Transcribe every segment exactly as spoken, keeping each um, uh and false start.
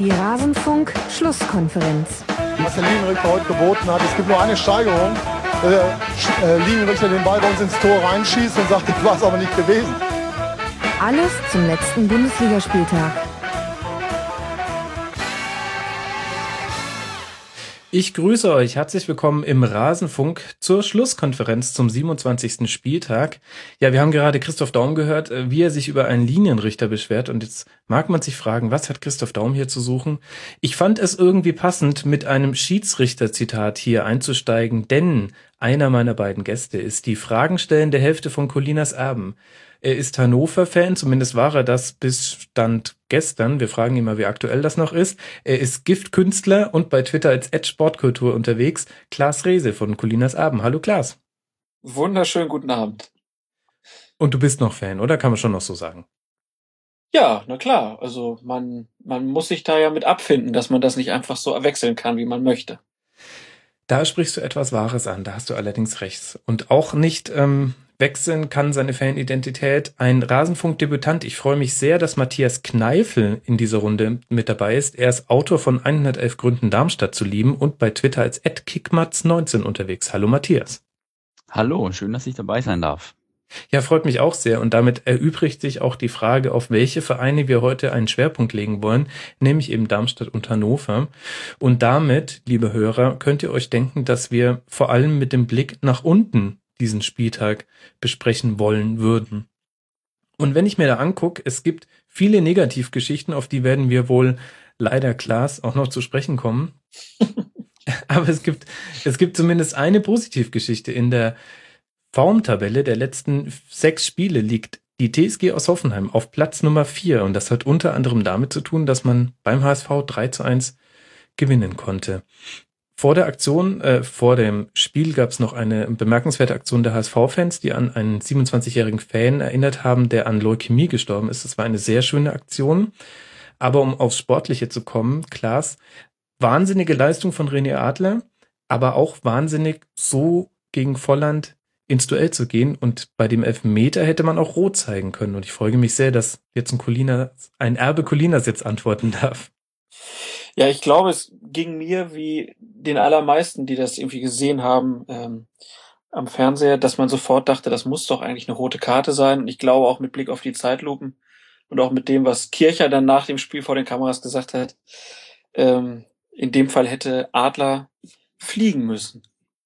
Die Rasenfunk-Schlusskonferenz. Was der Linienrichter heute geboten hat, es gibt nur eine Steigerung. Der äh, Linienrichter den Ball bei uns ins Tor reinschießt und sagt, das war es aber nicht gewesen. Alles zum letzten Bundesligaspieltag. Ich grüße euch, herzlich willkommen im Rasenfunk zur Schlusskonferenz zum siebenundzwanzigsten Spieltag. Ja, wir haben gerade Christoph Daum gehört, wie er sich über einen Linienrichter beschwert, und jetzt mag man sich fragen, was hat Christoph Daum hier zu suchen? Ich fand es irgendwie passend, mit einem Schiedsrichter-Zitat hier einzusteigen, denn einer meiner beiden Gäste ist die fragenstellende Hälfte von Colinas Erben. Er ist Hannover-Fan, zumindest war er das bis Stand gestern. Wir fragen ihn mal, wie aktuell das noch ist. Er ist Giftkünstler und bei Twitter als at Sportkultur unterwegs. Klaas Rehse von Colinas Erben. Hallo Klaas. Wunderschönen guten Abend. Und du bist noch Fan, oder? Kann man schon noch so sagen? Ja, na klar. Also man, man muss sich da ja mit abfinden, dass man das nicht einfach so wechseln kann, wie man möchte. Da sprichst du etwas Wahres an, da hast du allerdings recht. Und auch nicht ähm, wechseln kann seine Fanidentität ein Rasenfunk-Debütant. Ich freue mich sehr, dass Matthias Kneifel in dieser Runde mit dabei ist. Er ist Autor von hundertelf Gründen, Darmstadt zu lieben und bei Twitter als at kickmatz neunzehn unterwegs. Hallo Matthias. Hallo, schön, dass ich dabei sein darf. Ja, freut mich auch sehr. Und damit erübrigt sich auch die Frage, auf welche Vereine wir heute einen Schwerpunkt legen wollen, nämlich eben Darmstadt und Hannover. Und damit, liebe Hörer, könnt ihr euch denken, dass wir vor allem mit dem Blick nach unten diesen Spieltag besprechen wollen würden. Und wenn ich mir da angucke, es gibt viele Negativgeschichten, auf die werden wir wohl leider, Klaas, auch noch zu sprechen kommen. Aber es gibt, es gibt zumindest eine Positivgeschichte. In der Formtabelle der letzten sechs Spiele liegt die T S G aus Hoffenheim auf Platz Nummer vier. Und das hat unter anderem damit zu tun, dass man beim H S V drei zu eins gewinnen konnte. Vor der Aktion, äh, vor dem Spiel gab es noch eine bemerkenswerte Aktion der H S V-Fans, die an einen siebenundzwanzigjährigen Fan erinnert haben, der an Leukämie gestorben ist. Das war eine sehr schöne Aktion. Aber um aufs Sportliche zu kommen, Klaas, wahnsinnige Leistung von René Adler, aber auch wahnsinnig, so gegen Volland ins Duell zu gehen, und bei dem Elfmeter hätte man auch rot zeigen können. Und ich freue mich sehr, dass jetzt ein Colinas, ein Erbe Colinas jetzt antworten darf. Ja, ich glaube, es ging mir wie den allermeisten, die das irgendwie gesehen haben ähm, am Fernseher, dass man sofort dachte, das muss doch eigentlich eine rote Karte sein. Und ich glaube auch mit Blick auf die Zeitlupen und auch mit dem, was Kircher dann nach dem Spiel vor den Kameras gesagt hat, ähm, in dem Fall hätte Adler fliegen müssen.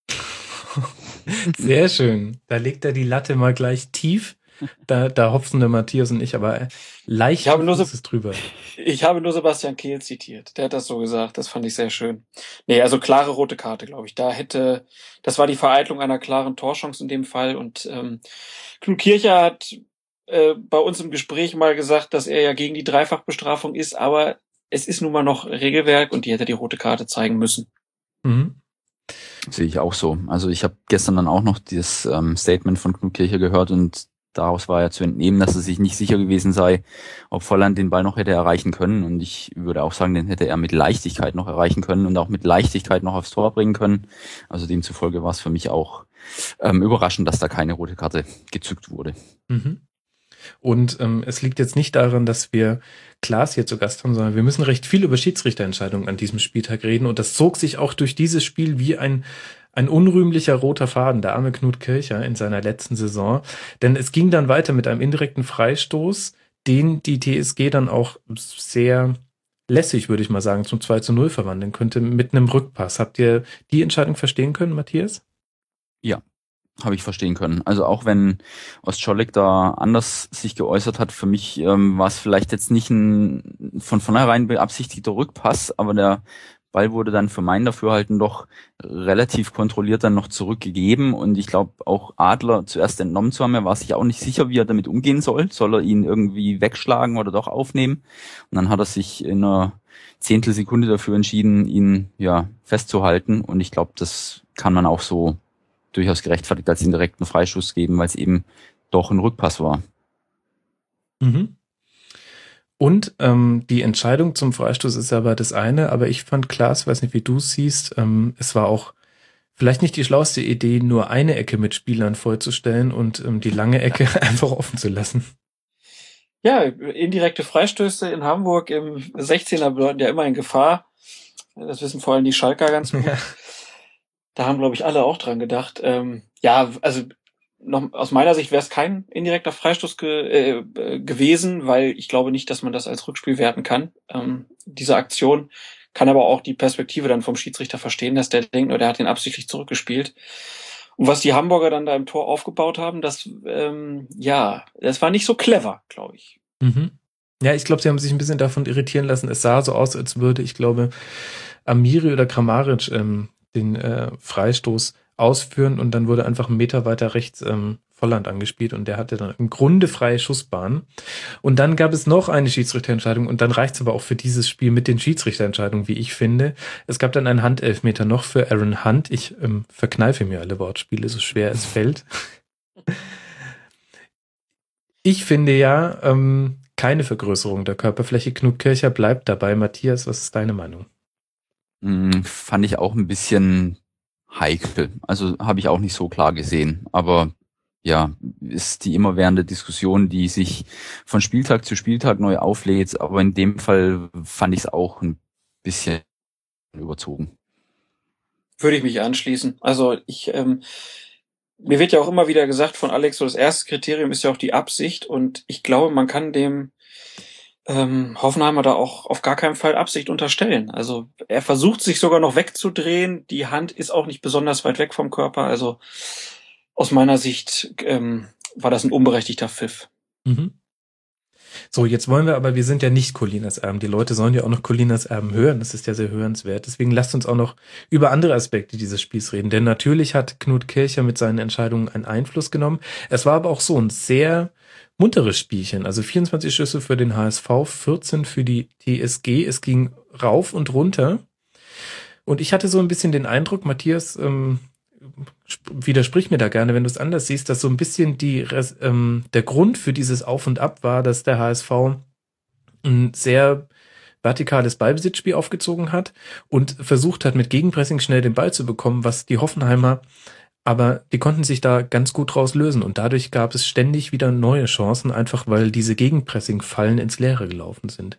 Sehr schön. Da legt er die Latte mal gleich tief. Da, da hopsen der Matthias und ich aber leicht ich habe nur so, drüber. Ich habe nur Sebastian Kehl zitiert. Der hat das so gesagt. Das fand ich sehr schön. Nee, also klare rote Karte, glaube ich. Da hätte, das war die Vereitelung einer klaren Torchance in dem Fall. Und ähm, Knut Kircher hat äh, bei uns im Gespräch mal gesagt, dass er ja gegen die Dreifachbestrafung ist, aber es ist nun mal noch Regelwerk und die hätte die rote Karte zeigen müssen. Mhm. Sehe ich auch so. Also ich habe gestern dann auch noch dieses ähm, Statement von Knut Kircher gehört und daraus war ja zu entnehmen, dass er sich nicht sicher gewesen sei, ob Volland den Ball noch hätte erreichen können. Und ich würde auch sagen, den hätte er mit Leichtigkeit noch erreichen können und auch mit Leichtigkeit noch aufs Tor bringen können. Also demzufolge war es für mich auch ähm, überraschend, dass da keine rote Karte gezückt wurde. Mhm. Und ähm, es liegt jetzt nicht daran, dass wir Klaas hier zu Gast haben, sondern wir müssen recht viel über Schiedsrichterentscheidungen an diesem Spieltag reden. Und das zog sich auch durch dieses Spiel wie ein ein unrühmlicher roter Faden, der arme Knut Kircher in seiner letzten Saison. Denn es ging dann weiter mit einem indirekten Freistoß, den die T S G dann auch sehr lässig, würde ich mal sagen, zum zwei zu null verwandeln könnte mit einem Rückpass. Habt ihr die Entscheidung verstehen können, Matthias? Ja. Habe ich verstehen können. Also auch wenn Ostscholek da anders sich geäußert hat, für mich ähm, war es vielleicht jetzt nicht ein von vornherein beabsichtigter Rückpass, aber der Ball wurde dann für mein Dafürhalten doch relativ kontrolliert dann noch zurückgegeben und ich glaube auch Adler zuerst entnommen zu haben, er war sich auch nicht sicher, wie er damit umgehen soll. Soll er ihn irgendwie wegschlagen oder doch aufnehmen? Und dann hat er sich in einer Zehntelsekunde dafür entschieden, ihn ja festzuhalten und ich glaube, das kann man auch so durchaus gerechtfertigt als indirekten Freistoß geben, weil es eben doch ein Rückpass war. Mhm. Und ähm, die Entscheidung zum Freistoß ist aber das eine, aber ich fand, Klaas, weiß nicht, wie du es siehst, ähm, es war auch vielleicht nicht die schlauste Idee, nur eine Ecke mit Spielern vollzustellen und ähm, die lange Ecke einfach offen zu lassen. Ja, indirekte Freistöße in Hamburg im sechzehner bedeuten ja immer in Gefahr. Das wissen vor allem die Schalker ganz gut. Ja. Da haben, glaube ich, alle auch dran gedacht. Ähm, ja, also noch, aus meiner Sicht wäre es kein indirekter Freistoß ge, äh, gewesen, weil ich glaube nicht, dass man das als Rückspiel werten kann. Ähm, diese Aktion kann aber auch die Perspektive dann vom Schiedsrichter verstehen, dass der denkt, oder der hat ihn absichtlich zurückgespielt. Und was die Hamburger dann da im Tor aufgebaut haben, das, ähm, ja, das war nicht so clever, glaube ich. Mhm. Ja, ich glaube, sie haben sich ein bisschen davon irritieren lassen. Es sah so aus, als würde, ich glaube, Amiri oder Kramaric ähm, den äh, Freistoß ausführen und dann wurde einfach einen Meter weiter rechts ähm, Volland angespielt und der hatte dann im Grunde freie Schussbahn. Und dann gab es noch eine Schiedsrichterentscheidung und dann reicht es aber auch für dieses Spiel mit den Schiedsrichterentscheidungen, wie ich finde. Es gab dann einen Handelfmeter noch für Aaron Hunt. Ich ähm, verkneife mir alle Wortspiele, so schwer es fällt. Ich finde ja, ähm, keine Vergrößerung der Körperfläche. Knut Kircher bleibt dabei. Matthias, was ist deine Meinung? Hm, fand ich auch ein bisschen heikel. Also habe ich auch nicht so klar gesehen. Aber ja, ist die immerwährende Diskussion, die sich von Spieltag zu Spieltag neu auflädt. Aber in dem Fall fand ich es auch ein bisschen überzogen. Würde ich mich anschließen. Also ich, ähm, mir wird ja auch immer wieder gesagt von Alex, so das erste Kriterium ist ja auch die Absicht und ich glaube, man kann dem ähm, Hoffenheimer da auch auf gar keinen Fall Absicht unterstellen. Also er versucht sich sogar noch wegzudrehen, die Hand ist auch nicht besonders weit weg vom Körper, also aus meiner Sicht ähm, war das ein unberechtigter Pfiff. Mhm. So, jetzt wollen wir aber, wir sind ja nicht Colinas Erben. Die Leute sollen ja auch noch Colinas Erben hören. Das ist ja sehr hörenswert. Deswegen lasst uns auch noch über andere Aspekte dieses Spiels reden. Denn natürlich hat Knut Kircher mit seinen Entscheidungen einen Einfluss genommen. Es war aber auch so ein sehr munteres Spielchen. Also vierundzwanzig Schüsse für den H S V, vierzehn für die T S G. Es ging rauf und runter. Und ich hatte so ein bisschen den Eindruck, Matthias, ähm, widersprich mir da gerne, wenn du es anders siehst, dass so ein bisschen die ähm, der Grund für dieses Auf und Ab war, dass der H S V ein sehr vertikales Ballbesitzspiel aufgezogen hat und versucht hat, mit Gegenpressing schnell den Ball zu bekommen, was die Hoffenheimer, aber die konnten sich da ganz gut draus lösen und dadurch gab es ständig wieder neue Chancen, einfach weil diese Gegenpressing-Fallen ins Leere gelaufen sind.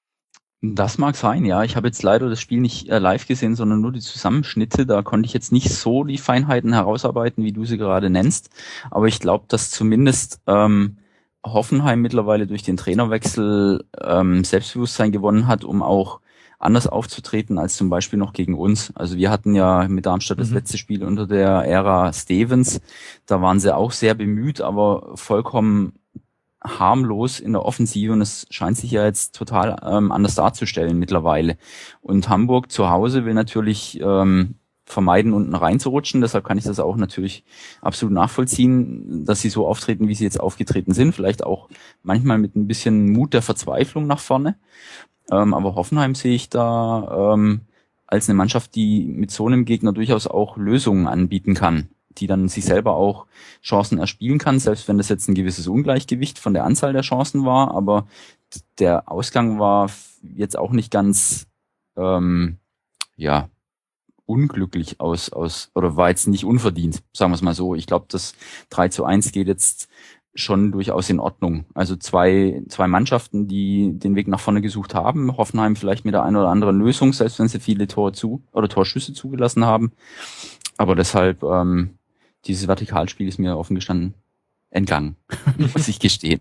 Das mag sein, ja. Ich habe jetzt leider das Spiel nicht äh, live gesehen, sondern nur die Zusammenschnitte. Da konnte ich jetzt nicht so die Feinheiten herausarbeiten, wie du sie gerade nennst. Aber ich glaube, dass zumindest ähm, Hoffenheim mittlerweile durch den Trainerwechsel ähm, Selbstbewusstsein gewonnen hat, um auch anders aufzutreten als zum Beispiel noch gegen uns. Also wir hatten ja mit Darmstadt das mhm. letzte Spiel unter der Ära Stevens. Da waren sie auch sehr bemüht, aber vollkommen harmlos in der Offensive und es scheint sich ja jetzt total ähm, anders darzustellen mittlerweile. Und Hamburg zu Hause will natürlich ähm, vermeiden, unten reinzurutschen, deshalb kann ich das auch natürlich absolut nachvollziehen, dass sie so auftreten, wie sie jetzt aufgetreten sind, vielleicht auch manchmal mit ein bisschen Mut der Verzweiflung nach vorne. Ähm, aber Hoffenheim sehe ich da ähm, als eine Mannschaft, die mit so einem Gegner durchaus auch Lösungen anbieten kann, die dann sich selber auch Chancen erspielen kann, selbst wenn das jetzt ein gewisses Ungleichgewicht von der Anzahl der Chancen war, aber der Ausgang war jetzt auch nicht ganz ähm, ja unglücklich aus, aus oder war jetzt nicht unverdient, sagen wir es mal so. Ich glaube, das drei zu eins geht jetzt schon durchaus in Ordnung. Also zwei zwei Mannschaften, die den Weg nach vorne gesucht haben, Hoffenheim vielleicht mit der einen oder anderen Lösung, selbst wenn sie viele Tore zu oder Torschüsse zugelassen haben. Aber deshalb ähm, dieses Vertikalspiel ist mir offen gestanden entgangen, muss ich gestehen.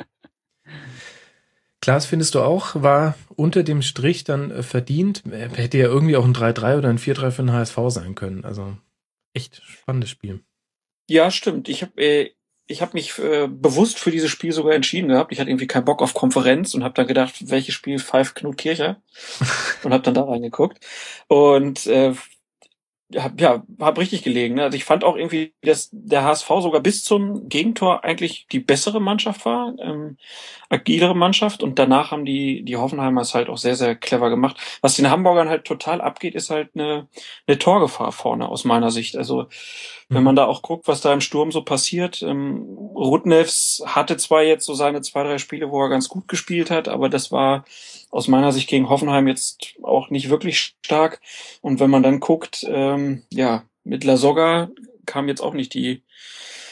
Klaas, findest du auch, war unter dem Strich dann äh, verdient? Hätte ja irgendwie auch ein drei drei oder ein vier drei für den H S V sein können. Also echt spannendes Spiel. Ja, stimmt. Ich habe äh, ich hab mich äh, bewusst für dieses Spiel sogar entschieden gehabt. Ich hatte irgendwie keinen Bock auf Konferenz und habe dann gedacht, welches Spiel pfeift Knut Kircher? Und habe dann da reingeguckt. Und äh, hab, ja, hab richtig gelegen. Ne? Also ich fand auch irgendwie, dass der H S V sogar bis zum Gegentor eigentlich die bessere Mannschaft war, ähm, agilere Mannschaft. Und danach haben die die Hoffenheimers halt auch sehr, sehr clever gemacht. Was den Hamburgern halt total abgeht, ist halt eine, eine Torgefahr vorne aus meiner Sicht. Also wenn man da auch guckt, was da im Sturm so passiert. Ähm, Rudnevs hatte zwar jetzt so seine zwei, drei Spiele, wo er ganz gut gespielt hat, aber das war aus meiner Sicht gegen Hoffenheim jetzt auch nicht wirklich stark. Und wenn man dann guckt, ähm, ja, mit Lasogga kam jetzt auch nicht die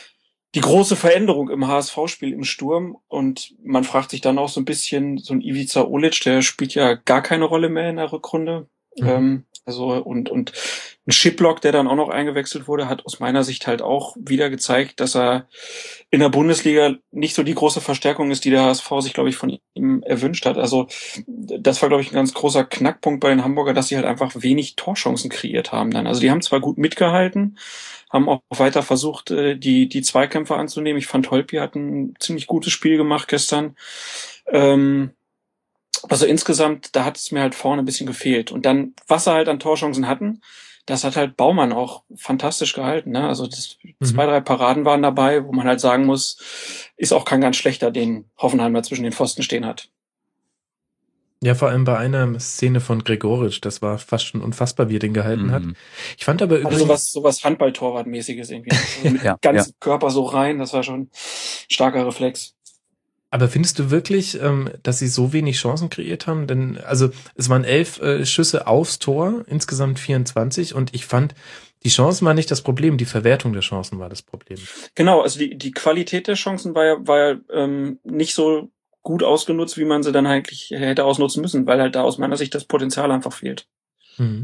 die große Veränderung im H S V-Spiel im Sturm und man fragt sich dann auch so ein bisschen, so ein Ivica Olic, der spielt ja gar keine Rolle mehr in der Rückrunde. Mhm. Ähm, also und und ein Schiplock, der dann auch noch eingewechselt wurde, hat aus meiner Sicht halt auch wieder gezeigt, dass er in der Bundesliga nicht so die große Verstärkung ist, die der H S V sich, glaube ich, von ihm erwünscht hat. Also das war, glaube ich, ein ganz großer Knackpunkt bei den Hamburger, dass sie halt einfach wenig Torchancen kreiert haben dann. Also die haben zwar gut mitgehalten, haben auch weiter versucht, die die Zweikämpfe anzunehmen. Ich fand, Holpi hat ein ziemlich gutes Spiel gemacht gestern. Ähm, also insgesamt, da hat es mir halt vorne ein bisschen gefehlt. Und dann, was sie halt an Torchancen hatten, das hat halt Baumann auch fantastisch gehalten. Ne? Also das, mhm. zwei, drei Paraden waren dabei, wo man halt sagen muss, ist auch kein ganz schlechter, den Hoffenheim da zwischen den Pfosten stehen hat. Ja, vor allem bei einer Szene von Gregoritsch, das war fast schon unfassbar, wie er den gehalten mhm. hat. Ich fand aber übrigens... Also sowas, sowas Handball-Torwart-mäßiges irgendwie. Also mit ja, ganzem ja. Körper so rein, das war schon ein starker Reflex. Aber findest du wirklich, ähm, dass sie so wenig Chancen kreiert haben? Denn, also, es waren elf äh, Schüsse aufs Tor, insgesamt vierundzwanzig, und ich fand, die Chancen waren nicht das Problem, die Verwertung der Chancen war das Problem. Genau, also die, die Qualität der Chancen war ja, war ja ähm, nicht so gut ausgenutzt, wie man sie dann eigentlich hätte ausnutzen müssen, weil halt da aus meiner Sicht das Potenzial einfach fehlt. Mhm.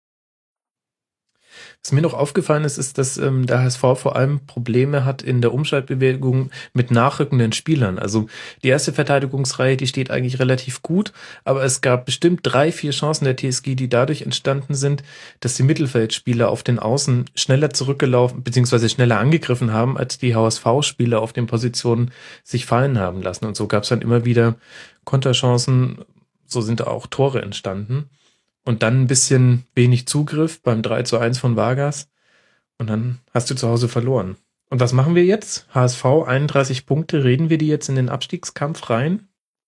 Was mir noch aufgefallen ist, ist, dass ähm, der H S V vor allem Probleme hat in der Umschaltbewegung mit nachrückenden Spielern. Also die erste Verteidigungsreihe, die steht eigentlich relativ gut, aber es gab bestimmt drei, vier Chancen der T S G, die dadurch entstanden sind, dass die Mittelfeldspieler auf den Außen schneller zurückgelaufen bzw. schneller angegriffen haben, als die H S V-Spieler auf den Positionen sich fallen haben lassen. Und so gab es dann immer wieder Konterchancen, so sind da auch Tore entstanden. Und dann ein bisschen wenig Zugriff beim drei zu eins von Vargas. Und dann hast du zu Hause verloren. Und was machen wir jetzt? H S V, einunddreißig Punkte. Reden wir die jetzt in den Abstiegskampf rein?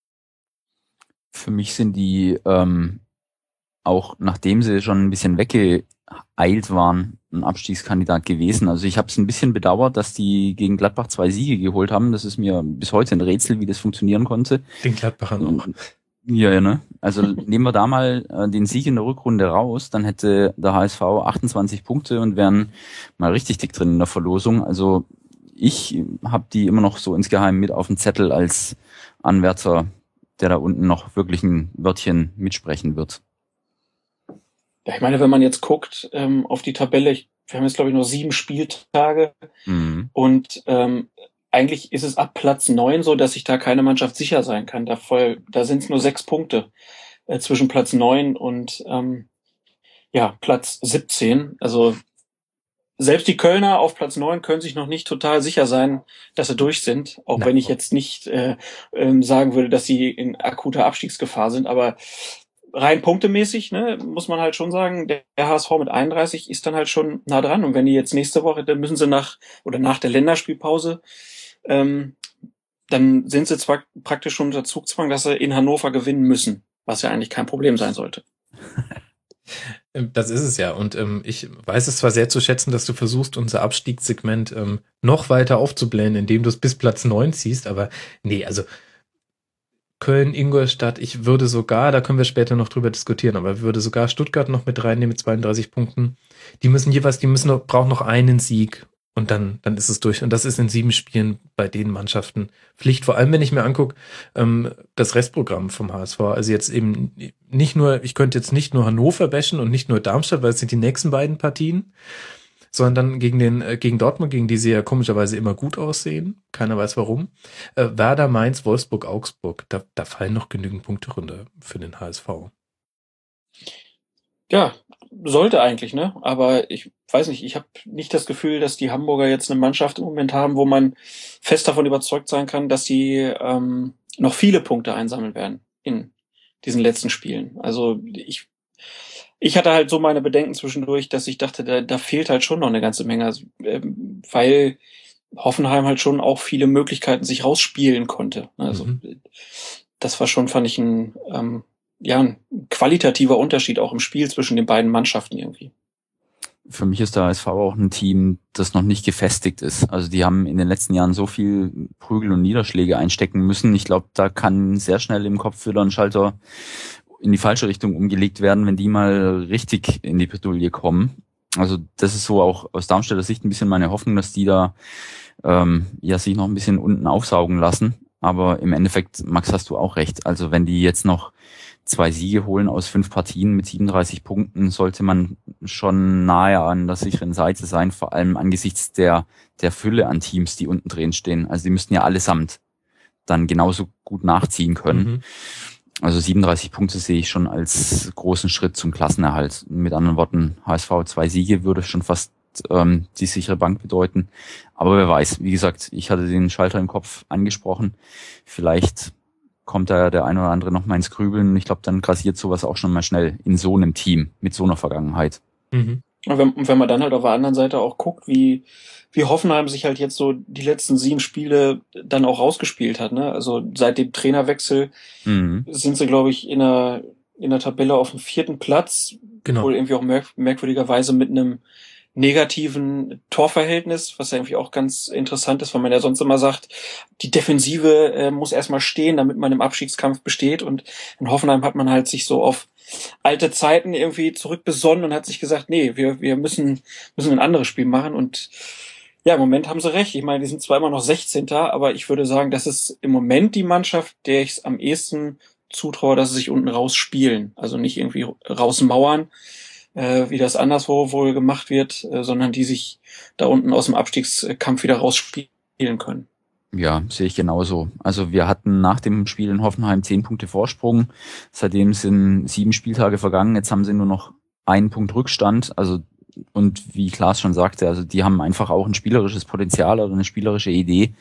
Für mich sind die, ähm, auch nachdem sie schon ein bisschen weggeeilt waren, ein Abstiegskandidat gewesen. Also ich habe es ein bisschen bedauert, dass die gegen Gladbach zwei Siege geholt haben. Das ist mir bis heute ein Rätsel, wie das funktionieren konnte. Den Gladbachern auch. Ja, ja, ne? Also nehmen wir da mal äh, den Sieg in der Rückrunde raus, dann hätte der H S V achtundzwanzig Punkte und wären mal richtig dick drin in der Verlosung. Also ich habe die immer noch so insgeheim mit auf dem Zettel als Anwärter, der da unten noch wirklich ein Wörtchen mitsprechen wird. Ja, ich meine, wenn man jetzt guckt ähm, auf die Tabelle, ich, wir haben jetzt glaube ich noch sieben Spieltage mhm. und ähm, eigentlich ist es ab Platz neun so, dass sich da keine Mannschaft sicher sein kann. Da, voll, da sind es nur sechs Punkte äh, zwischen Platz neun und ähm, ja Platz siebzehn. Also selbst die Kölner auf Platz neun können sich noch nicht total sicher sein, dass sie durch sind. Auch Nein. wenn ich jetzt nicht äh, äh, sagen würde, dass sie in akuter Abstiegsgefahr sind. Aber rein punktemäßig, ne, muss man halt schon sagen, der H S V mit einunddreißig ist dann halt schon nah dran. Und wenn die jetzt nächste Woche, dann müssen sie nach oder nach der Länderspielpause Ähm, dann sind sie zwar praktisch schon unter Zugzwang, dass sie in Hannover gewinnen müssen, was ja eigentlich kein Problem sein sollte. Das ist es ja. Und ähm, ich weiß es zwar sehr zu schätzen, dass du versuchst, unser Abstiegssegment ähm, noch weiter aufzublähen, indem du es bis Platz neun ziehst, aber nee, also Köln, Ingolstadt, ich würde sogar, da können wir später noch drüber diskutieren, aber ich würde sogar Stuttgart noch mit reinnehmen mit zweiunddreißig Punkten. Die müssen jeweils, die müssen noch, brauchen noch einen Sieg. Und dann, dann ist es durch. Und das ist in sieben Spielen bei den Mannschaften Pflicht. Vor allem, wenn ich mir angucke, ähm, das Restprogramm vom H S V. Also jetzt eben nicht nur, ich könnte jetzt nicht nur Hannover bashen und nicht nur Darmstadt, weil es sind die nächsten beiden Partien, sondern dann gegen den, äh, gegen Dortmund, gegen die sie ja komischerweise immer gut aussehen. Keiner weiß warum. Äh, Werder, Mainz, Wolfsburg, Augsburg. Da, da fallen noch genügend Punkte runter für den H S V. Ja, sollte eigentlich, ne? Aber ich weiß nicht, ich habe nicht das Gefühl, dass die Hamburger jetzt eine Mannschaft im Moment haben, wo man fest davon überzeugt sein kann, dass sie ähm, noch viele Punkte einsammeln werden in diesen letzten Spielen. Also ich ich hatte halt so meine Bedenken zwischendurch, dass ich dachte, da, da fehlt halt schon noch eine ganze Menge, also, ähm, weil Hoffenheim halt schon auch viele Möglichkeiten sich rausspielen konnte. Also mhm. das war schon, fand ich, ein ähm, ja, ein qualitativer Unterschied auch im Spiel zwischen den beiden Mannschaften irgendwie. Für mich ist der H S V auch ein Team, das noch nicht gefestigt ist. Also die haben in den letzten Jahren so viel Prügel und Niederschläge einstecken müssen. Ich glaube, da kann sehr schnell im Kopf wieder ein Schalter in die falsche Richtung umgelegt werden, wenn die mal richtig in die Bredouille kommen. Also das ist so auch aus Darmstädter Sicht ein bisschen meine Hoffnung, dass die da ähm, ja sich noch ein bisschen unten aufsaugen lassen. Aber im Endeffekt, Max, hast du auch recht. Also wenn die jetzt noch zwei Siege holen aus fünf Partien mit siebenunddreißig Punkten, sollte man schon nahe an der sicheren Seite sein, vor allem angesichts der der Fülle an Teams, die unten drin stehen. Also die müssten ja allesamt dann genauso gut nachziehen können. Mhm. Also siebenunddreißig Punkte sehe ich schon als großen Schritt zum Klassenerhalt. Mit anderen Worten, H S V zwei Siege würde schon fast ähm, die sichere Bank bedeuten. Aber wer weiß, wie gesagt, ich hatte den Schalter im Kopf angesprochen. Vielleicht kommt da der eine oder andere noch mal ins Grübeln. Ich glaube, dann grassiert sowas auch schon mal schnell in so einem Team mit so einer Vergangenheit. Mhm. Und wenn, wenn man dann halt auf der anderen Seite auch guckt, wie wie Hoffenheim sich halt jetzt so die letzten sieben Spiele dann auch rausgespielt hat, ne? Also seit dem Trainerwechsel mhm. sind sie, glaube ich, in der in der Tabelle auf dem vierten Platz, genau. Wohl irgendwie auch merk- merkwürdigerweise mit einem negativen Torverhältnis, was ja irgendwie auch ganz interessant ist, weil man ja sonst immer sagt, die Defensive äh, muss erstmal stehen, damit man im Abstiegskampf besteht, und in Hoffenheim hat man halt sich so auf alte Zeiten irgendwie zurückbesonnen und hat sich gesagt, nee, wir wir müssen müssen ein anderes Spiel machen, und ja, im Moment haben sie recht. Ich meine, die sind zwar immer noch sechzehnter, aber ich würde sagen, das ist im Moment die Mannschaft, der ich es am ehesten zutraue, dass sie sich unten rausspielen, also nicht irgendwie rausmauern, äh, wie das anderswo wohl gemacht wird, äh, sondern die sich da unten aus dem Abstiegskampf wieder rausspielen können. Ja, sehe ich genauso. Also wir hatten nach dem Spiel in Hoffenheim zehn Punkte Vorsprung. Seitdem sind sieben Spieltage vergangen. Jetzt haben sie nur noch einen Punkt Rückstand. Also, und wie Klaas schon sagte, also die haben einfach auch ein spielerisches Potenzial oder eine spielerische Idee,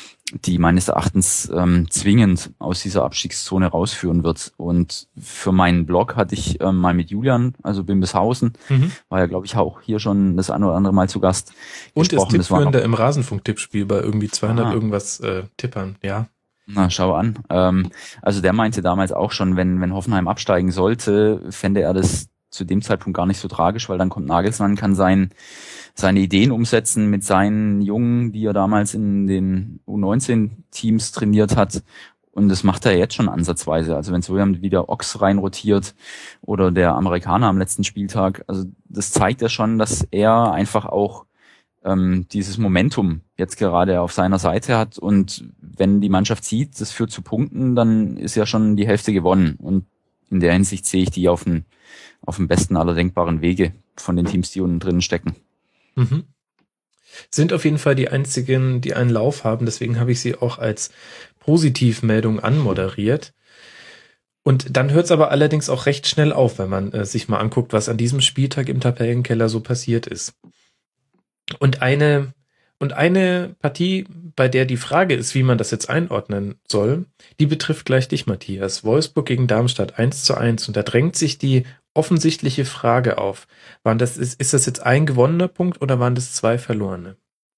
die meines Erachtens ähm, zwingend aus dieser Abstiegszone rausführen wird. Und für meinen Blog hatte ich ähm, mal mit Julian, also Bimbeshausen, mhm. war ja, glaube ich, auch hier schon das ein oder andere Mal zu Gast. Und ist Tippführender im Rasenfunk-Tippspiel bei irgendwie zweihundert ah. irgendwas äh, Tippern, ja. Na, schau an. Ähm, also der meinte damals auch schon, wenn, wenn Hoffenheim absteigen sollte, fände er das zu dem Zeitpunkt gar nicht so tragisch, weil dann kommt Nagelsmann, kann sein seine Ideen umsetzen mit seinen Jungen, die er damals in den U neunzehn Teams trainiert hat. Und das macht er jetzt schon ansatzweise. Also wenn so jemand wie der Ochs reinrotiert oder der Amerikaner am letzten Spieltag, also das zeigt ja schon, dass er einfach auch ähm, dieses Momentum jetzt gerade auf seiner Seite hat. Und wenn die Mannschaft sieht, das führt zu Punkten, dann ist ja schon die Hälfte gewonnen. Und in der Hinsicht sehe ich die auf dem, auf dem besten aller denkbaren Wege von den Teams, die unten drin stecken. Mhm. Sind auf jeden Fall die einzigen, die einen Lauf haben. Deswegen habe ich sie auch als Positivmeldung anmoderiert. Und dann hört es aber allerdings auch recht schnell auf, wenn man äh, sich mal anguckt, was an diesem Spieltag im Tabellenkeller so passiert ist. Und eine, und eine Partie, bei der die Frage ist, wie man das jetzt einordnen soll, die betrifft gleich dich, Matthias. Wolfsburg gegen Darmstadt eins zu eins. Und da drängt sich die offensichtliche Frage auf. Waren das, ist, ist das jetzt ein gewonnener Punkt oder waren das zwei verlorene?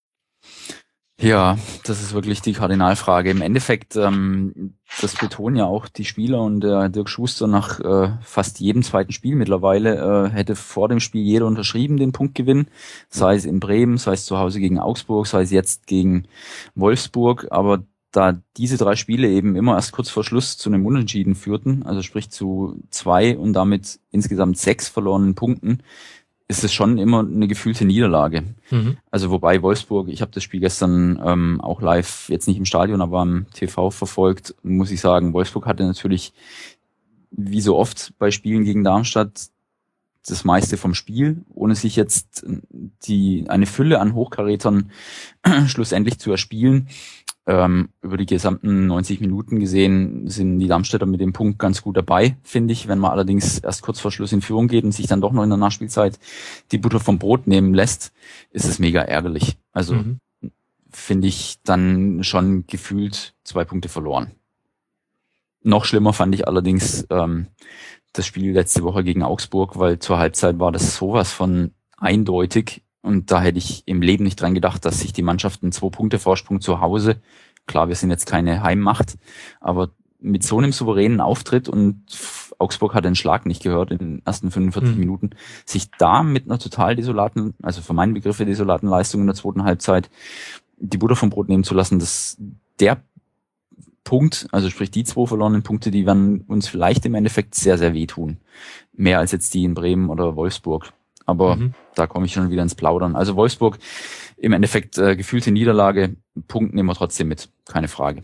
Ja, das ist wirklich die Kardinalfrage. Im Endeffekt, ähm, das betonen ja auch die Spieler, und der Dirk Schuster nach äh, fast jedem zweiten Spiel mittlerweile äh, hätte vor dem Spiel jeder unterschrieben den Punktgewinn, sei es in Bremen, sei es zu Hause gegen Augsburg, sei es jetzt gegen Wolfsburg, aber da diese drei Spiele eben immer erst kurz vor Schluss zu einem Unentschieden führten, also sprich zu zwei und damit insgesamt sechs verlorenen Punkten, ist es schon immer eine gefühlte Niederlage. Mhm. Also wobei Wolfsburg, ich habe das Spiel gestern ähm, auch live, jetzt nicht im Stadion, aber am T V verfolgt, muss ich sagen, Wolfsburg hatte natürlich, wie so oft bei Spielen gegen Darmstadt, das meiste vom Spiel, ohne sich jetzt die eine Fülle an Hochkarätern schlussendlich zu erspielen. Ähm, über die gesamten neunzig Minuten gesehen sind die Darmstädter mit dem Punkt ganz gut dabei, finde ich. Wenn man allerdings erst kurz vor Schluss in Führung geht und sich dann doch noch in der Nachspielzeit die Butter vom Brot nehmen lässt, ist es mega ärgerlich. Also mhm. finde ich dann schon gefühlt zwei Punkte verloren. Noch schlimmer fand ich allerdings ähm, das Spiel letzte Woche gegen Augsburg, weil zur Halbzeit war das sowas von eindeutig. Und da hätte ich im Leben nicht dran gedacht, dass sich die Mannschaften zwei Punkte Vorsprung zu Hause, klar, wir sind jetzt keine Heimmacht, aber mit so einem souveränen Auftritt, und Augsburg hat den Schlag nicht gehört in den ersten fünfundvierzig mhm. Minuten, sich da mit einer total desolaten, also für meinen Begriffe desolaten Leistung in der zweiten Halbzeit die Butter vom Brot nehmen zu lassen, das der Punkt, also sprich die zwei verlorenen Punkte, die werden uns vielleicht im Endeffekt sehr, sehr wehtun. Mehr als jetzt die in Bremen oder Wolfsburg. Aber Mhm. da komme ich schon wieder ins Plaudern. Also Wolfsburg, im Endeffekt äh, gefühlte Niederlage, Punkt nehmen wir trotzdem mit, keine Frage.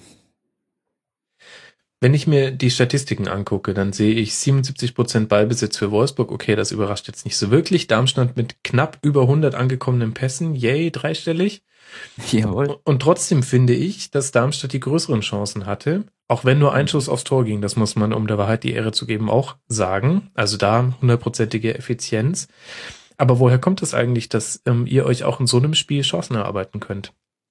Wenn ich mir die Statistiken angucke, dann sehe ich siebenundsiebzig Prozent Ballbesitz für Wolfsburg. Okay, das überrascht jetzt nicht so wirklich. Darmstadt mit knapp über hundert angekommenen Pässen. Yay, dreistellig. Jawohl. Und trotzdem finde ich, dass Darmstadt die größeren Chancen hatte. Auch wenn nur ein Schuss aufs Tor ging. Das muss man, um der Wahrheit die Ehre zu geben, auch sagen. Also da hundertprozentige Effizienz. Aber woher kommt es eigentlich, dass ähm, ihr euch auch in so einem Spiel Chancen erarbeiten könnt?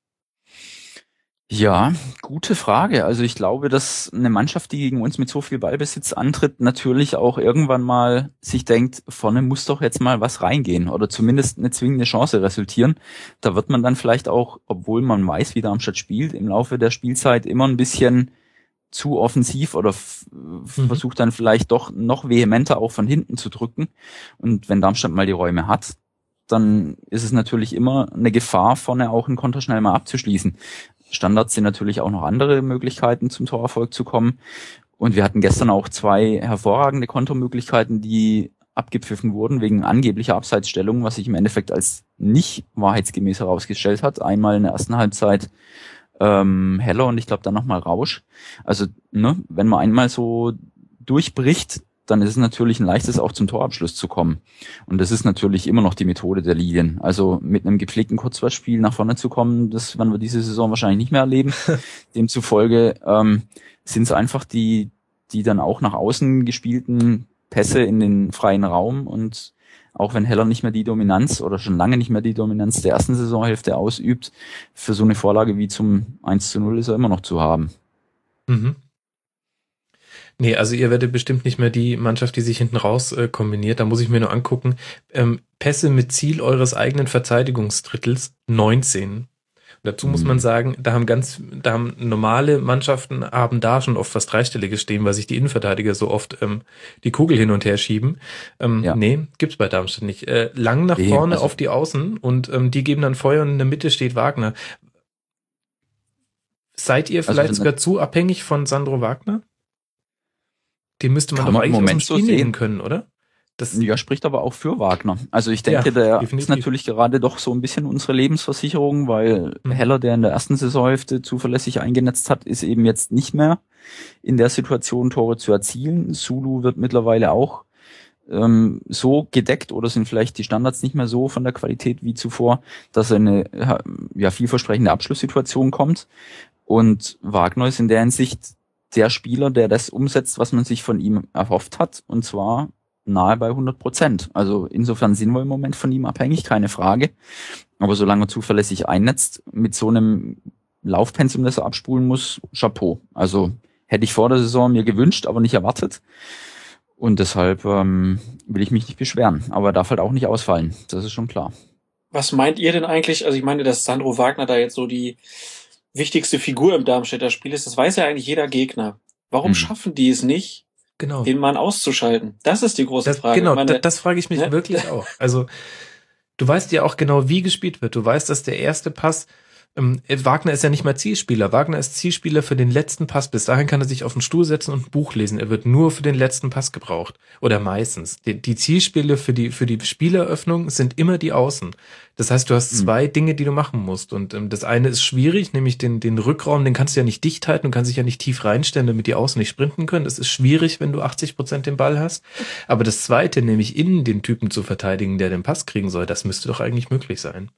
Ja, gute Frage. Also ich glaube, dass eine Mannschaft, die gegen uns mit so viel Ballbesitz antritt, natürlich auch irgendwann mal sich denkt, vorne muss doch jetzt mal was reingehen oder zumindest eine zwingende Chance resultieren. Da wird man dann vielleicht auch, obwohl man weiß, wie Darmstadt spielt, im Laufe der Spielzeit immer ein bisschen zu offensiv oder f- Mhm. versucht dann vielleicht doch noch vehementer auch von hinten zu drücken. Und wenn Darmstadt mal die Räume hat, dann ist es natürlich immer eine Gefahr, vorne auch einen Konter schnell mal abzuschließen. Standards sind natürlich auch noch andere Möglichkeiten, zum Torerfolg zu kommen. Und wir hatten gestern auch zwei hervorragende Kontermöglichkeiten, die abgepfiffen wurden wegen angeblicher Abseitsstellung, was sich im Endeffekt als nicht wahrheitsgemäß herausgestellt hat. Einmal in der ersten Halbzeit ähm, Heller und ich glaube dann nochmal Rausch. Also ne, wenn man einmal so durchbricht, dann ist es natürlich ein leichtes, auch zum Torabschluss zu kommen. Und das ist natürlich immer noch die Methode der Lilien. Also mit einem gepflegten Kurzpassspiel nach vorne zu kommen, das werden wir diese Saison wahrscheinlich nicht mehr erleben. Demzufolge ähm, sind es einfach die, die dann auch nach außen gespielten Pässe in den freien Raum. Und auch wenn Heller nicht mehr die Dominanz oder schon lange nicht mehr die Dominanz der ersten Saisonhälfte ausübt, für so eine Vorlage wie zum eins zu null ist er immer noch zu haben. Mhm. Nee, also ihr werdet bestimmt nicht mehr die Mannschaft, die sich hinten raus äh, kombiniert. Da muss ich mir nur angucken. Ähm, Pässe mit Ziel eures eigenen Verteidigungsdrittels neunzehn. Und dazu muss Mhm. man sagen, da haben ganz, da haben normale Mannschaften haben da schon oft was Dreistelliges stehen, weil sich die Innenverteidiger so oft ähm, die Kugel hin und her schieben. Ähm, Ja. Nee, gibt's bei Darmstadt nicht. Äh, lang nach Nee, vorne also- auf die Außen und ähm, die geben dann Feuer und in der Mitte steht Wagner. Seid ihr Also vielleicht wenn- sogar zu abhängig von Sandro Wagner? Den müsste man Kann doch man im eigentlich aus dem Moment so Spiel sehen. nehmen können, oder? Das, Ja, spricht aber auch für Wagner. Also ich denke, Ja, der definitiv. ist natürlich gerade doch so ein bisschen unsere Lebensversicherung, weil Mhm. Heller, der in der ersten Saisonhälfte zuverlässig eingenetzt hat, ist eben jetzt nicht mehr in der Situation, Tore zu erzielen. Sulu wird mittlerweile auch ähm, so gedeckt oder sind vielleicht die Standards nicht mehr so von der Qualität wie zuvor, dass er in eine ja, vielversprechende Abschlusssituation kommt. Und Wagner ist in der Hinsicht der Spieler, der das umsetzt, was man sich von ihm erhofft hat, und zwar nahe bei hundert Prozent. Also insofern sind wir im Moment von ihm abhängig, keine Frage. Aber solange er zuverlässig einnetzt, mit so einem Laufpensum, das er abspulen muss, Chapeau. Also hätte ich vor der Saison mir gewünscht, aber nicht erwartet. Und deshalb ähm, will ich mich nicht beschweren. Aber er darf halt auch nicht ausfallen. Das ist schon klar. Was meint ihr denn eigentlich? Also ich meine, dass Sandro Wagner da jetzt so die wichtigste Figur im Darmstädter Spiel ist. Das weiß ja eigentlich jeder Gegner. Warum Mhm. schaffen die es nicht, genau. den Mann auszuschalten? Das ist die große Das, Frage. genau, Ich meine, das, das frage ich mich ne? wirklich auch. Also, du weißt ja auch genau, wie gespielt wird. Du weißt, dass der erste Pass, ähm, Wagner ist ja nicht mal Zielspieler. Wagner ist Zielspieler für den letzten Pass. Bis dahin kann er sich auf den Stuhl setzen und ein Buch lesen. Er wird nur für den letzten Pass gebraucht. Oder meistens. Die, die Zielspiele für die, für die Spieleröffnung sind immer die Außen. Das heißt, du hast Mhm. zwei Dinge, die du machen musst. Und ähm, das eine ist schwierig, nämlich den, den Rückraum, den kannst du ja nicht dicht halten, du kannst dich ja nicht tief reinstellen, damit die Außen nicht sprinten können. Das ist schwierig, wenn du achtzig Prozent den Ball hast. Aber das zweite, nämlich innen den Typen zu verteidigen, der den Pass kriegen soll, das müsste doch eigentlich möglich sein.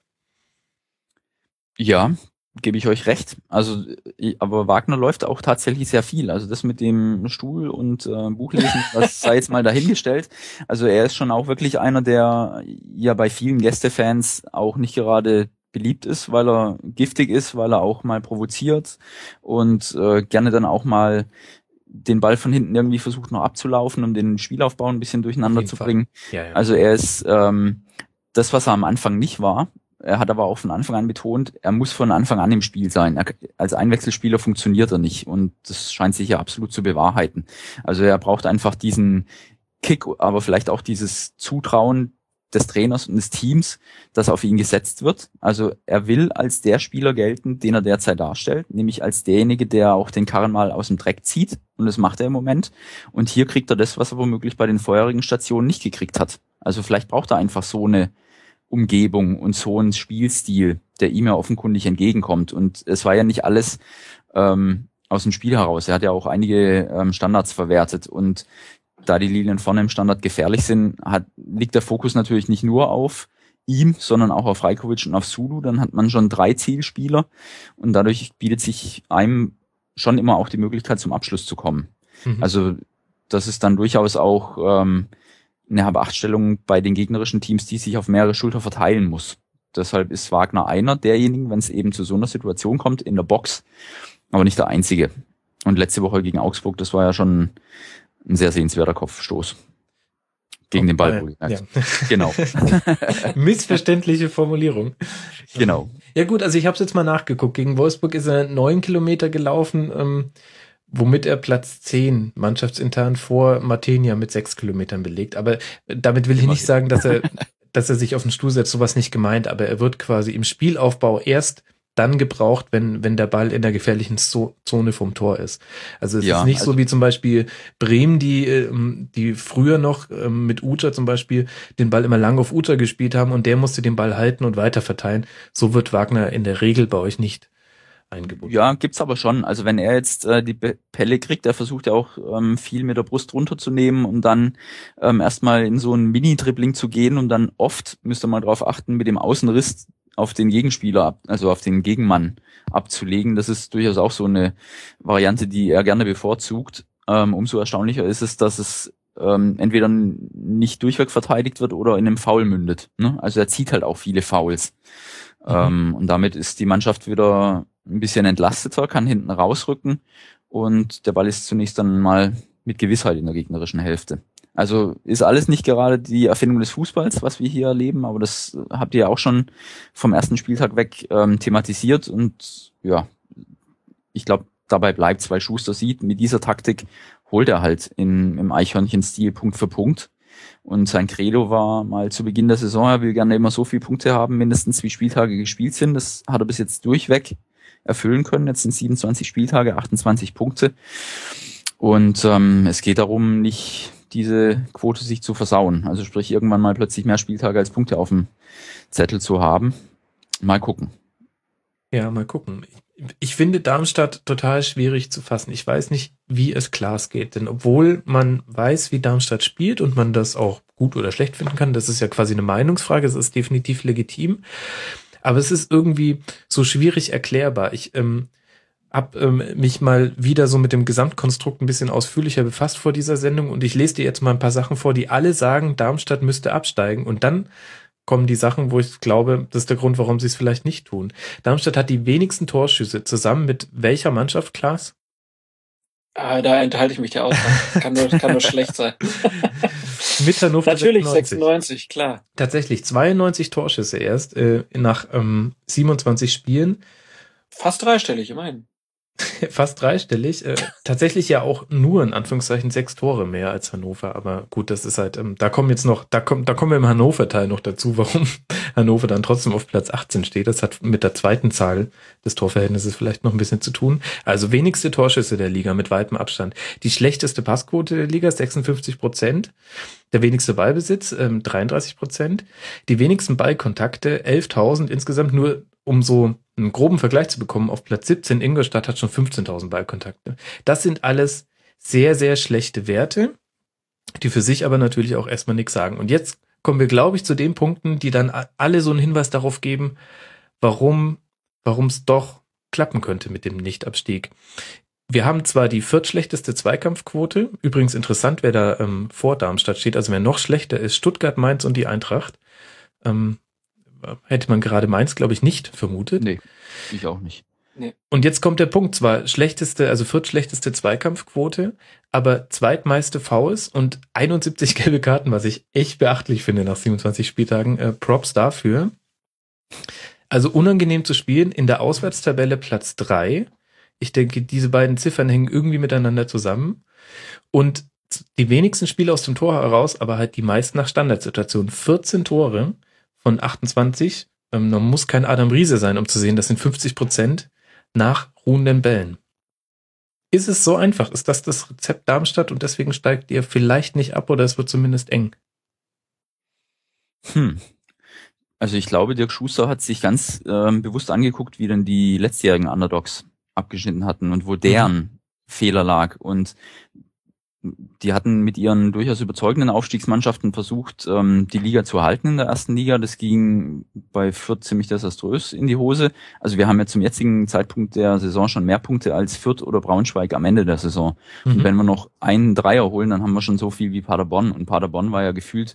Ja, gebe ich euch recht. Also, äh, aber Wagner läuft auch tatsächlich sehr viel. Also das mit dem Stuhl und äh, Buchlesen, das sei jetzt mal dahingestellt. Also er ist schon auch wirklich einer, der ja bei vielen Gästefans auch nicht gerade beliebt ist, weil er giftig ist, weil er auch mal provoziert und äh, gerne dann auch mal den Ball von hinten irgendwie versucht noch abzulaufen, um den Spielaufbau ein bisschen durcheinander Auf jeden zu Fall. bringen. Ja, ja. Also er ist ähm, das, was er am Anfang nicht war. Er hat aber auch von Anfang an betont, er muss von Anfang an im Spiel sein. Er, als Einwechselspieler funktioniert er nicht und das scheint sich ja absolut zu bewahrheiten. Also er braucht einfach diesen Kick, aber vielleicht auch dieses Zutrauen des Trainers und des Teams, das auf ihn gesetzt wird. Also er will als der Spieler gelten, den er derzeit darstellt, nämlich als derjenige, der auch den Karren mal aus dem Dreck zieht, und das macht er im Moment. Und hier kriegt er das, was er womöglich bei den vorherigen Stationen nicht gekriegt hat. Also vielleicht braucht er einfach so eine Umgebung und so einen Spielstil, der ihm ja offenkundig entgegenkommt. Und es war ja nicht alles ähm, aus dem Spiel heraus. Er hat ja auch einige ähm, Standards verwertet. Und da die Linien vorne im Standard gefährlich sind, hat, liegt der Fokus natürlich nicht nur auf ihm, sondern auch auf Rajkovic und auf Zulu. Dann hat man schon drei Zielspieler und dadurch bietet sich einem schon immer auch die Möglichkeit, zum Abschluss zu kommen. Mhm. Also das ist dann durchaus auch ähm, eine Habe-Acht-Stellung bei den gegnerischen Teams, die sich auf mehrere Schulter verteilen muss. Deshalb ist Wagner einer derjenigen, wenn es eben zu so einer Situation kommt, in der Box, aber nicht der einzige. Und letzte Woche gegen Augsburg, das war ja schon ein sehr sehenswerter Kopfstoß. Gegen oh, den Ball. Äh, ja. Genau. Missverständliche Formulierung. Genau. Ja gut, also ich habe es jetzt mal nachgeguckt. Gegen Wolfsburg ist er neun Kilometer gelaufen, ähm, womit er Platz zehn mannschaftsintern vor Martenia mit sechs Kilometern belegt. Aber damit will ich nicht sagen, dass er, dass er sich auf den Stuhl setzt. Sowas nicht gemeint. Aber er wird quasi im Spielaufbau erst dann gebraucht, wenn wenn der Ball in der gefährlichen Zone vom Tor ist. Also es ja, ist nicht also so wie zum Beispiel Bremen, die die früher noch mit Uta zum Beispiel den Ball immer lang auf Uta gespielt haben und der musste den Ball halten und weiter verteilen. So wird Wagner in der Regel bei euch nicht eingebunden. Ja, gibt's aber schon. Also wenn er jetzt äh, die Pelle kriegt, er versucht ja auch ähm, viel mit der Brust runterzunehmen und dann ähm, erstmal in so ein Mini-Dribbling zu gehen und dann oft, müsst ihr mal drauf achten, mit dem Außenriss auf den Gegenspieler, also auf den Gegenmann abzulegen. Das ist durchaus auch so eine Variante, die er gerne bevorzugt. Ähm, umso erstaunlicher ist es, dass es ähm, entweder nicht durchweg verteidigt wird oder in einem Foul mündet. Ne? Also er zieht halt auch viele Fouls. Mhm. Ähm, und damit ist die Mannschaft wieder ein bisschen entlasteter, kann hinten rausrücken und der Ball ist zunächst dann mal mit Gewissheit in der gegnerischen Hälfte. Also ist alles nicht gerade die Erfindung des Fußballs, was wir hier erleben, aber das habt ihr ja auch schon vom ersten Spieltag weg ähm, thematisiert und ja, ich glaube, dabei bleibt's, weil Schuster sieht, mit dieser Taktik holt er halt in, im Eichhörnchen-Stil Punkt für Punkt und sein Credo war mal zu Beginn der Saison, er will gerne immer so viele Punkte haben, mindestens wie Spieltage gespielt sind, das hat er bis jetzt durchweg erfüllen können, jetzt sind siebenundzwanzig Spieltage, achtundzwanzig Punkte und ähm, es geht darum, nicht diese Quote sich zu versauen. Also sprich, irgendwann mal plötzlich mehr Spieltage als Punkte auf dem Zettel zu haben. Mal gucken. Ja, mal gucken. Ich finde Darmstadt total schwierig zu fassen. Ich weiß nicht, wie es Klaas geht. Denn obwohl man weiß, wie Darmstadt spielt und man das auch gut oder schlecht finden kann, das ist ja quasi eine Meinungsfrage, das ist definitiv legitim. Aber es ist irgendwie so schwierig erklärbar. Ich ähm, hab ähm, mich mal wieder so mit dem Gesamtkonstrukt ein bisschen ausführlicher befasst vor dieser Sendung und ich lese dir jetzt mal ein paar Sachen vor, die alle sagen, Darmstadt müsste absteigen und dann kommen die Sachen, wo ich glaube, das ist der Grund, warum sie es vielleicht nicht tun. Darmstadt hat die wenigsten Torschüsse zusammen mit welcher Mannschaft, Klaas? Ah, da enthalte ich mich der Aussage. Kann nur, kann nur schlecht sein. Mit Hannover Natürlich sechsundneunzig. sechsundneunzig, klar. Tatsächlich, zweiundneunzig Torschüsse erst äh, nach ähm, siebenundzwanzig Spielen. Fast dreistellig, immerhin. Fast dreistellig. Äh, tatsächlich ja auch nur in Anführungszeichen sechs Tore mehr als Hannover. Aber gut, das ist halt, ähm, da kommen jetzt noch, da kommt, da kommen wir im Hannover-Teil noch dazu, warum Hannover dann trotzdem auf Platz achtzehn steht. Das hat mit der zweiten Zahl des Torverhältnisses vielleicht noch ein bisschen zu tun. Also wenigste Torschüsse der Liga mit weitem Abstand. Die schlechteste Passquote der Liga, sechsundfünfzig Prozent. Der wenigste Ballbesitz, ähm, dreiunddreißig Prozent. Die wenigsten Ballkontakte, elftausend insgesamt, nur um so einen groben Vergleich zu bekommen, auf Platz siebzehn, Ingolstadt hat schon fünfzehntausend Ballkontakte. Das sind alles sehr, sehr schlechte Werte, die für sich aber natürlich auch erstmal nichts sagen. Und jetzt kommen wir, glaube ich, zu den Punkten, die dann alle so einen Hinweis darauf geben, warum warum es doch klappen könnte mit dem Nichtabstieg. Wir haben zwar die viertschlechteste Zweikampfquote, übrigens interessant, wer da ähm, vor Darmstadt steht, also wer noch schlechter ist, Stuttgart, Mainz und die Eintracht. Ähm, hätte man gerade Mainz, glaube ich, nicht vermutet. Nee, ich auch nicht. Nee. Und jetzt kommt der Punkt, zwar schlechteste, also viertschlechteste Zweikampfquote, aber zweitmeiste Fouls und einundsiebzig gelbe Karten, was ich echt beachtlich finde nach siebenundzwanzig Spieltagen. Äh, Props dafür. Also unangenehm zu spielen, in der Auswärtstabelle Platz drei. Ich denke, diese beiden Ziffern hängen irgendwie miteinander zusammen. Und die wenigsten Spiele aus dem Tor heraus, aber halt die meisten nach Standardsituationen. vierzehn Tore von achtundzwanzig. Ähm, man muss kein Adam Riese sein, um zu sehen, das sind fünfzig Prozent nach ruhenden Bällen. Ist es so einfach? Ist das das Rezept Darmstadt und deswegen steigt ihr vielleicht nicht ab oder es wird zumindest eng? Hm. Also ich glaube, Dirk Schuster hat sich ganz ähm, bewusst angeguckt, wie denn die letztjährigen Underdogs abgeschnitten hatten und wo deren mhm. Fehler lag. Und die hatten mit ihren durchaus überzeugenden Aufstiegsmannschaften versucht, ähm, die Liga zu halten in der ersten Liga. Das ging bei Fürth ziemlich desaströs in die Hose. Also wir haben ja zum jetzigen Zeitpunkt der Saison schon mehr Punkte als Fürth oder Braunschweig am Ende der Saison. Mhm. Und wenn wir noch einen Dreier holen, dann haben wir schon so viel wie Paderborn. Und Paderborn war ja gefühlt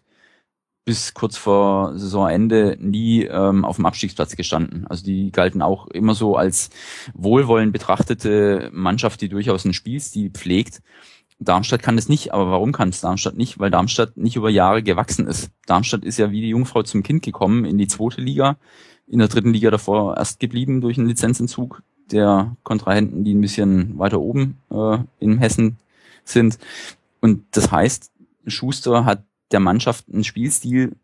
bis kurz vor Saisonende nie ähm, auf dem Abstiegsplatz gestanden. Also die galten auch immer so als wohlwollend betrachtete Mannschaft, die durchaus einen Spielstil pflegt. Darmstadt kann das nicht, aber warum kann es Darmstadt nicht? Weil Darmstadt nicht über Jahre gewachsen ist. Darmstadt ist ja wie die Jungfrau zum Kind gekommen in die zweite Liga, in der dritten Liga davor erst geblieben durch einen Lizenzentzug der Kontrahenten, die ein bisschen weiter oben äh, in Hessen sind. Und das heißt, Schuster hat der Mannschaft einen Spielstil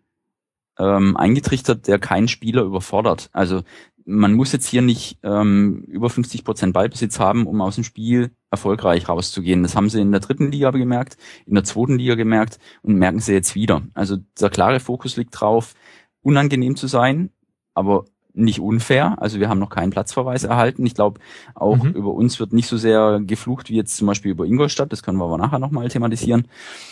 ähm, eingetrichtert, der keinen Spieler überfordert. Also man muss jetzt hier nicht ähm, über fünfzig Prozent Ballbesitz haben, um aus dem Spiel erfolgreich rauszugehen. Das haben sie in der dritten Liga gemerkt, in der zweiten Liga gemerkt und merken sie jetzt wieder. Also der klare Fokus liegt drauf, unangenehm zu sein, aber nicht unfair. Also wir haben noch keinen Platzverweis erhalten. Ich glaube, auch mhm. über uns wird nicht so sehr geflucht wie jetzt zum Beispiel über Ingolstadt. Das können wir aber nachher nochmal thematisieren.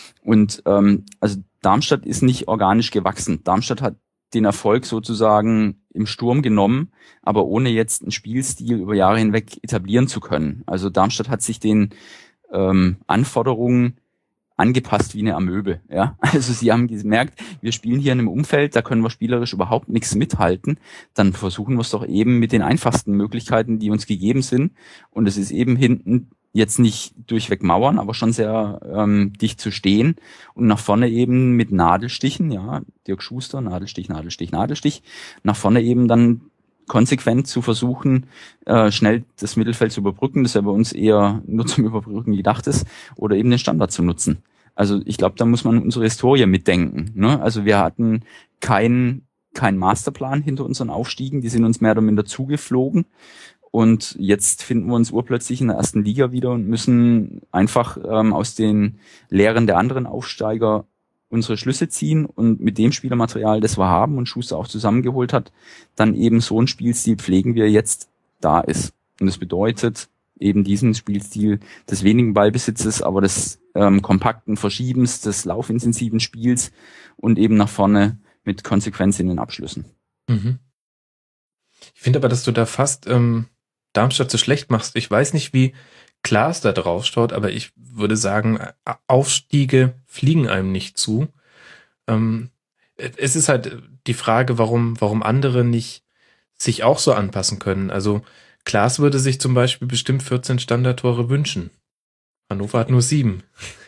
Und ähm, also Darmstadt ist nicht organisch gewachsen. Darmstadt hat den Erfolg sozusagen im Sturm genommen, aber ohne jetzt einen Spielstil über Jahre hinweg etablieren zu können. Also Darmstadt hat sich den ähm, Anforderungen angepasst wie eine Amöbe. Ja, also sie haben gemerkt, wir spielen hier in einem Umfeld, da können wir spielerisch überhaupt nichts mithalten. Dann versuchen wir es doch eben mit den einfachsten Möglichkeiten, die uns gegeben sind. Und es ist eben hinten jetzt nicht durchweg Mauern, aber schon sehr ähm, dicht zu stehen und nach vorne eben mit Nadelstichen, ja, Dirk Schuster, Nadelstich, Nadelstich, Nadelstich, nach vorne eben dann konsequent zu versuchen, äh, schnell das Mittelfeld zu überbrücken, das ja bei uns eher nur zum Überbrücken gedacht ist, oder eben den Standard zu nutzen. Also ich glaube, da muss man unsere Historie mitdenken. Ne? Also wir hatten keinen kein Masterplan hinter unseren Aufstiegen, die sind uns mehr oder minder zugeflogen. Und jetzt finden wir uns urplötzlich in der ersten Liga wieder und müssen einfach ähm, aus den Lehren der anderen Aufsteiger unsere Schlüsse ziehen und mit dem Spielermaterial, das wir haben und Schuster auch zusammengeholt hat, dann eben so einen Spielstil pflegen, wie er jetzt da ist. Und das bedeutet eben diesen Spielstil des wenigen Ballbesitzes, aber des ähm, kompakten Verschiebens, des laufintensiven Spiels und eben nach vorne mit Konsequenz in den Abschlüssen. Mhm. Ich finde aber, dass du da fast ähm, Darmstadt so schlecht machst. Ich weiß nicht, wie klar es da drauf schaut, aber ich würde sagen, Aufstiege fliegen einem nicht zu. Ähm, es ist halt die Frage, warum, warum andere nicht sich auch so anpassen können. Also Klaas würde sich zum Beispiel bestimmt vierzehn Standardtore wünschen. Hannover hat nur sieben.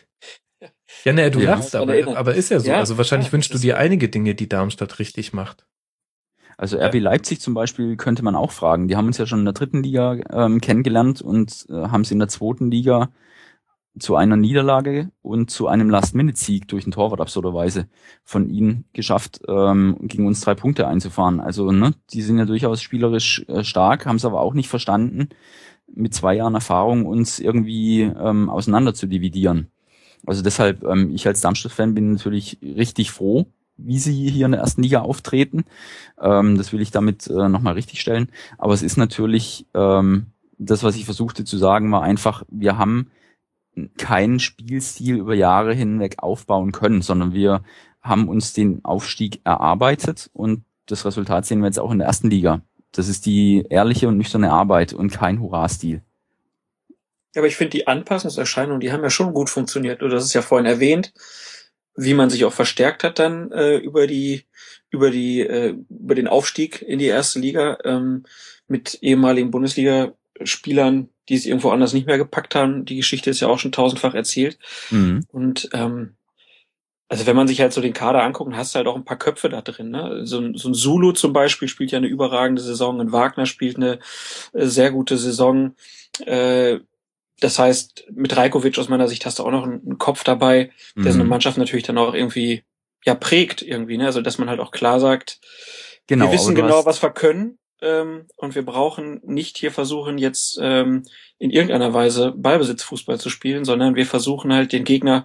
Ja, ne, du ja, lachst, aber, aber ist ja so. Ja, also wahrscheinlich ja, wünschst du dir einige Dinge, die Darmstadt richtig macht. Also R B Leipzig zum Beispiel könnte man auch fragen. Die haben uns ja schon in der dritten Liga ähm, kennengelernt und äh, haben es in der zweiten Liga zu einer Niederlage und zu einem Last-Minute-Sieg durch den Torwart absurderweise von ihnen geschafft, ähm, gegen uns drei Punkte einzufahren. Also ne, die sind ja durchaus spielerisch äh, stark, haben es aber auch nicht verstanden, mit zwei Jahren Erfahrung uns irgendwie ähm, auseinander zu dividieren. Also deshalb, ähm, ich als Darmstadt-Fan bin natürlich richtig froh, wie sie hier in der ersten Liga auftreten. Ähm, das will ich damit äh, nochmal richtig stellen. Aber es ist natürlich, ähm, das, was ich versuchte zu sagen, war einfach, wir haben keinen Spielstil über Jahre hinweg aufbauen können, sondern wir haben uns den Aufstieg erarbeitet und das Resultat sehen wir jetzt auch in der ersten Liga. Das ist die ehrliche und nüchterne Arbeit und kein Hurra-Stil. Aber ich finde, die Anpassungserscheinungen, die haben ja schon gut funktioniert. Du hast es ja vorhin erwähnt, wie man sich auch verstärkt hat dann äh, über die über die äh, über den Aufstieg in die erste Liga ähm, mit ehemaligen Bundesligaspielern, die es irgendwo anders nicht mehr gepackt haben. Die Geschichte ist ja auch schon tausendfach erzählt. Mhm. Und ähm, also wenn man sich halt so den Kader anguckt, hast du halt auch ein paar Köpfe da drin. Ne? So, ein, so ein Zulu zum Beispiel spielt ja eine überragende Saison, ein Wagner spielt eine äh, sehr gute Saison. Äh, Das heißt, mit Rajkovic aus meiner Sicht hast du auch noch einen Kopf dabei, der mhm. so eine Mannschaft natürlich dann auch irgendwie ja prägt irgendwie, ne? Also dass man halt auch klar sagt, genau, wir wissen genau, was wir können ähm, und wir brauchen nicht hier versuchen jetzt ähm, in irgendeiner Weise Ballbesitzfußball zu spielen, sondern wir versuchen halt den Gegner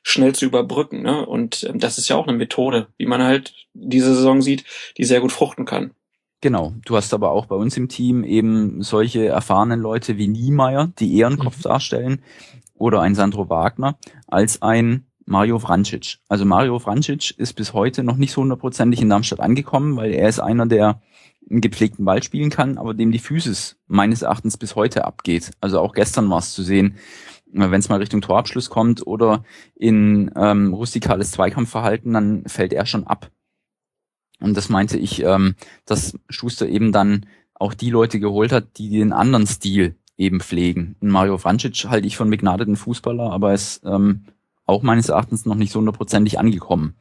schnell zu überbrücken. Ne? Und ähm, das ist ja auch eine Methode, wie man halt diese Saison sieht, die sehr gut fruchten kann. Genau, du hast aber auch bei uns im Team eben solche erfahrenen Leute wie Niemeyer, die eher einen Kopf mhm. darstellen, oder ein Sandro Wagner, als ein Mario Vrancic. Also Mario Vrancic ist bis heute noch nicht so hundertprozentig in Darmstadt angekommen, weil er ist einer, der einen gepflegten Ball spielen kann, aber dem die Physis meines Erachtens bis heute abgeht. Also auch gestern war es zu sehen, wenn es mal Richtung Torabschluss kommt oder in ähm, rustikales Zweikampfverhalten, dann fällt er schon ab. Und das meinte ich, ähm, dass Schuster eben dann auch die Leute geholt hat, die den anderen Stil eben pflegen. Und Mario Vrancic halte ich von begnadeten Fußballer, aber er ist ähm, auch meines Erachtens noch nicht so hundertprozentig angekommen.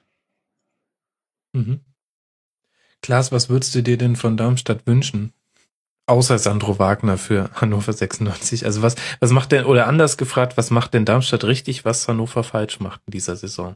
Mhm. Klaas, was würdest du dir denn von Darmstadt wünschen? Außer Sandro Wagner für Hannover sechsundneunzig. Also was, was macht denn, oder anders gefragt, was macht denn Darmstadt richtig, was Hannover falsch macht in dieser Saison?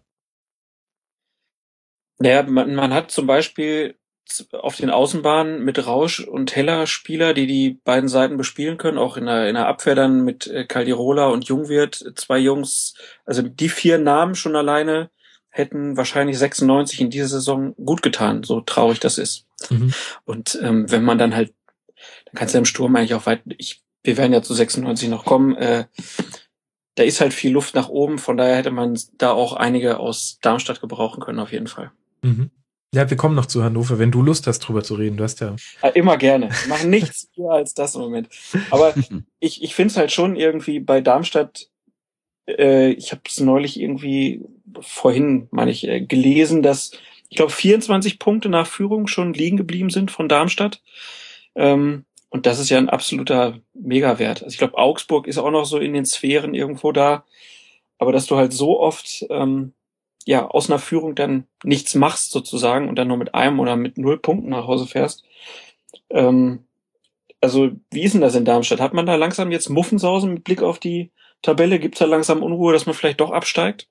Ja, man, man hat zum Beispiel auf den Außenbahnen mit Rausch und Heller Spieler, die die beiden Seiten bespielen können, auch in der, in der Abwehr dann mit Caldirola und Jungwirth, zwei Jungs, also die vier Namen schon alleine hätten wahrscheinlich sechsundneunzig in dieser Saison gut getan, so traurig das ist. Mhm. Und ähm, wenn man dann halt, dann kannst du im Sturm eigentlich auch weit, ich, wir werden ja zu sechsundneunzig noch kommen, äh, da ist halt viel Luft nach oben, von daher hätte man da auch einige aus Darmstadt gebrauchen können, auf jeden Fall. Mhm. Ja, wir kommen noch zu Hannover, wenn du Lust hast, drüber zu reden. Du hast ja... ja immer gerne. Ich mache nichts mehr als das im Moment. Aber ich, ich finde es halt schon irgendwie bei Darmstadt, äh, ich habe es neulich irgendwie vorhin, meine ich, äh, gelesen, dass, ich glaube, vierundzwanzig Punkte nach Führung schon liegen geblieben sind von Darmstadt. Ähm, und das ist ja ein absoluter Megawert. Also ich glaube, Augsburg ist auch noch so in den Sphären irgendwo da. Aber dass du halt so oft... Ähm, ja, aus einer Führung dann nichts machst sozusagen und dann nur mit einem oder mit null Punkten nach Hause fährst. Ähm, also wie ist denn das in Darmstadt? Hat man da langsam jetzt Muffensausen mit Blick auf die Tabelle? Gibt's da langsam Unruhe, dass man vielleicht doch absteigt?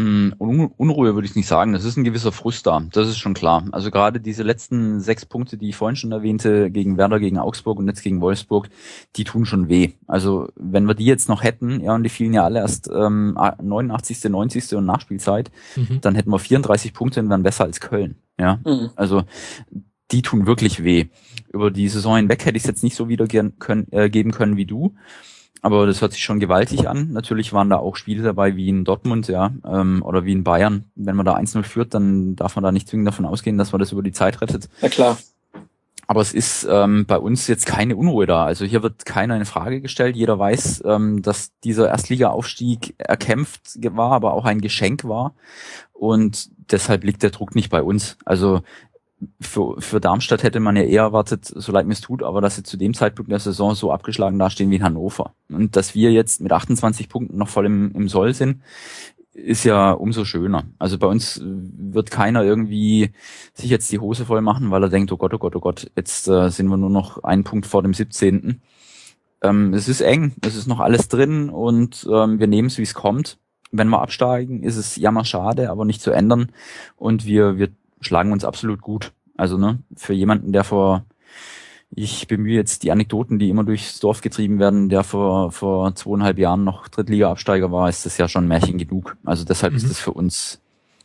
Unruhe würde ich nicht sagen. Das ist ein gewisser Frust da. Das ist schon klar. Also gerade diese letzten sechs Punkte, die ich vorhin schon erwähnte, gegen Werder, gegen Augsburg und jetzt gegen Wolfsburg, die tun schon weh. Also wenn wir die jetzt noch hätten, ja, und die fielen ja alle erst ähm, neunundachtzigste, neunzigste und Nachspielzeit, mhm. dann hätten wir vierunddreißig Punkte und wären besser als Köln. Ja, mhm. Also die tun wirklich weh. Über die Saison hinweg hätte ich es jetzt nicht so wiedergeben können, äh, geben können wie du. Aber das hört sich schon gewaltig an. Natürlich waren da auch Spiele dabei wie in Dortmund, ja, ähm, oder wie in Bayern. Wenn man da eins null führt, dann darf man da nicht zwingend davon ausgehen, dass man das über die Zeit rettet. Ja, klar. Aber es ist ähm, bei uns jetzt keine Unruhe da. Also hier wird keiner in Frage gestellt. Jeder weiß, ähm, dass dieser Erstliga-Aufstieg erkämpft war, aber auch ein Geschenk war. Und deshalb liegt der Druck nicht bei uns. Also Für, für Darmstadt hätte man ja eher erwartet, so leid mir es tut, aber dass sie zu dem Zeitpunkt der Saison so abgeschlagen dastehen wie in Hannover. Und dass wir jetzt mit achtundzwanzig Punkten noch voll im, im Soll sind, ist ja umso schöner. Also bei uns wird keiner irgendwie sich jetzt die Hose voll machen, weil er denkt, oh Gott, oh Gott, oh Gott, jetzt äh, sind wir nur noch einen Punkt vor dem siebzehnten Ähm, es ist eng, es ist noch alles drin und ähm, wir nehmen es, wie es kommt. Wenn wir absteigen, ist es jammerschade, aber nicht zu ändern. Und wir, wir schlagen uns absolut gut. Also ne, für jemanden, der vor, ich bemühe jetzt die Anekdoten, die immer durchs Dorf getrieben werden, der vor vor zweieinhalb Jahren noch Drittliga-Absteiger war, ist das ja schon Märchen genug. Also deshalb mhm. ist das für uns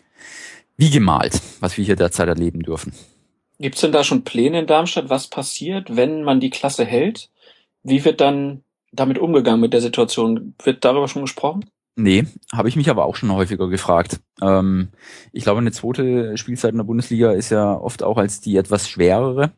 wie gemalt, was wir hier derzeit erleben dürfen. Gibt's denn da schon Pläne in Darmstadt, was passiert, wenn man die Klasse hält? Wie wird dann damit umgegangen mit der Situation? Wird darüber schon gesprochen? Nee, habe ich mich aber auch schon häufiger gefragt. Ähm, ich glaube, eine zweite Spielzeit in der Bundesliga ist ja oft auch als die etwas schwerere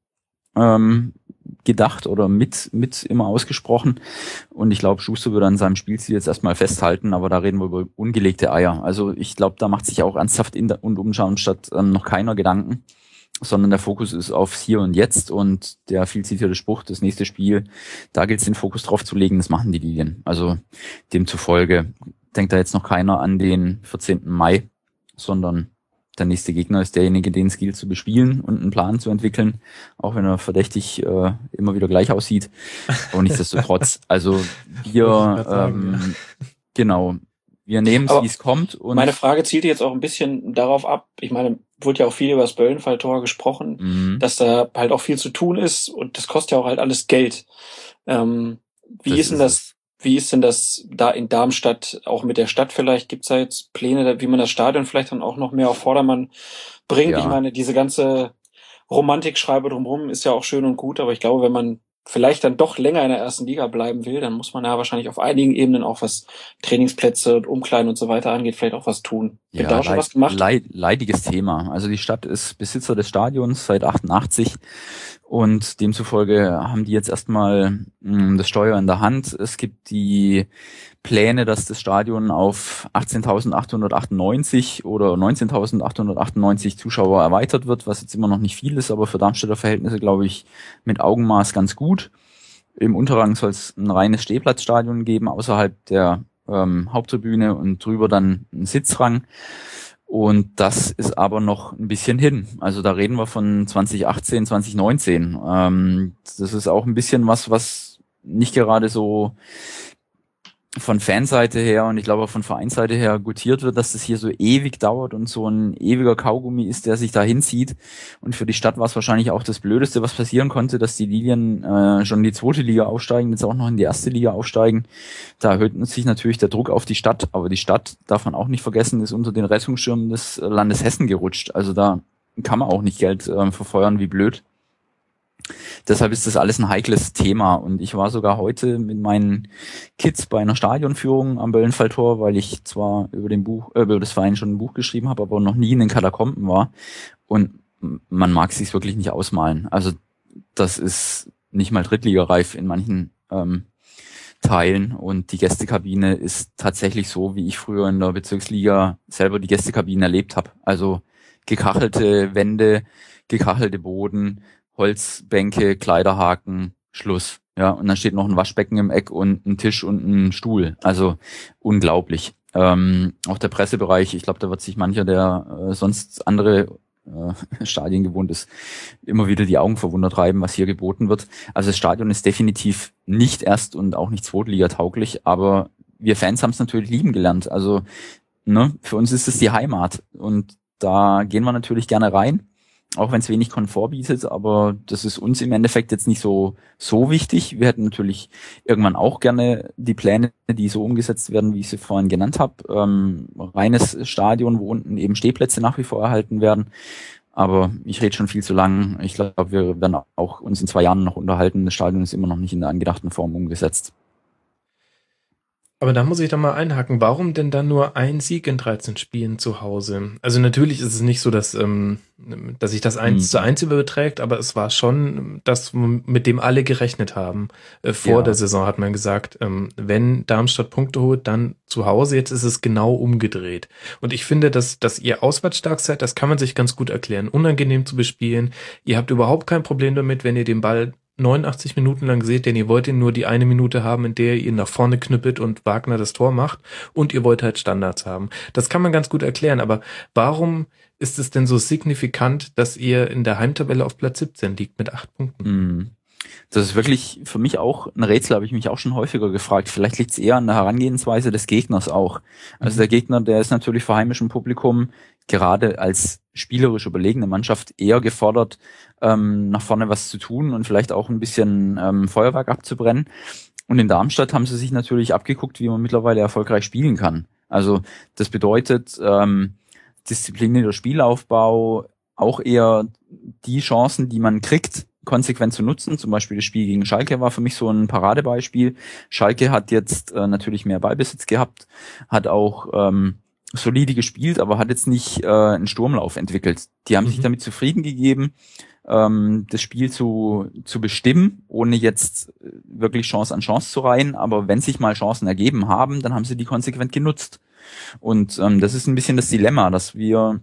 ähm, gedacht oder mit mit immer ausgesprochen. Und ich glaube, Schuster würde an seinem Spielziel jetzt erstmal festhalten, aber da reden wir über ungelegte Eier. Also ich glaube, da macht sich auch ernsthaft in der, und umschauen statt ähm, noch keiner Gedanken, sondern der Fokus ist aufs Hier und Jetzt und der viel zitierte Spruch, das nächste Spiel, da gilt es den Fokus drauf zu legen, das machen die Lilien. Also demzufolge denkt da jetzt noch keiner an den vierzehnten Mai, sondern der nächste Gegner ist derjenige, den es gilt zu bespielen und einen Plan zu entwickeln, auch wenn er verdächtig äh, immer wieder gleich aussieht. Aber nichtsdestotrotz, also wir, ähm, genau, wir nehmen es, wie es kommt. Und meine Frage zielte jetzt auch ein bisschen darauf ab, ich meine, wurde ja auch viel über das Böllenfalltor gesprochen, mhm. dass da halt auch viel zu tun ist und das kostet ja auch halt alles Geld. Ähm, wie das ist denn das? wie ist denn das da in Darmstadt, auch mit der Stadt vielleicht? Gibt's da jetzt Pläne, wie man das Stadion vielleicht dann auch noch mehr auf Vordermann bringt? Ja. Ich meine, diese ganze Romantikschreibe drumherum ist ja auch schön und gut, aber ich glaube, wenn man vielleicht dann doch länger in der ersten Liga bleiben will, dann muss man ja wahrscheinlich auf einigen Ebenen auch, was Trainingsplätze und Umkleiden und so weiter angeht, vielleicht auch was tun. Wird Ja, da auch schon leid, was gemacht? leid, leidiges Thema. Also die Stadt ist Besitzer des Stadions seit achtundachtzig und demzufolge haben die jetzt erstmal mh, das Steuer in der Hand. Es gibt die Pläne, dass das Stadion auf achtzehntausendachthundertachtundneunzig oder neunzehntausendachthundertachtundneunzig Zuschauer erweitert wird, was jetzt immer noch nicht viel ist, aber für Darmstädter Verhältnisse, glaube ich, mit Augenmaß ganz gut. Im Unterrang soll es ein reines Stehplatzstadion geben, außerhalb der ähm, Haupttribüne und drüber dann ein Sitzrang. Und das ist aber noch ein bisschen hin. Also da reden wir von zwanzig achtzehn, zwanzig neunzehn. Ähm, das ist auch ein bisschen was, was nicht gerade so von Fanseite her und ich glaube auch von Vereinsseite her gutiert wird, dass das hier so ewig dauert und so ein ewiger Kaugummi ist, der sich da hinzieht. Und für die Stadt war es wahrscheinlich auch das Blödeste, was passieren konnte, dass die Lilien äh, schon in die zweite Liga aufsteigen, jetzt auch noch in die erste Liga aufsteigen. Da erhöht sich natürlich der Druck auf die Stadt, aber die Stadt, darf man auch nicht vergessen, ist unter den Rettungsschirmen des Landes Hessen gerutscht. Also da kann man auch nicht Geld äh, verfeuern, wie blöd. Deshalb ist das alles ein heikles Thema und ich war sogar heute mit meinen Kids bei einer Stadionführung am Böllenfalltor, weil ich zwar über den Buch, äh, über das Verein schon ein Buch geschrieben habe, aber noch nie in den Katakomben war und man mag es sich wirklich nicht ausmalen. Also das ist nicht mal drittligareif in manchen ähm, Teilen und die Gästekabine ist tatsächlich so, wie ich früher in der Bezirksliga selber die Gästekabinen erlebt habe. Also gekachelte Wände, gekachelte Boden, Holzbänke, Kleiderhaken, Schluss. Ja, und dann steht noch ein Waschbecken im Eck und ein Tisch und ein Stuhl. Also unglaublich. Ähm, auch der Pressebereich, ich glaube, da wird sich mancher, der äh, sonst andere äh, Stadien gewohnt ist, immer wieder die Augen verwundert reiben, was hier geboten wird. Also das Stadion ist definitiv nicht erst und auch nicht zweitligatauglich, aber wir Fans haben es natürlich lieben gelernt. Also ne, für uns ist es die Heimat und da gehen wir natürlich gerne rein. Auch wenn es wenig Komfort bietet, aber das ist uns im Endeffekt jetzt nicht so so wichtig. Wir hätten natürlich irgendwann auch gerne die Pläne, die so umgesetzt werden, wie ich sie vorhin genannt habe. Ähm, reines Stadion, wo unten eben Stehplätze nach wie vor erhalten werden. Aber ich rede schon viel zu lang. Ich glaube, wir werden auch uns in zwei Jahren noch unterhalten. Das Stadion ist immer noch nicht in der angedachten Form umgesetzt. Aber da muss ich doch mal einhaken. Warum denn dann nur ein Sieg in dreizehn Spielen zu Hause? Also natürlich ist es nicht so, dass, ähm, dass sich das eins zu eins überträgt, aber es war schon das, mit dem alle gerechnet haben. Äh, vor Ja. der Saison hat man gesagt, ähm, wenn Darmstadt Punkte holt, dann zu Hause. Jetzt ist es genau umgedreht. Und ich finde, dass, dass ihr auswärtsstark seid, das kann man sich ganz gut erklären. Unangenehm zu bespielen. Ihr habt überhaupt kein Problem damit, wenn ihr den Ball neunundachtzig Minuten lang seht, denn ihr wollt ihn nur die eine Minute haben, in der ihr ihn nach vorne knüppelt und Wagner das Tor macht und ihr wollt halt Standards haben. Das kann man ganz gut erklären, aber warum ist es denn so signifikant, dass ihr in der Heimtabelle auf Platz siebzehn liegt mit acht Punkten? Das ist wirklich für mich auch ein Rätsel, habe ich mich auch schon häufiger gefragt. Vielleicht liegt es eher an der Herangehensweise des Gegners auch. Also der Gegner, der ist natürlich vor heimischem Publikum gerade als spielerisch überlegene Mannschaft eher gefordert, ähm, nach vorne was zu tun und vielleicht auch ein bisschen ähm, Feuerwerk abzubrennen. Und in Darmstadt haben sie sich natürlich abgeguckt, wie man mittlerweile erfolgreich spielen kann. Also das bedeutet ähm, disziplinierter Spielaufbau, auch eher die Chancen, die man kriegt, konsequent zu nutzen. Zum Beispiel das Spiel gegen Schalke war für mich so ein Paradebeispiel. Schalke hat jetzt äh, natürlich mehr Ballbesitz gehabt, hat auch ähm, solide gespielt, aber hat jetzt nicht äh, einen Sturmlauf entwickelt. Die haben mhm. sich damit zufrieden gegeben, ähm, das Spiel zu zu bestimmen, ohne jetzt wirklich Chance an Chance zu reihen. Aber wenn sich mal Chancen ergeben haben, dann haben sie die konsequent genutzt. Und ähm, das ist ein bisschen das Dilemma, dass wir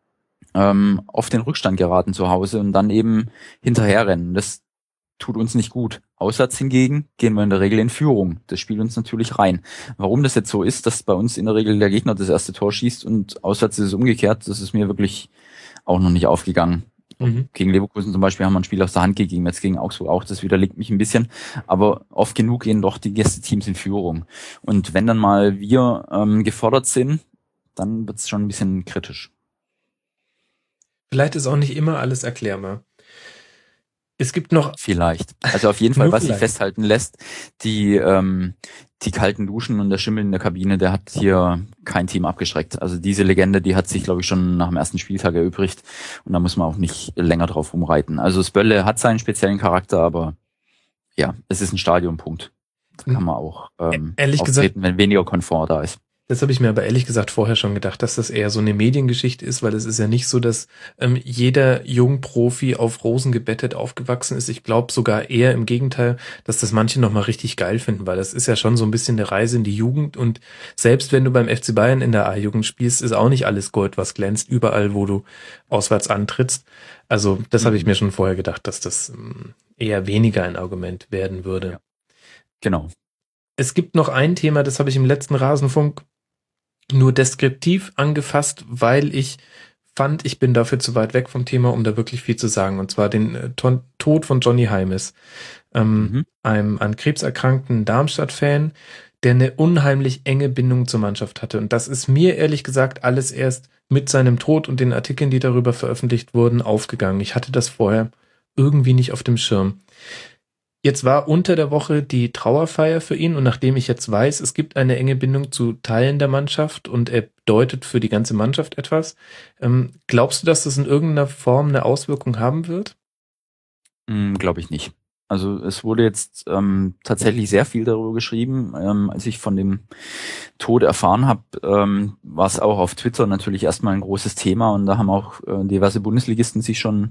ähm, auf den Rückstand geraten zu Hause und dann eben hinterherrennen. Das tut uns nicht gut. Auswärts hingegen gehen wir in der Regel in Führung. Das spielt uns natürlich rein. Warum das jetzt so ist, dass bei uns in der Regel der Gegner das erste Tor schießt und auswärts ist es umgekehrt, das ist mir wirklich auch noch nicht aufgegangen. Mhm. Gegen Leverkusen zum Beispiel haben wir ein Spiel aus der Hand gegeben, jetzt gegen Augsburg auch, das widerlegt mich ein bisschen, aber oft genug gehen doch die Gästeteams in Führung. Und wenn dann mal wir ähm, gefordert sind, dann wird es schon ein bisschen kritisch. Vielleicht ist auch nicht immer alles erklärbar. Es gibt noch... Vielleicht. Also auf jeden Fall, Nur was sich vielleicht. festhalten lässt, die ähm, die kalten Duschen und der Schimmel in der Kabine, der hat hier kein Team abgeschreckt. Also diese Legende, die hat sich, glaube ich, schon nach dem ersten Spieltag erübrigt und da muss man auch nicht länger drauf rumreiten. Also Spölle hat seinen speziellen Charakter, aber ja, es ist ein Stadionpunkt. Da kann man auch ähm, Ehrlich auftreten, gesagt, wenn weniger Komfort da ist. das habe ich mir aber ehrlich gesagt vorher schon gedacht, dass das eher so eine Mediengeschichte ist, weil es ist ja nicht so, dass ähm, jeder Jungprofi auf Rosen gebettet aufgewachsen ist. Ich glaube sogar eher im Gegenteil, dass das manche nochmal richtig geil finden, weil das ist ja schon so ein bisschen eine Reise in die Jugend und selbst wenn du beim F C Bayern in der A-Jugend spielst, ist auch nicht alles Gold, was glänzt, überall, wo du auswärts antrittst. Also das mhm. habe ich mir schon vorher gedacht, dass das ähm, eher weniger ein Argument werden würde. Ja. Genau. Es gibt noch ein Thema, das habe ich im letzten Rasenfunk nur deskriptiv angefasst, weil ich fand, ich bin dafür zu weit weg vom Thema, um da wirklich viel zu sagen. Und zwar den äh, Ton- Tod von Johnny Heimes, ähm, mhm. einem an Krebs erkrankten Darmstadt-Fan, der eine unheimlich enge Bindung zur Mannschaft hatte. Und das ist mir ehrlich gesagt alles erst mit seinem Tod und den Artikeln, die darüber veröffentlicht wurden, aufgegangen. Ich hatte das vorher irgendwie nicht auf dem Schirm. Jetzt war unter der Woche die Trauerfeier für ihn und nachdem ich jetzt weiß, es gibt eine enge Bindung zu Teilen der Mannschaft und er bedeutet für die ganze Mannschaft etwas, ähm, glaubst du, dass das in irgendeiner Form eine Auswirkung haben wird? Mm, glaube ich nicht. Also es wurde jetzt ähm, tatsächlich sehr viel darüber geschrieben. Ähm, als ich von dem Tod erfahren habe, ähm, war es auch auf Twitter natürlich erstmal ein großes Thema und da haben auch äh, diverse Bundesligisten sich schon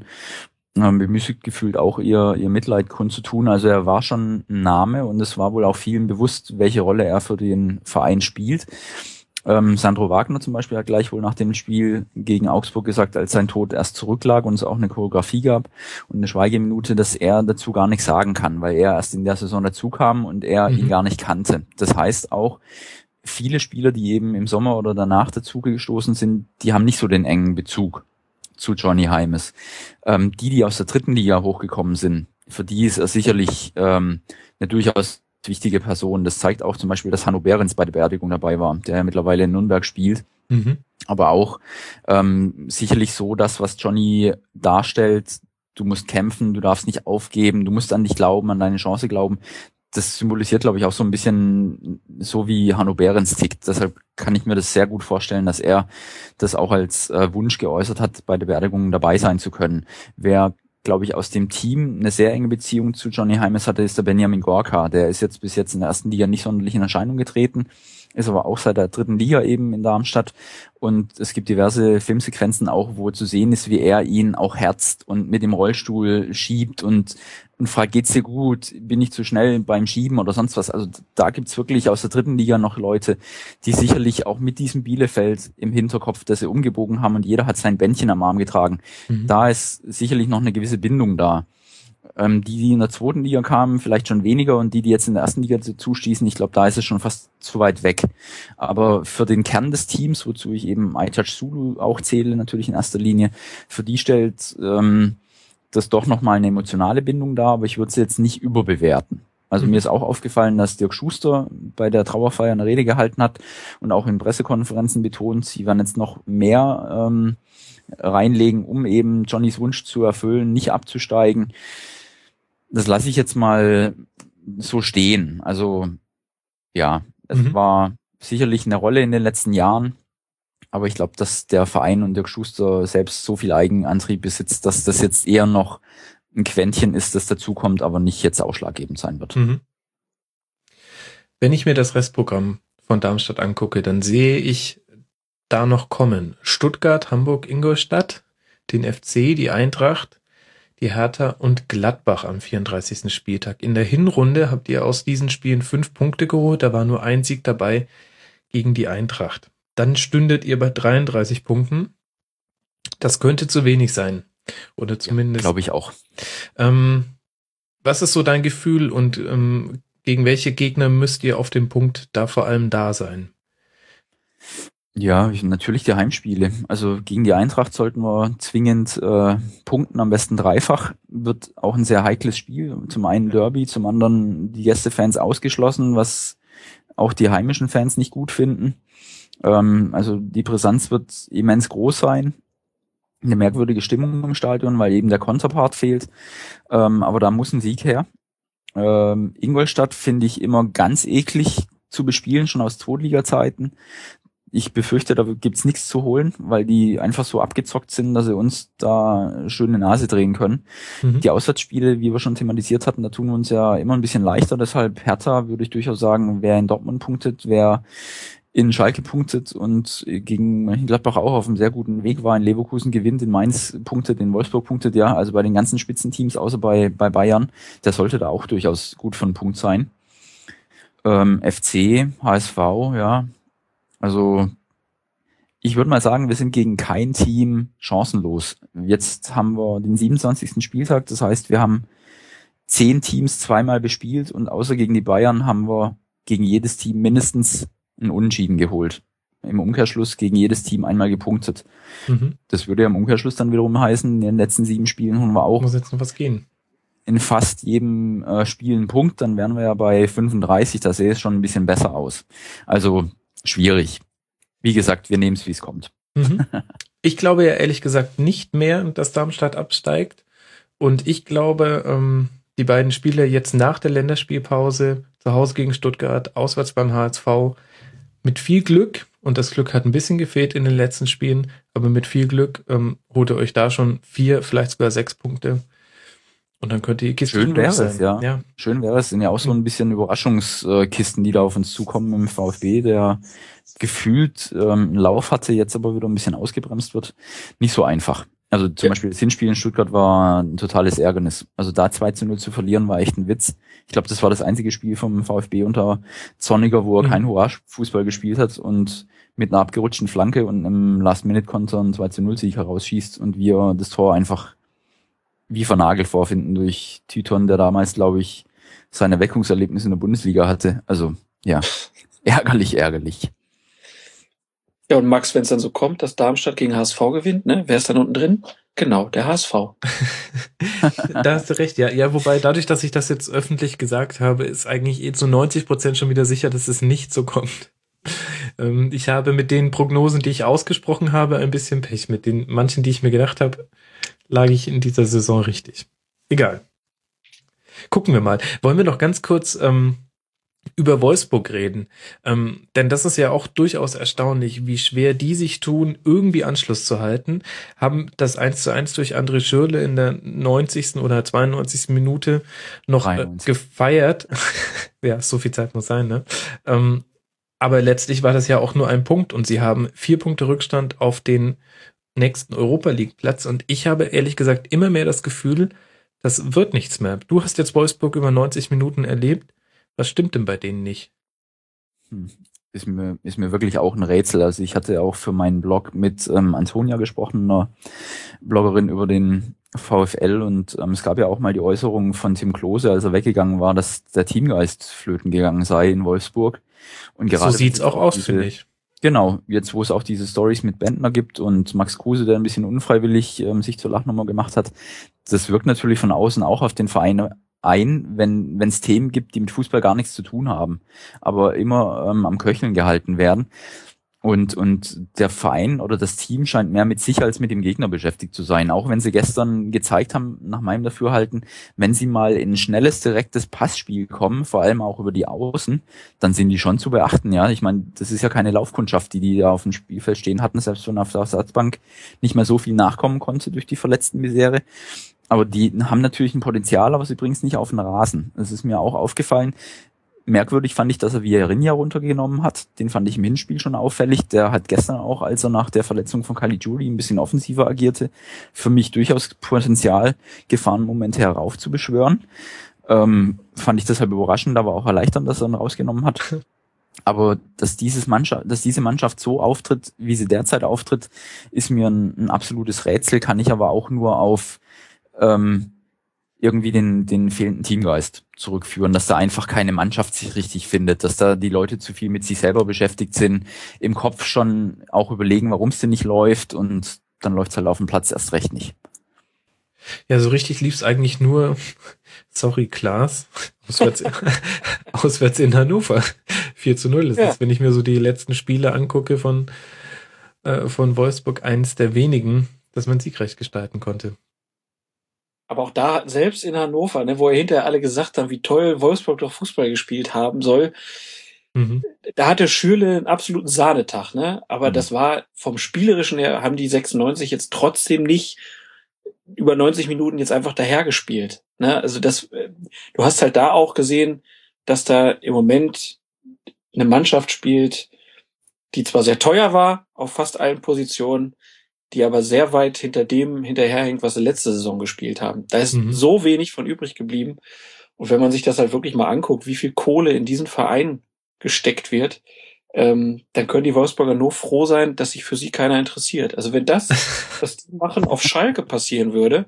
bemüßigt gefühlt, auch ihr ihr Mitleid kundzutun. Also er war schon ein Name und es war wohl auch vielen bewusst, welche Rolle er für den Verein spielt. Ähm, Sandro Wagner zum Beispiel hat gleich wohl nach dem Spiel gegen Augsburg gesagt, als sein Tod erst zurücklag und es auch eine Choreografie gab und eine Schweigeminute, dass er dazu gar nichts sagen kann, weil er erst in der Saison dazu kam und er mhm. ihn gar nicht kannte. Das heißt auch, viele Spieler, die eben im Sommer oder danach dazugestoßen sind, die haben nicht so den engen Bezug zu Johnny Heimes. Ähm, die, die aus der dritten Liga hochgekommen sind, für die ist er sicherlich ähm, eine durchaus wichtige Person. Das zeigt auch zum Beispiel, dass Hanno Behrens bei der Beerdigung dabei war, der ja mittlerweile in Nürnberg spielt. Mhm. Aber auch ähm, sicherlich so, das, was Johnny darstellt, du musst kämpfen, du darfst nicht aufgeben, du musst an dich glauben, an deine Chance glauben. Das symbolisiert, glaube ich, auch so ein bisschen so, wie Hanno Behrens tickt. Deshalb kann ich mir das sehr gut vorstellen, dass er das auch als äh, Wunsch geäußert hat, bei der Beerdigung dabei sein zu können. Wer, glaube ich, aus dem Team eine sehr enge Beziehung zu Johnny Heimes hatte, ist der Benjamin Gorka. Der ist jetzt bis jetzt in der ersten Liga nicht sonderlich in Erscheinung getreten, ist aber auch seit der dritten Liga eben in Darmstadt. Und es gibt diverse Filmsequenzen auch, wo zu sehen ist, wie er ihn auch herzt und mit dem Rollstuhl schiebt und und fragt, geht's dir gut? Bin ich zu schnell beim Schieben oder sonst was? Also da gibt's wirklich aus der dritten Liga noch Leute, die sicherlich auch mit diesem Bielefeld im Hinterkopf, dass sie umgebogen haben und jeder hat sein Bändchen am Arm getragen. Mhm. Da ist sicherlich noch eine gewisse Bindung da. Ähm, die, die in der zweiten Liga kamen, vielleicht schon weniger und die, die jetzt in der ersten Liga zustießen, ich glaube, da ist es schon fast zu weit weg. Aber für den Kern des Teams, wozu ich eben iTouch Zulu auch zähle, natürlich in erster Linie, für die stellt ähm, das doch nochmal eine emotionale Bindung da, aber ich würde sie jetzt nicht überbewerten. Also mhm. mir ist auch aufgefallen, dass Dirk Schuster bei der Trauerfeier eine Rede gehalten hat und auch in Pressekonferenzen betont, sie werden jetzt noch mehr ähm, reinlegen, um eben Johnnys Wunsch zu erfüllen, nicht abzusteigen. Das lasse ich jetzt mal so stehen. Also ja, es mhm. war sicherlich eine Rolle in den letzten Jahren, aber ich glaube, dass der Verein und Dirk Schuster selbst so viel Eigenantrieb besitzt, dass das jetzt eher noch ein Quäntchen ist, das dazukommt, aber nicht jetzt ausschlaggebend sein wird. Mhm. Wenn ich mir das Restprogramm von Darmstadt angucke, dann sehe ich da noch kommen Stuttgart, Hamburg, Ingolstadt, den F C, die Eintracht, die Hertha und Gladbach am vierunddreißigsten Spieltag. In der Hinrunde habt ihr aus diesen Spielen fünf Punkte geholt, da war nur ein Sieg dabei gegen die Eintracht. Dann stündet ihr bei dreiunddreißig Punkten. Das könnte zu wenig sein. Oder zumindest. Ja, glaube ich auch. Ähm, was ist so dein Gefühl und ähm, gegen welche Gegner müsst ihr auf dem Punkt da vor allem da sein? Ja, natürlich die Heimspiele. Also gegen die Eintracht sollten wir zwingend äh, punkten, am besten dreifach. Wird auch ein sehr heikles Spiel. Zum einen Derby, zum anderen die Gästefans ausgeschlossen, was auch die heimischen Fans nicht gut finden. Ähm, also die Brisanz wird immens groß sein. eine merkwürdige Stimmung im Stadion, weil eben der Konterpart fehlt. Ähm, aber da muss ein Sieg her. Ähm, Ingolstadt finde ich immer ganz eklig zu bespielen, schon aus Zweitliga-Zeiten. Ich befürchte, da gibt's nichts zu holen, weil die einfach so abgezockt sind, dass sie uns da schön eine Nase drehen können. Mhm. Die Auswärtsspiele, wie wir schon thematisiert hatten, da tun wir uns ja immer ein bisschen leichter. Deshalb Hertha, würde ich durchaus sagen, wer in Dortmund punktet, wer in Schalke punktet und gegen Mönchengladbach auch auf einem sehr guten Weg war. In Leverkusen gewinnt, in Mainz punktet, in Wolfsburg punktet, ja. Also bei den ganzen Spitzenteams, außer bei bei Bayern, der sollte da auch durchaus gut von Punkt sein. Ähm, F C, H S V, ja. Also ich würde mal sagen, wir sind gegen kein Team chancenlos. Jetzt haben wir den siebenundzwanzigsten Spieltag, das heißt, wir haben zehn Teams zweimal bespielt und außer gegen die Bayern haben wir gegen jedes Team mindestens einen Unentschieden geholt. Im Umkehrschluss gegen jedes Team einmal gepunktet. Mhm. Das würde ja im Umkehrschluss dann wiederum heißen, in den letzten sieben Spielen holen wir auch muss jetzt noch was gehen. In fast jedem äh, Spiel einen Punkt, dann wären wir ja bei fünfunddreißig, da sehe es schon ein bisschen besser aus. Also schwierig. Wie gesagt, wir nehmen es, wie es kommt. Mhm. Ich glaube ja ehrlich gesagt nicht mehr, dass Darmstadt absteigt. Und ich glaube, ähm, die beiden Spiele jetzt nach der Länderspielpause, zu Hause gegen Stuttgart, auswärts beim H S V, mit viel Glück, und das Glück hat ein bisschen gefehlt in den letzten Spielen, aber mit viel Glück ähm, holt ihr euch da schon vier, vielleicht sogar sechs Punkte. Und dann könnt ihr die Kiste Schön wäre es, ja. ja. Schön wäre es. Sind ja auch so ein bisschen Überraschungskisten, die da auf uns zukommen im VfB, der gefühlt ähm, einen Lauf hatte, jetzt aber wieder ein bisschen ausgebremst wird. Nicht so einfach. Also zum ja. Beispiel das Hinspiel in Stuttgart war ein totales Ärgernis. Also da zwei zu null zu verlieren war echt ein Witz. Ich glaube, das war das einzige Spiel vom VfB unter Zorniger, wo er mhm. keinen Hurra-Fußball gespielt hat und mit einer abgerutschten Flanke und einem Last-Minute-Konter einen zwei zu null Sieg herausschießt und wir das Tor einfach wie vernagelt vorfinden durch Tyton, der damals, glaube ich, sein Erweckungserlebnis in der Bundesliga hatte. Also, ja, ärgerlich, ärgerlich. Ja, und Max, wenn es dann so kommt, dass Darmstadt gegen H S V gewinnt, ne? Wer ist dann unten drin? Genau, der H S V. Da hast du recht, ja. Ja, wobei dadurch, dass ich das jetzt öffentlich gesagt habe, ist eigentlich eh zu neunzig Prozent schon wieder sicher, dass es nicht so kommt. Ähm, ich habe mit den Prognosen, die ich ausgesprochen habe, ein bisschen Pech. Mit den manchen, die ich mir gedacht habe, lag ich in dieser Saison richtig. Egal. Gucken wir mal. Wollen wir noch ganz kurz ähm, über Wolfsburg reden? Ähm, denn das ist ja auch durchaus erstaunlich, wie schwer die sich tun, irgendwie Anschluss zu halten. Haben das eins zu eins durch André Schürrle in der neunzigsten oder zweiundneunzigsten Minute noch äh, gefeiert. Ja, so viel Zeit muss sein, ne? Ähm, aber letztlich war das ja auch nur ein Punkt und sie haben vier Punkte Rückstand auf den nächsten Europa-League-Platz und ich habe ehrlich gesagt immer mehr das Gefühl, das wird nichts mehr. Du hast jetzt Wolfsburg über neunzig Minuten erlebt. Was stimmt denn bei denen nicht? Hm. Ist mir, ist mir wirklich auch ein Rätsel. Also ich hatte auch für meinen Blog mit ähm, Antonia gesprochen, einer Bloggerin über den VfL und ähm, es gab ja auch mal die Äußerung von Tim Klose, als er weggegangen war, dass der Teamgeist flöten gegangen sei in Wolfsburg. Und gerade so sieht's auch aus, diese, finde ich. Genau, jetzt wo es auch diese Stories mit Bentner gibt und Max Kruse, der ein bisschen unfreiwillig ähm, sich zur Lachnummer gemacht hat, das wirkt natürlich von außen auch auf den Verein ein, wenn wenn es Themen gibt, die mit Fußball gar nichts zu tun haben, aber immer ähm, am Köcheln gehalten werden. Und und der Verein oder das Team scheint mehr mit sich als mit dem Gegner beschäftigt zu sein. Auch wenn sie gestern gezeigt haben, nach meinem Dafürhalten, wenn sie mal in ein schnelles, direktes Passspiel kommen, vor allem auch über die Außen, dann sind die schon zu beachten. Ja, ich meine, das ist ja keine Laufkundschaft, die die da auf dem Spielfeld stehen hatten, selbst wenn auf der Ersatzbank nicht mehr so viel nachkommen konnte durch die verletzten Misere. Aber die haben natürlich ein Potenzial, aber sie bringen es nicht auf den Rasen. Das ist mir auch aufgefallen. Merkwürdig fand ich, dass er Vieirinha runtergenommen hat. Den fand ich im Hinspiel schon auffällig. Der hat gestern auch, als er nach der Verletzung von Caligiuri ein bisschen offensiver agierte, für mich durchaus Potenzial, Gefahrenmomente heraufzubeschwören. Ähm, fand ich deshalb überraschend, aber auch erleichternd, dass er ihn rausgenommen hat. Aber dass dieses Mannschaft, dass diese Mannschaft so auftritt, wie sie derzeit auftritt, ist mir ein, ein absolutes Rätsel, kann ich aber auch nur auf ähm, irgendwie den, den fehlenden Teamgeist zurückführen, dass da einfach keine Mannschaft sich richtig findet, dass da die Leute zu viel mit sich selber beschäftigt sind, im Kopf schon auch überlegen, warum es denn nicht läuft und dann läuft es halt auf dem Platz erst recht nicht. Ja, so richtig lief es eigentlich nur, sorry Klaas, auswärts, auswärts in Hannover, vier zu null. Das ja. ist, wenn ich mir so die letzten Spiele angucke von, äh, von Wolfsburg, eines der wenigen, dass man siegreich gestalten konnte. Aber auch da, selbst in Hannover, ne, wo er hinterher alle gesagt haben, wie toll Wolfsburg doch Fußball gespielt haben soll, mhm. da hatte Schürrle einen absoluten Sahnetag, ne? Aber mhm. das war vom Spielerischen her, haben die sechsundneunzig jetzt trotzdem nicht über neunzig Minuten jetzt einfach dahergespielt, ne? Also das, du hast halt da auch gesehen, dass da im Moment eine Mannschaft spielt, die zwar sehr teuer war auf fast allen Positionen, die aber sehr weit hinter dem hinterherhängt, was sie letzte Saison gespielt haben. Da ist mhm. so wenig von übrig geblieben. Und wenn man sich das halt wirklich mal anguckt, wie viel Kohle in diesen Verein gesteckt wird, ähm, dann können die Wolfsburger nur froh sein, dass sich für sie keiner interessiert. Also wenn das, was die machen, auf Schalke passieren würde,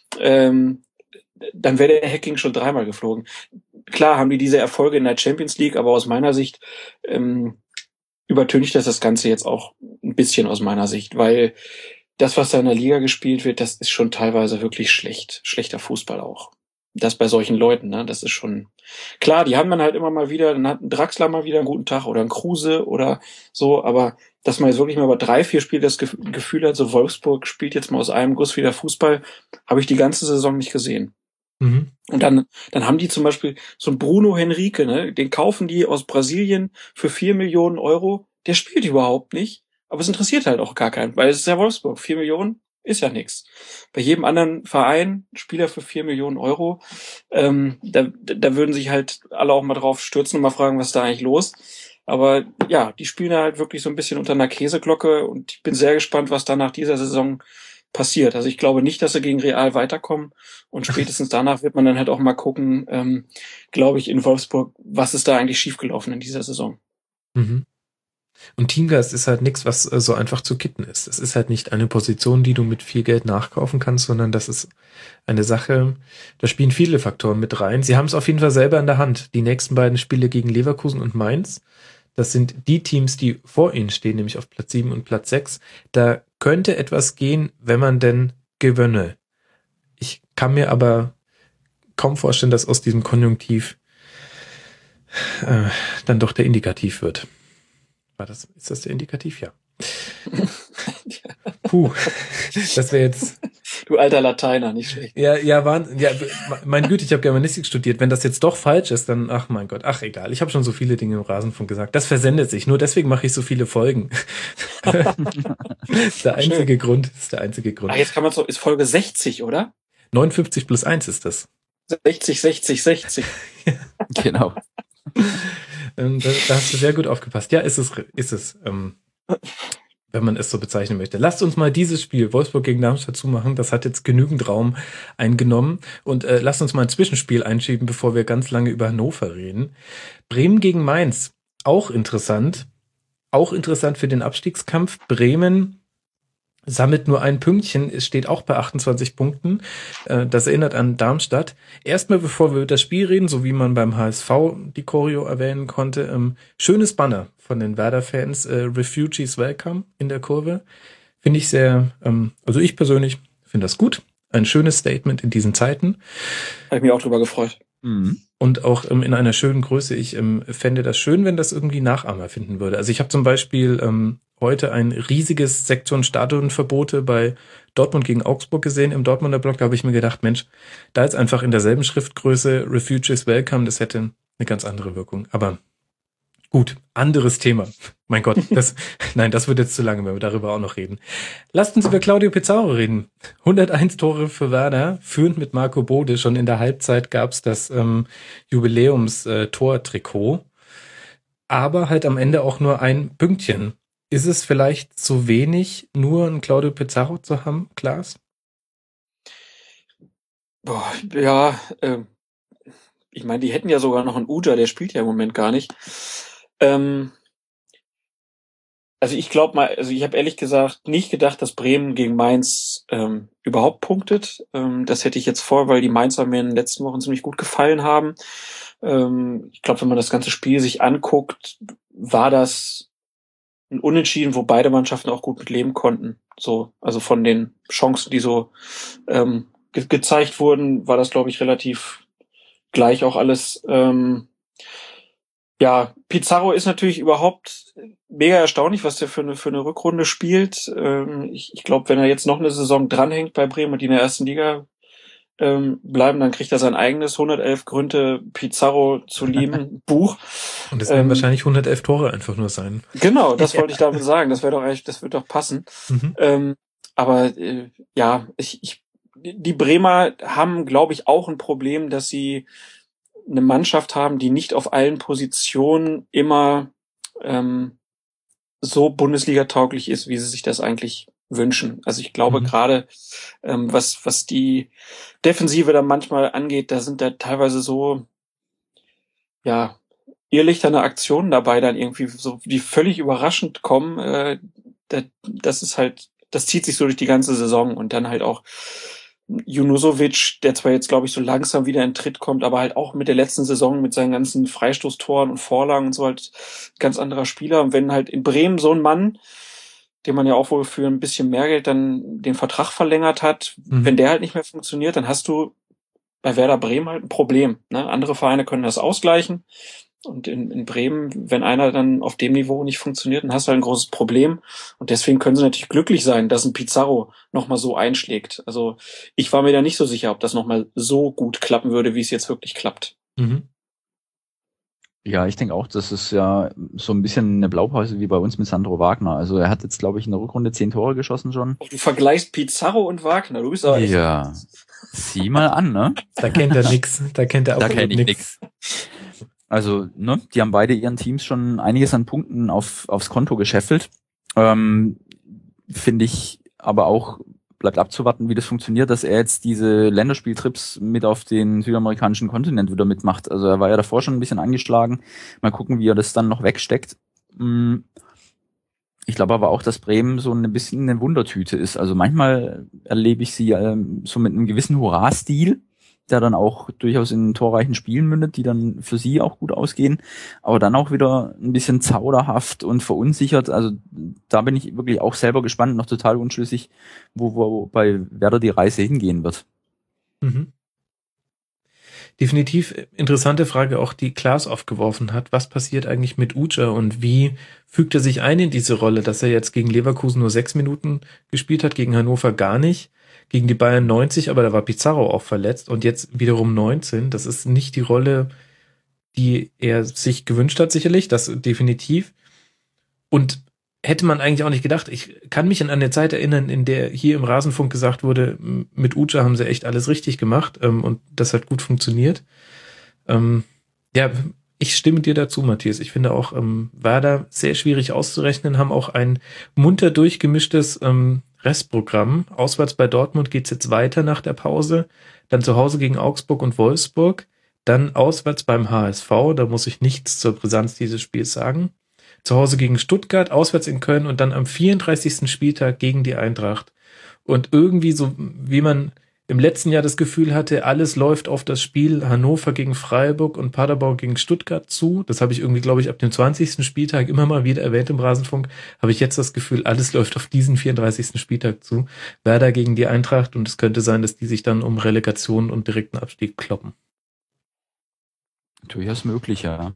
ähm, dann wäre der Hacking schon dreimal geflogen. Klar haben die diese Erfolge in der Champions League, aber aus meiner Sicht ähm, übertüncht das das Ganze jetzt auch ein bisschen aus meiner Sicht, weil das, was da in der Liga gespielt wird, das ist schon teilweise wirklich schlecht. Schlechter Fußball auch. Das bei solchen Leuten, ne, das ist schon klar, die haben dann halt immer mal wieder, dann hat ein Draxler mal wieder einen guten Tag oder ein Kruse oder so, aber dass man jetzt wirklich mal über drei, vier Spiele das Gefühl hat, so Wolfsburg spielt jetzt mal aus einem Guss wieder Fußball, habe ich die ganze Saison nicht gesehen. Mhm. Und dann, dann haben die zum Beispiel so einen Bruno Henrique, ne, den kaufen die aus Brasilien für vier Millionen Euro, der spielt überhaupt nicht, aber es interessiert halt auch gar keinen, weil es ist ja Wolfsburg, vier Millionen ist ja nix. Bei jedem anderen Verein, Spieler für vier Millionen Euro, ähm, da, da würden sich halt alle auch mal drauf stürzen und mal fragen, was ist da eigentlich los. Aber ja, die spielen da halt wirklich so ein bisschen unter einer Käseglocke und ich bin sehr gespannt, was da nach dieser Saison passiert. Also ich glaube nicht, dass sie gegen Real weiterkommen und spätestens danach wird man dann halt auch mal gucken, ähm, glaube ich, in Wolfsburg, was ist da eigentlich schiefgelaufen in dieser Saison. Mhm. Und Teamgeist ist halt nichts, was äh, so einfach zu kitten ist. Es ist halt nicht eine Position, die du mit viel Geld nachkaufen kannst, sondern das ist eine Sache, da spielen viele Faktoren mit rein. Sie haben es auf jeden Fall selber in der Hand. Die nächsten beiden Spiele gegen Leverkusen und Mainz, das sind die Teams, die vor ihnen stehen, nämlich auf Platz sieben und Platz sechs. Da könnte etwas gehen, wenn man denn gewönne. Ich kann mir aber kaum vorstellen, dass aus diesem Konjunktiv äh, dann doch der Indikativ wird. War das, ist das der Indikativ? Ja. Puh, das wäre jetzt... Du alter Lateiner, nicht schlecht. Ja, ja, waren, ja, mein Güte, ich habe Germanistik studiert. Wenn das jetzt doch falsch ist, dann, ach mein Gott, ach egal. Ich habe schon so viele Dinge im Rasenfunk gesagt. Das versendet sich. Nur deswegen mache ich so viele Folgen. ist der einzige Schön. Grund. Ist der einzige Grund. Ach, jetzt kann man so, ist Folge sechzig, oder? neunundfünfzig plus eins ist das. sechzig, sechzig, sechzig. Genau. ähm, da, da hast du sehr gut aufgepasst. Ja, ist es, ist es. Ähm, wenn man es so bezeichnen möchte. Lasst uns mal dieses Spiel Wolfsburg gegen Darmstadt zumachen. Das hat jetzt genügend Raum eingenommen. Und äh, lasst uns mal ein Zwischenspiel einschieben, bevor wir ganz lange über Hannover reden. Bremen gegen Mainz. Auch interessant. Auch interessant für den Abstiegskampf. Bremen sammelt nur ein Pünktchen. Es steht auch bei achtundzwanzig Punkten. Äh, das erinnert an Darmstadt. Erstmal, bevor wir über das Spiel reden, so wie man beim H S V die Choreo erwähnen konnte, ähm, schönes Banner von den Werder-Fans, äh, Refugees Welcome in der Kurve. Finde ich sehr, ähm, also ich persönlich finde das gut. Ein schönes Statement in diesen Zeiten. Habe ich mich auch drüber gefreut. Mhm. Und auch ähm, in einer schönen Größe. Ich ähm, fände das schön, wenn das irgendwie Nachahmer finden würde. Also ich habe zum Beispiel ähm, heute ein riesiges Sektion-Stadionverbote bei Dortmund gegen Augsburg gesehen im Dortmunder Block. Da habe ich mir gedacht, Mensch, da jetzt einfach in derselben Schriftgröße Refugees Welcome, das hätte eine ganz andere Wirkung. Aber gut, anderes Thema. Mein Gott, das, nein, das wird jetzt zu lange, wenn wir darüber auch noch reden. Lasst uns über Claudio Pizarro reden. hunderteins Tore für Werder, führend mit Marco Bode. Schon in der Halbzeit gab's das ähm, Jubiläums-Tor-Trikot. Aber halt am Ende auch nur ein Pünktchen. Ist es vielleicht zu wenig, nur einen Claudio Pizarro zu haben, Klaas? Boah, ja, ähm, ich meine, die hätten ja sogar noch einen Uja, der spielt ja im Moment gar nicht. Ähm, also ich glaube mal, also ich habe ehrlich gesagt nicht gedacht, dass Bremen gegen Mainz ähm, überhaupt punktet. Ähm, das hätte ich jetzt vor, weil die Mainzer mir in den letzten Wochen ziemlich gut gefallen haben. Ähm, ich glaube, wenn man das ganze Spiel sich anguckt, war das ein Unentschieden, wo beide Mannschaften auch gut mit leben konnten. So, also von den Chancen, die so ähm, ge- gezeigt wurden, war das, glaube ich, relativ gleich auch alles. Ähm, Ja, Pizarro ist natürlich überhaupt mega erstaunlich, was der für eine, für eine Rückrunde spielt. Ähm, ich ich glaube, wenn er jetzt noch eine Saison dranhängt bei Bremen und die in der ersten Liga ähm, bleiben, dann kriegt er sein eigenes hundertelf Gründe Pizarro zu lieben Buch. Und es werden Ähm, wahrscheinlich hundertelf Tore einfach nur sein. Genau, das wollte ich damit sagen. Das wäre doch eigentlich, das wird doch passen. Mhm. Ähm, aber äh, ja, ich, ich, die Bremer haben, glaube ich, auch ein Problem, dass sie eine Mannschaft haben, die nicht auf allen Positionen immer ähm, so Bundesliga-tauglich ist, wie sie sich das eigentlich wünschen. Also ich glaube Mhm. gerade, ähm, was was die Defensive da manchmal angeht, da sind da teilweise so, ja, irrlichterne Aktionen dabei, dann irgendwie so, die völlig überraschend kommen. Äh, da, das ist halt, das zieht sich so durch die ganze Saison und dann halt auch Junusovic, der zwar jetzt, glaube ich, so langsam wieder in Tritt kommt, aber halt auch mit der letzten Saison mit seinen ganzen Freistoßtoren und Vorlagen und so halt ganz anderer Spieler. Und wenn halt in Bremen so ein Mann, den man ja auch wohl für ein bisschen mehr Geld dann den Vertrag verlängert hat, Mhm. wenn der halt nicht mehr funktioniert, dann hast du bei Werder Bremen halt ein Problem. Ne? Andere Vereine können das ausgleichen. Und in, in Bremen, wenn einer dann auf dem Niveau nicht funktioniert, dann hast du halt ein großes Problem. Und deswegen können sie natürlich glücklich sein, dass ein Pizarro nochmal so einschlägt. Also ich war mir da nicht so sicher, ob das nochmal so gut klappen würde, wie es jetzt wirklich klappt. Mhm. Ja, ich denke auch, das ist ja so ein bisschen eine Blaupause wie bei uns mit Sandro Wagner. Also er hat jetzt, glaube ich, in der Rückrunde zehn Tore geschossen schon. Du vergleichst Pizarro und Wagner, du bist aber echt... Ja, sieh mal an, ne? Da kennt er nix. Da kennt er Da absolut kenn ich nix. Also, ne, die haben beide ihren Teams schon einiges an Punkten auf, aufs Konto gescheffelt. Ähm, finde ich aber auch, bleibt abzuwarten, wie das funktioniert, dass er jetzt diese Länderspieltrips mit auf den südamerikanischen Kontinent wieder mitmacht. Also er war ja davor schon ein bisschen angeschlagen. Mal gucken, wie er das dann noch wegsteckt. Ich glaube aber auch, dass Bremen so ein bisschen eine Wundertüte ist. Also manchmal erlebe ich sie ähm, so mit einem gewissen Hurra-Stil, der dann auch durchaus in torreichen Spielen mündet, die dann für sie auch gut ausgehen, aber dann auch wieder ein bisschen zauderhaft und verunsichert. Also da bin ich wirklich auch selber gespannt, noch total unschlüssig, wo, wo bei Werder die Reise hingehen wird. Mhm. Definitiv interessante Frage auch, die Klaas aufgeworfen hat. Was passiert eigentlich mit Uca und wie fügt er sich ein in diese Rolle, dass er jetzt gegen Leverkusen nur sechs Minuten gespielt hat, gegen Hannover gar nicht, gegen die Bayern neunzig, aber da war Pizarro auch verletzt und jetzt wiederum neunzehn. Das ist nicht die Rolle, die er sich gewünscht hat, sicherlich, das definitiv. Und hätte man eigentlich auch nicht gedacht. Ich kann mich an eine Zeit erinnern, in der hier im Rasenfunk gesagt wurde, mit Uca haben sie echt alles richtig gemacht ähm, und das hat gut funktioniert. Ähm, ja, ich stimme dir dazu, Matthias. Ich finde auch ähm, Werder sehr schwierig auszurechnen, haben auch ein munter durchgemischtes ähm, Restprogramm. Auswärts bei Dortmund geht's jetzt weiter nach der Pause, dann zu Hause gegen Augsburg und Wolfsburg, dann auswärts beim H S V, da muss ich nichts zur Brisanz dieses Spiels sagen. Zu Hause gegen Stuttgart, auswärts in Köln und dann am vierunddreißigsten Spieltag gegen die Eintracht. Und irgendwie so, wie man im letzten Jahr das Gefühl hatte, alles läuft auf das Spiel Hannover gegen Freiburg und Paderborn gegen Stuttgart zu. Das habe ich irgendwie, glaube ich, ab dem zwanzigsten Spieltag immer mal wieder erwähnt im Rasenfunk. Habe ich jetzt das Gefühl, alles läuft auf diesen vierunddreißigsten Spieltag zu. Werder gegen die Eintracht und es könnte sein, dass die sich dann um Relegation und direkten Abstieg kloppen. Durchaus möglich, ja.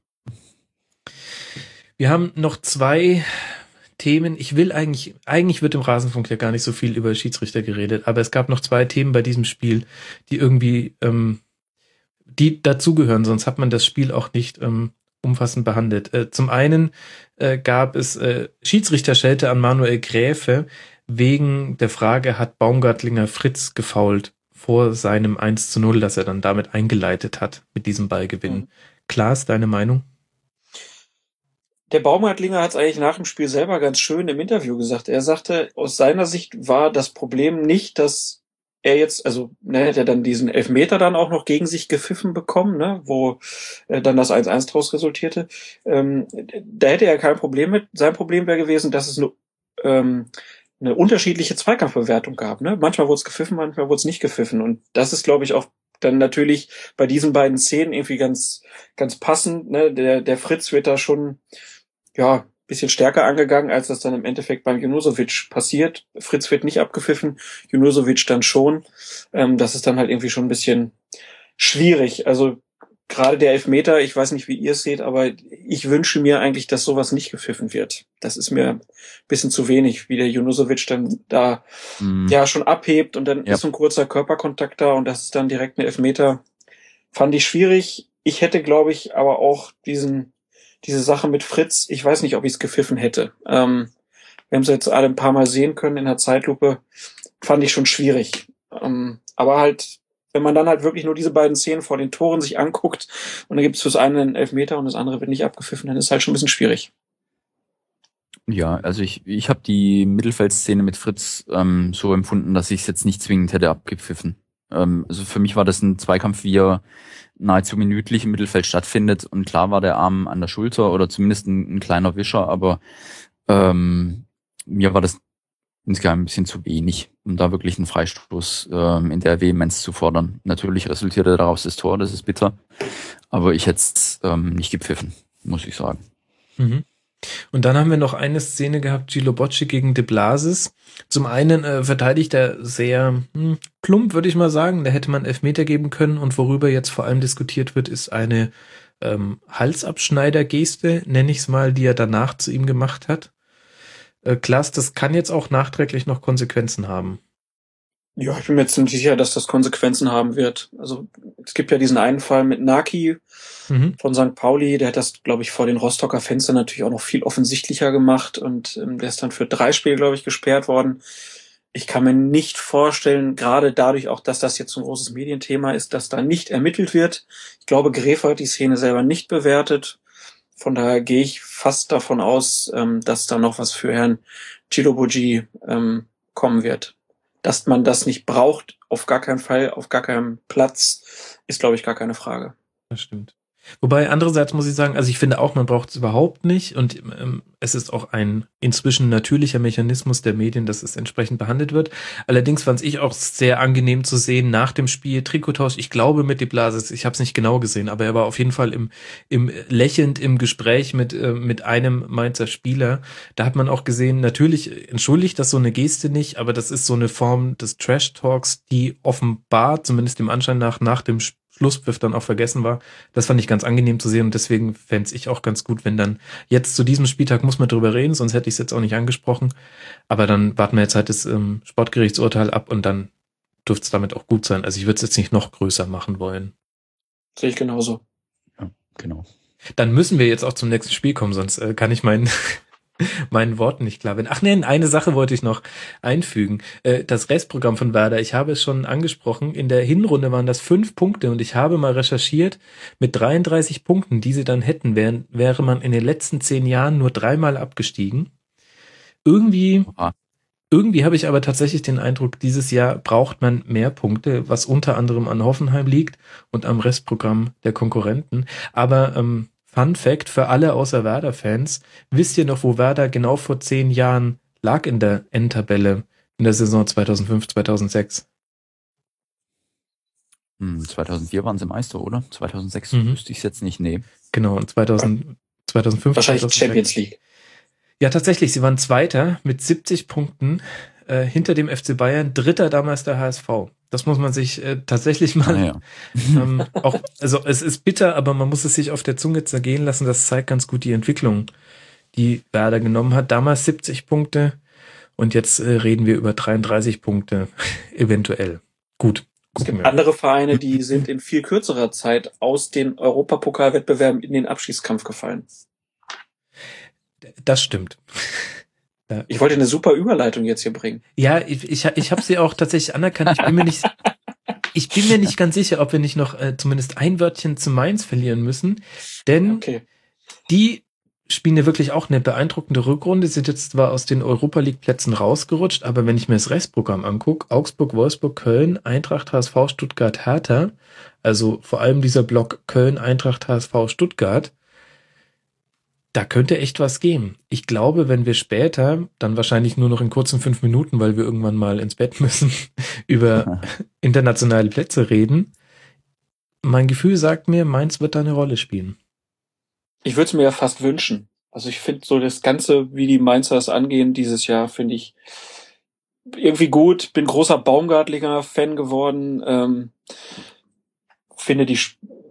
Wir haben noch zwei Themen. Ich will eigentlich, eigentlich wird im Rasenfunk ja gar nicht so viel über Schiedsrichter geredet, aber es gab noch zwei Themen bei diesem Spiel, die irgendwie, ähm, die dazugehören, sonst hat man das Spiel auch nicht ähm, umfassend behandelt. Äh, zum einen äh, gab es äh, Schiedsrichterschelte an Manuel Gräfe wegen der Frage, hat Baumgartlinger Fritz gefoult vor seinem eins zu null, das er dann damit eingeleitet hat mit diesem Ballgewinn. Mhm. Klaas, deine Meinung? Der Baumgartlinger hat es eigentlich nach dem Spiel selber ganz schön im Interview gesagt. Er sagte, aus seiner Sicht war das Problem nicht, dass er jetzt, also ne, hätte er dann diesen Elfmeter dann auch noch gegen sich gepfiffen bekommen, ne, wo äh, dann das eins eins draus resultierte. Ähm, da hätte er kein Problem mit. Sein Problem wäre gewesen, dass es eine, ähm, eine unterschiedliche Zweikampfbewertung gab. Ne? Manchmal wurde es gepfiffen, manchmal wurde es nicht gepfiffen. Und das ist, glaube ich, auch dann natürlich bei diesen beiden Szenen irgendwie ganz ganz passend. Ne? Der, der Fritz wird da schon ja, bisschen stärker angegangen, als das dann im Endeffekt beim Junusovic passiert. Fritz wird nicht abgepfiffen, Junusovic dann schon. Ähm, das ist dann halt irgendwie schon ein bisschen schwierig. Also gerade der Elfmeter, ich weiß nicht, wie ihr es seht, aber ich wünsche mir eigentlich, dass sowas nicht gepfiffen wird. Das ist mir ein bisschen zu wenig, wie der Junusovic dann da mm. ja schon abhebt und dann ja. ist so ein kurzer Körperkontakt da und das ist dann direkt ein Elfmeter. Fand ich schwierig. Ich hätte, glaube ich, aber auch diesen diese Sache mit Fritz, ich weiß nicht, ob ich es gepfiffen hätte. Ähm, wir haben es jetzt alle ein paar Mal sehen können in der Zeitlupe, fand ich schon schwierig. Ähm, aber halt, wenn man dann halt wirklich nur diese beiden Szenen vor den Toren sich anguckt und dann gibt es fürs eine einen Elfmeter und das andere wird nicht abgepfiffen, dann ist es halt schon ein bisschen schwierig. Ja, also ich ich habe die Mittelfeldszene mit Fritz ähm, so empfunden, dass ich es jetzt nicht zwingend hätte abgepfiffen. Ähm, also für mich war das ein Zweikampf, wie er nahezu minütlich im Mittelfeld stattfindet und klar war der Arm an der Schulter oder zumindest ein, ein kleiner Wischer, aber ähm, mir war das insgesamt ein bisschen zu wenig, um da wirklich einen Freistoß ähm, in der Vehemenz zu fordern. Natürlich resultierte daraus das Tor, das ist bitter, aber ich hätte es ähm, nicht gepfiffen, muss ich sagen. Mhm. Und dann haben wir noch eine Szene gehabt, Gilo Bocci gegen De Blasis. Zum einen äh, verteidigt er sehr hm, plump, würde ich mal sagen. Da hätte man Elfmeter geben können. Und worüber jetzt vor allem diskutiert wird, ist eine ähm, Halsabschneider-Geste, nenne ich es mal, die er danach zu ihm gemacht hat. Äh, Klaas, das kann jetzt auch nachträglich noch Konsequenzen haben. Ja, ich bin mir ziemlich sicher, dass das Konsequenzen haben wird. Also es gibt ja diesen einen Fall mit Naki mhm. von Sankt Pauli, der hat das, glaube ich, vor den Rostocker Fenstern natürlich auch noch viel offensichtlicher gemacht und ähm, der ist dann für drei Spiele, glaube ich, gesperrt worden. Ich kann mir nicht vorstellen, gerade dadurch auch, dass das jetzt so ein großes Medienthema ist, dass da nicht ermittelt wird. Ich glaube, Gräfer hat die Szene selber nicht bewertet. Von daher gehe ich fast davon aus, ähm, dass da noch was für Herrn Gilo Bocci ähm, kommen wird. Dass man das nicht braucht, auf gar keinen Fall, auf gar keinem Platz, ist, glaube ich, gar keine Frage. Das stimmt. Wobei, andererseits muss ich sagen, also ich finde auch, man braucht es überhaupt nicht und ähm, es ist auch ein inzwischen natürlicher Mechanismus der Medien, dass es entsprechend behandelt wird. Allerdings fand ich auch sehr angenehm zu sehen nach dem Spiel Trikottausch, ich glaube mit De Blasis, ich habe es nicht genau gesehen, aber er war auf jeden Fall im, im lächelnd im Gespräch mit, äh, mit einem Mainzer Spieler. Da hat man auch gesehen, natürlich entschuldigt das so eine Geste nicht, aber das ist so eine Form des Trash-Talks, die offenbar, zumindest dem Anschein nach, nach dem Spiel Schlusspfiff dann auch vergessen war. Das fand ich ganz angenehm zu sehen und deswegen fände ich auch ganz gut, wenn dann jetzt zu diesem Spieltag muss man drüber reden, sonst hätte ich es jetzt auch nicht angesprochen. Aber dann warten wir jetzt halt das ähm, Sportgerichtsurteil ab und dann dürfte es damit auch gut sein. Also ich würde es jetzt nicht noch größer machen wollen. Sehe ich genauso. Ja, genau. Dann müssen wir jetzt auch zum nächsten Spiel kommen, sonst äh, kann ich meinen meinen Worten nicht klar werden. Ach nee, eine Sache wollte ich noch einfügen. Das Restprogramm von Werder, ich habe es schon angesprochen, in der Hinrunde waren das fünf Punkte und ich habe mal recherchiert, mit dreiunddreißig Punkten, die sie dann hätten, wäre, wäre man in den letzten zehn Jahren nur dreimal abgestiegen. Irgendwie, Aha. irgendwie habe ich aber tatsächlich den Eindruck, dieses Jahr braucht man mehr Punkte, was unter anderem an Hoffenheim liegt und am Restprogramm der Konkurrenten. Aber ähm, Fun Fact für alle außer Werder-Fans. Wisst ihr noch, wo Werder genau vor zehn Jahren lag in der Endtabelle in der Saison zweitausendfünf, zweitausendsechs? Hm, zweitausendvier waren sie Meister, oder? zweitausendsechs mhm. wüsste ich es jetzt nicht, nee. Genau, und zweitausend, zweitausendfünf, wahrscheinlich zweitausendsechs. Champions League. Ja, tatsächlich, sie waren Zweiter mit siebzig Punkten äh, hinter dem F C Bayern, Dritter damals der H S V. Das muss man sich äh, tatsächlich mal, ah, ja. ähm, auch, also es ist bitter, aber man muss es sich auf der Zunge zergehen lassen. Das zeigt ganz gut die Entwicklung, die Werder genommen hat. Damals siebzig Punkte und jetzt äh, reden wir über dreiunddreißig Punkte eventuell. Gut. Es gibt wir. andere Vereine, die sind in viel kürzerer Zeit aus den Europapokalwettbewerben in den Abstiegskampf gefallen. Das stimmt. Ja. Ich wollte eine super Überleitung jetzt hier bringen. Ja, ich, ich, ich habe sie auch tatsächlich anerkannt. Ich bin mir nicht, ich bin mir nicht ganz sicher, ob wir nicht noch äh, zumindest ein Wörtchen zu Mainz verlieren müssen, denn okay. Die spielen ja wirklich auch eine beeindruckende Rückrunde, sind jetzt zwar aus den Europa-League-Plätzen rausgerutscht, aber wenn ich mir das Restprogramm angucke, Augsburg, Wolfsburg, Köln, Eintracht, H S V, Stuttgart, Hertha, also vor allem dieser Block Köln, Eintracht, H S V, Stuttgart, da könnte echt was gehen. Ich glaube, wenn wir später, dann wahrscheinlich nur noch in kurzen fünf Minuten, weil wir irgendwann mal ins Bett müssen, über internationale Plätze reden, mein Gefühl sagt mir, Mainz wird da eine Rolle spielen. Ich würde es mir ja fast wünschen. Also ich finde so das Ganze, wie die Mainzer es angehen dieses Jahr, finde ich irgendwie gut. Bin großer Baumgartlinger Fan geworden. Ähm, finde die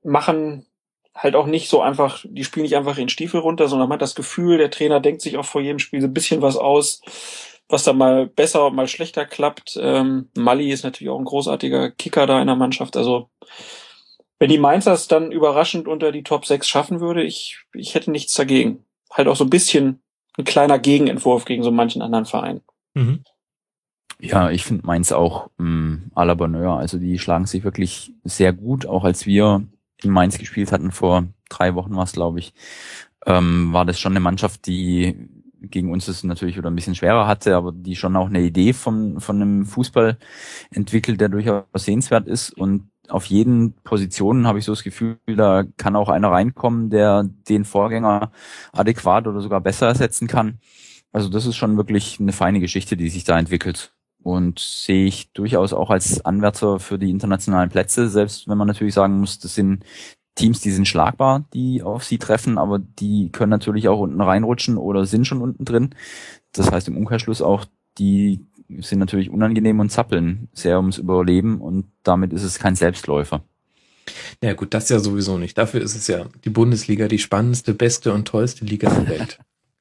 machen halt auch nicht so einfach, die spielen nicht einfach ihren Stiefel runter, sondern man hat das Gefühl, der Trainer denkt sich auch vor jedem Spiel so ein bisschen was aus, was da mal besser und mal schlechter klappt. Ähm, Mali ist natürlich auch ein großartiger Kicker da in der Mannschaft. Also wenn die Mainzer es dann überraschend unter die Top sechs schaffen würde, ich, ich hätte nichts dagegen. Halt auch so ein bisschen ein kleiner Gegenentwurf gegen so manchen anderen Verein. Mhm. Ja, ich finde Mainz auch ähm, à la Bonheur. Also die schlagen sich wirklich sehr gut, auch als wir in Mainz gespielt hatten, vor drei Wochen war es, glaube ich, ähm, war das schon eine Mannschaft, die gegen uns es natürlich wieder ein bisschen schwerer hatte, aber die schon auch eine Idee von, von einem Fußball entwickelt, der durchaus sehenswert ist. Und auf jeden Positionen habe ich so das Gefühl, da kann auch einer reinkommen, der den Vorgänger adäquat oder sogar besser ersetzen kann. Also das ist schon wirklich eine feine Geschichte, die sich da entwickelt. Und sehe ich durchaus auch als Anwärter für die internationalen Plätze, selbst wenn man natürlich sagen muss, das sind Teams, die sind schlagbar, die auf sie treffen, aber die können natürlich auch unten reinrutschen oder sind schon unten drin. Das heißt im Umkehrschluss auch, die sind natürlich unangenehm und zappeln sehr ums Überleben und damit ist es kein Selbstläufer. Ja gut, das ja sowieso nicht. Dafür ist es ja die Bundesliga, die spannendste, beste und tollste Liga der Welt.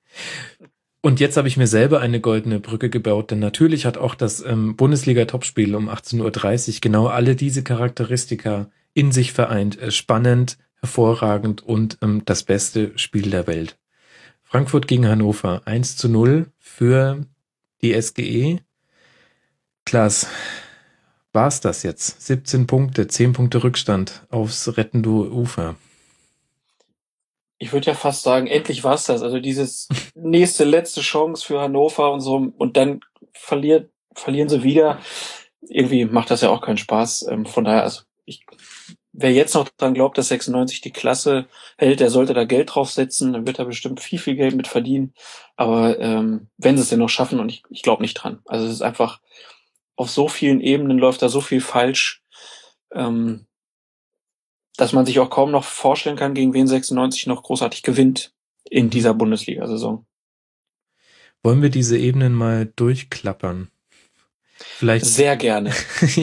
Und jetzt habe ich mir selber eine goldene Brücke gebaut, denn natürlich hat auch das ähm, Bundesliga-Topspiel um achtzehn Uhr dreißig genau alle diese Charakteristika in sich vereint. Äh, spannend, hervorragend und ähm, das beste Spiel der Welt. Frankfurt gegen Hannover, eins zu null für die S G E. Klaas, war's das jetzt? siebzehn Punkte, zehn Punkte Rückstand aufs rettende Ufer. Ich würde ja fast sagen, endlich war's das. Also dieses nächste, letzte Chance für Hannover und so. Und dann verliert, verlieren sie wieder. Irgendwie macht das ja auch keinen Spaß. Ähm, von daher, also ich, wer jetzt noch dran glaubt, dass sechsundneunzig die Klasse hält, der sollte da Geld draufsetzen. Dann wird er bestimmt viel, viel Geld mit verdienen. Aber ähm, wenn sie es denn noch schaffen, und ich, ich glaube nicht dran. Also es ist einfach, auf so vielen Ebenen läuft da so viel falsch. Ähm, dass man sich auch kaum noch vorstellen kann, gegen wen sechsundneunzig noch großartig gewinnt in dieser Bundesliga-Saison. Wollen wir diese Ebenen mal durchklappern? Vielleicht sehr gerne.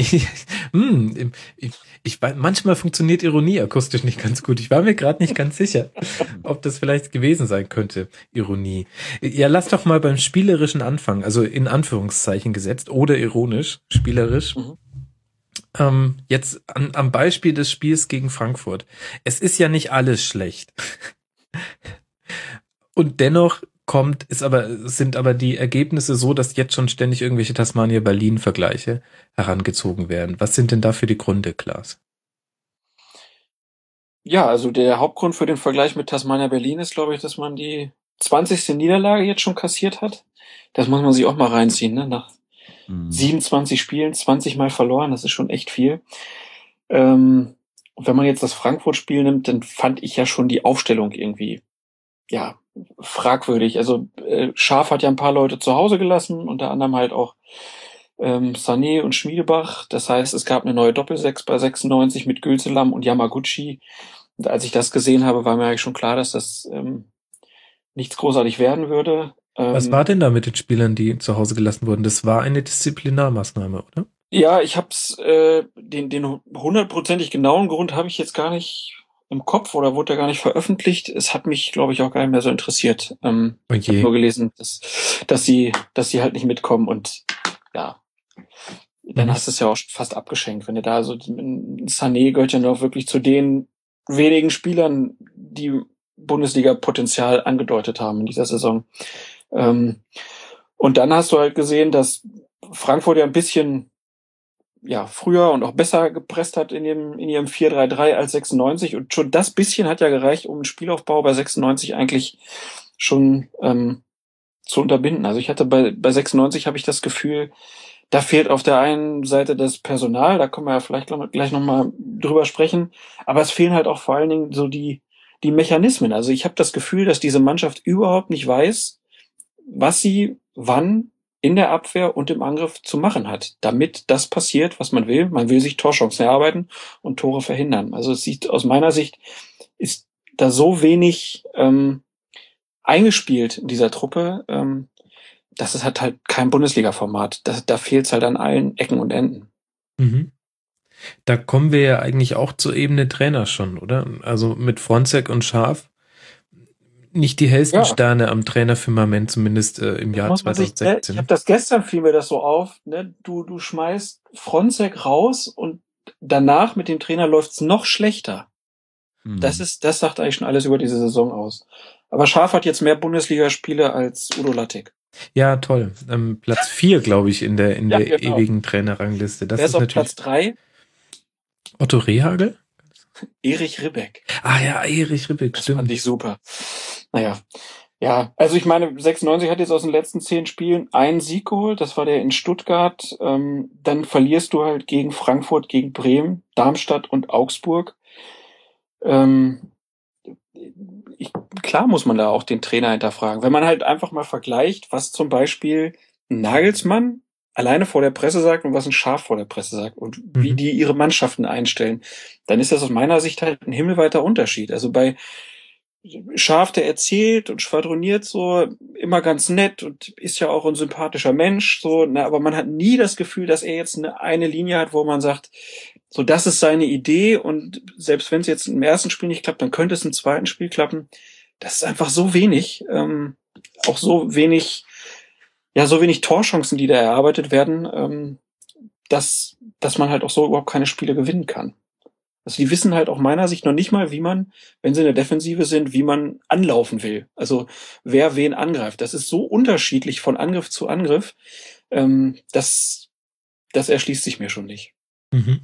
hm, ich, ich, manchmal funktioniert Ironie akustisch nicht ganz gut. Ich war mir gerade nicht ganz sicher, ob das vielleicht gewesen sein könnte, Ironie. Ja, lass doch mal beim Spielerischen anfangen, also in Anführungszeichen gesetzt oder ironisch, spielerisch. Mhm. Ähm, jetzt an, am Beispiel des Spiels gegen Frankfurt. Es ist ja nicht alles schlecht. Und dennoch kommt, ist aber, sind aber die Ergebnisse so, dass jetzt schon ständig irgendwelche Tasmania-Berlin-Vergleiche herangezogen werden. Was sind denn dafür die Gründe, Klaas? Ja, also der Hauptgrund für den Vergleich mit Tasmania-Berlin ist, glaube ich, dass man die zwanzigste Niederlage jetzt schon kassiert hat. Das muss man sich auch mal reinziehen, ne? Nach siebenundzwanzig Spielen, zwanzig Mal verloren, das ist schon echt viel. Ähm, und wenn man jetzt das Frankfurt-Spiel nimmt, dann fand ich ja schon die Aufstellung irgendwie, ja, fragwürdig. Also äh, Schaf hat ja ein paar Leute zu Hause gelassen, unter anderem halt auch ähm, Sané und Schmiedebach. Das heißt, es gab eine neue Doppelsechs bei sechsundneunzig mit Gülselam und Yamaguchi. Und als ich das gesehen habe, war mir eigentlich schon klar, dass das ähm, nichts großartig werden würde. Was war denn da mit den Spielern, die zu Hause gelassen wurden? Das war eine Disziplinarmaßnahme, oder? Ja, ich hab's, äh, den, den hundertprozentig genauen Grund habe ich jetzt gar nicht im Kopf oder wurde da gar nicht veröffentlicht. Es hat mich, glaube ich, auch gar nicht mehr so interessiert. Ähm, okay. Ich habe nur gelesen, dass, dass sie, dass sie halt nicht mitkommen und ja, dann mhm. hast du es ja auch fast abgeschenkt, wenn du da so, Sané gehört ja noch wirklich zu den wenigen Spielern, die Bundesliga-Potenzial angedeutet haben in dieser Saison. Ähm, und dann hast du halt gesehen, dass Frankfurt ja ein bisschen ja früher und auch besser gepresst hat in dem in ihrem vier drei drei als sechsundneunzig und schon das bisschen hat ja gereicht, um den Spielaufbau bei sechsundneunzig eigentlich schon ähm, zu unterbinden. Also ich hatte bei bei sechsundneunzig habe ich das Gefühl, da fehlt auf der einen Seite das Personal, da können wir ja vielleicht gleich nochmal drüber sprechen, aber es fehlen halt auch vor allen Dingen so die die Mechanismen. Also ich habe das Gefühl, dass diese Mannschaft überhaupt nicht weiß, was sie wann in der Abwehr und im Angriff zu machen hat, damit das passiert, was man will. Man will sich Torchancen erarbeiten und Tore verhindern. Also es sieht aus meiner Sicht, ist da so wenig ähm, eingespielt in dieser Truppe, ähm, das ist halt halt kein Bundesliga-Format. Da, da fehlt es halt an allen Ecken und Enden. Mhm. Da kommen wir ja eigentlich auch zur Ebene Trainer schon, oder? Also mit Fronzek und Schaaf nicht die hellsten Ja. Sterne am Trainerfirmament, zumindest äh, im Jahr Muss man sich, zwanzig ne, sechzehn. ich habe das gestern fiel mir das so auf, ne, du du schmeißt Fronzek raus und danach mit dem Trainer läuft's noch schlechter. Hm. Das ist, das sagt eigentlich schon alles über diese Saison aus. Aber Schaaf hat jetzt mehr Bundesligaspiele als Udo Lattek. Ja, toll. Ähm, Platz vier, glaube ich, in der in Ja, der genau. ewigen Trainerrangliste. Das Wer ist ist auf natürlich Platz drei? Otto Rehagel. Erich Ribbeck. Ah ja, Erich Ribbeck, Das fand stimmt. ich super. Naja. Ja, also ich meine, sechsundneunzig hat jetzt aus den letzten zehn Spielen einen Sieg geholt, das war der in Stuttgart. Ähm, dann verlierst du halt gegen Frankfurt, gegen Bremen, Darmstadt und Augsburg. Ähm, ich, klar muss man da auch den Trainer hinterfragen. Wenn man halt einfach mal vergleicht, was zum Beispiel ein Nagelsmann alleine vor der Presse sagt und was ein Schaaf vor der Presse sagt und Mhm. wie die ihre Mannschaften einstellen, dann ist das aus meiner Sicht halt ein himmelweiter Unterschied. Also bei Schaaf, der erzählt und schwadroniert so, immer ganz nett und ist ja auch ein sympathischer Mensch, so, na, aber man hat nie das Gefühl, dass er jetzt eine, eine Linie hat, wo man sagt, so, das ist seine Idee und selbst wenn es jetzt im ersten Spiel nicht klappt, dann könnte es im zweiten Spiel klappen. Das ist einfach so wenig, ähm, auch so wenig, ja, so wenig Torchancen, die da erarbeitet werden, ähm, dass, dass man halt auch so überhaupt keine Spiele gewinnen kann. Also die wissen halt auch meiner Sicht noch nicht mal, wie man, wenn sie in der Defensive sind, wie man anlaufen will. Also wer wen angreift. Das ist so unterschiedlich von Angriff zu Angriff, ähm, das, das erschließt sich mir schon nicht. Mhm.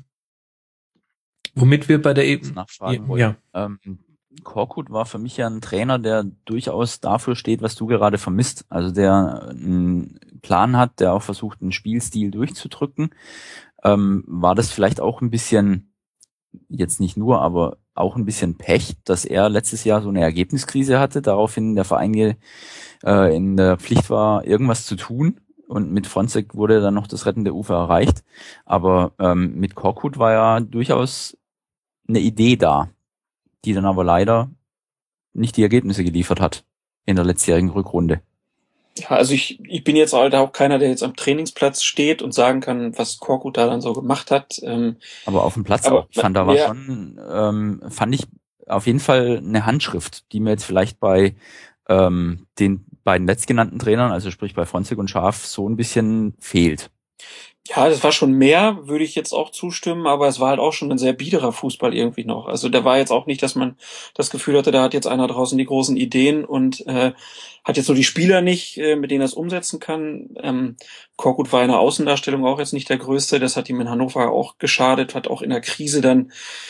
Womit wir bei der Ebene nachfragen ja, wollte. ja. Ähm, Korkut war für mich ja ein Trainer, der durchaus dafür steht, was du gerade vermisst. Also der einen Plan hat, der auch versucht, einen Spielstil durchzudrücken. Ähm, war das vielleicht auch ein bisschen, jetzt nicht nur, aber auch ein bisschen Pech, dass er letztes Jahr so eine Ergebniskrise hatte, daraufhin der Verein äh, in der Pflicht war, irgendwas zu tun. Und mit Fronzek wurde dann noch das rettende Ufer erreicht. Aber ähm, mit Korkut war ja durchaus eine Idee da, die dann aber leider nicht die Ergebnisse geliefert hat in der letztjährigen Rückrunde. Ja, also ich, ich bin jetzt halt auch keiner, der jetzt am Trainingsplatz steht und sagen kann, was Korkut da dann so gemacht hat. Ähm, Aber auf dem Platz aber, auch. Ich fand, da war ja. schon, ähm, fand ich auf jeden Fall eine Handschrift, die mir jetzt vielleicht bei ähm, den beiden letztgenannten Trainern, also sprich bei Fronzek und Schaaf, so ein bisschen fehlt. Ja, das war schon mehr, würde ich jetzt auch zustimmen, aber es war halt auch schon ein sehr biederer Fußball irgendwie noch. Also da war jetzt auch nicht, dass man das Gefühl hatte, da hat jetzt einer draußen die großen Ideen und äh, hat jetzt so die Spieler nicht, äh, mit denen er es umsetzen kann. Ähm, Korkut war in der Außendarstellung auch jetzt nicht der Größte, das hat ihm in Hannover auch geschadet, hat auch in der Krise dann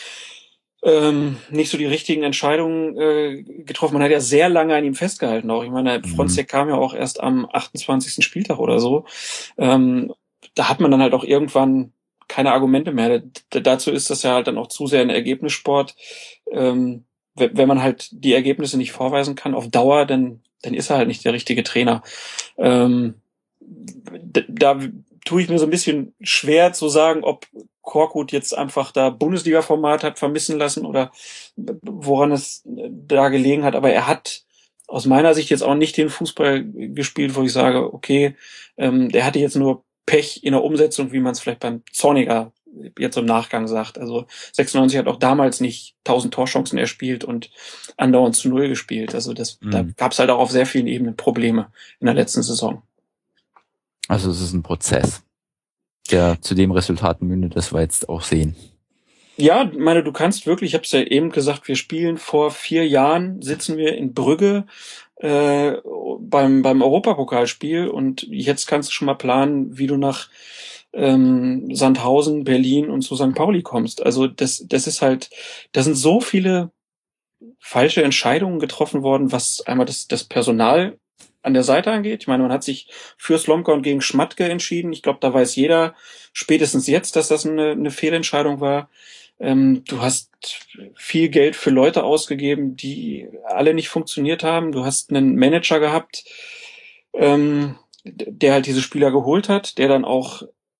ähm, nicht so die richtigen Entscheidungen äh, getroffen. Man hat ja sehr lange an ihm festgehalten auch. Ich meine, Mhm. Fronzek kam ja auch erst am achtundzwanzigsten Spieltag oder so. Ähm, da hat man dann halt auch irgendwann keine Argumente mehr. D- dazu ist das ja halt dann auch zu sehr ein Ergebnissport. Ähm, w- wenn man halt die Ergebnisse nicht vorweisen kann auf Dauer, dann, dann ist er halt nicht der richtige Trainer. Ähm, d- da tue ich mir so ein bisschen schwer zu sagen, ob Korkut jetzt einfach da Bundesliga-Format hat vermissen lassen oder woran es da gelegen hat. Aber er hat aus meiner Sicht jetzt auch nicht den Fußball gespielt, wo ich sage, okay, ähm, der hatte jetzt nur Pech in der Umsetzung, wie man es vielleicht beim Zorniger jetzt im Nachgang sagt. Also sechsundneunzig hat auch damals nicht tausend Torchancen erspielt und andauernd zu Null gespielt. Also das, Mhm. da gab es halt auch auf sehr vielen Ebenen Probleme in der letzten Saison. Also es ist ein Prozess, der zu dem Resultat mündet, das wir jetzt auch sehen. Ja, meine, du kannst wirklich, ich habe es ja eben gesagt, wir spielen vor vier Jahren, sitzen wir in Brügge äh, beim beim Europapokalspiel und jetzt kannst du schon mal planen, wie du nach ähm, Sandhausen, Berlin und zu Sankt Pauli kommst. Also das das ist halt, da sind so viele falsche Entscheidungen getroffen worden, was einmal das das Personal an der Seite angeht. Ich meine, man hat sich für Slomka und gegen Schmatke entschieden. Ich glaube, da weiß jeder spätestens jetzt, dass das eine, eine Fehlentscheidung war. Ähm, du hast viel Geld für Leute ausgegeben, die alle nicht funktioniert haben. Du hast einen Manager gehabt, ähm, der halt diese Spieler geholt hat, der dann auch,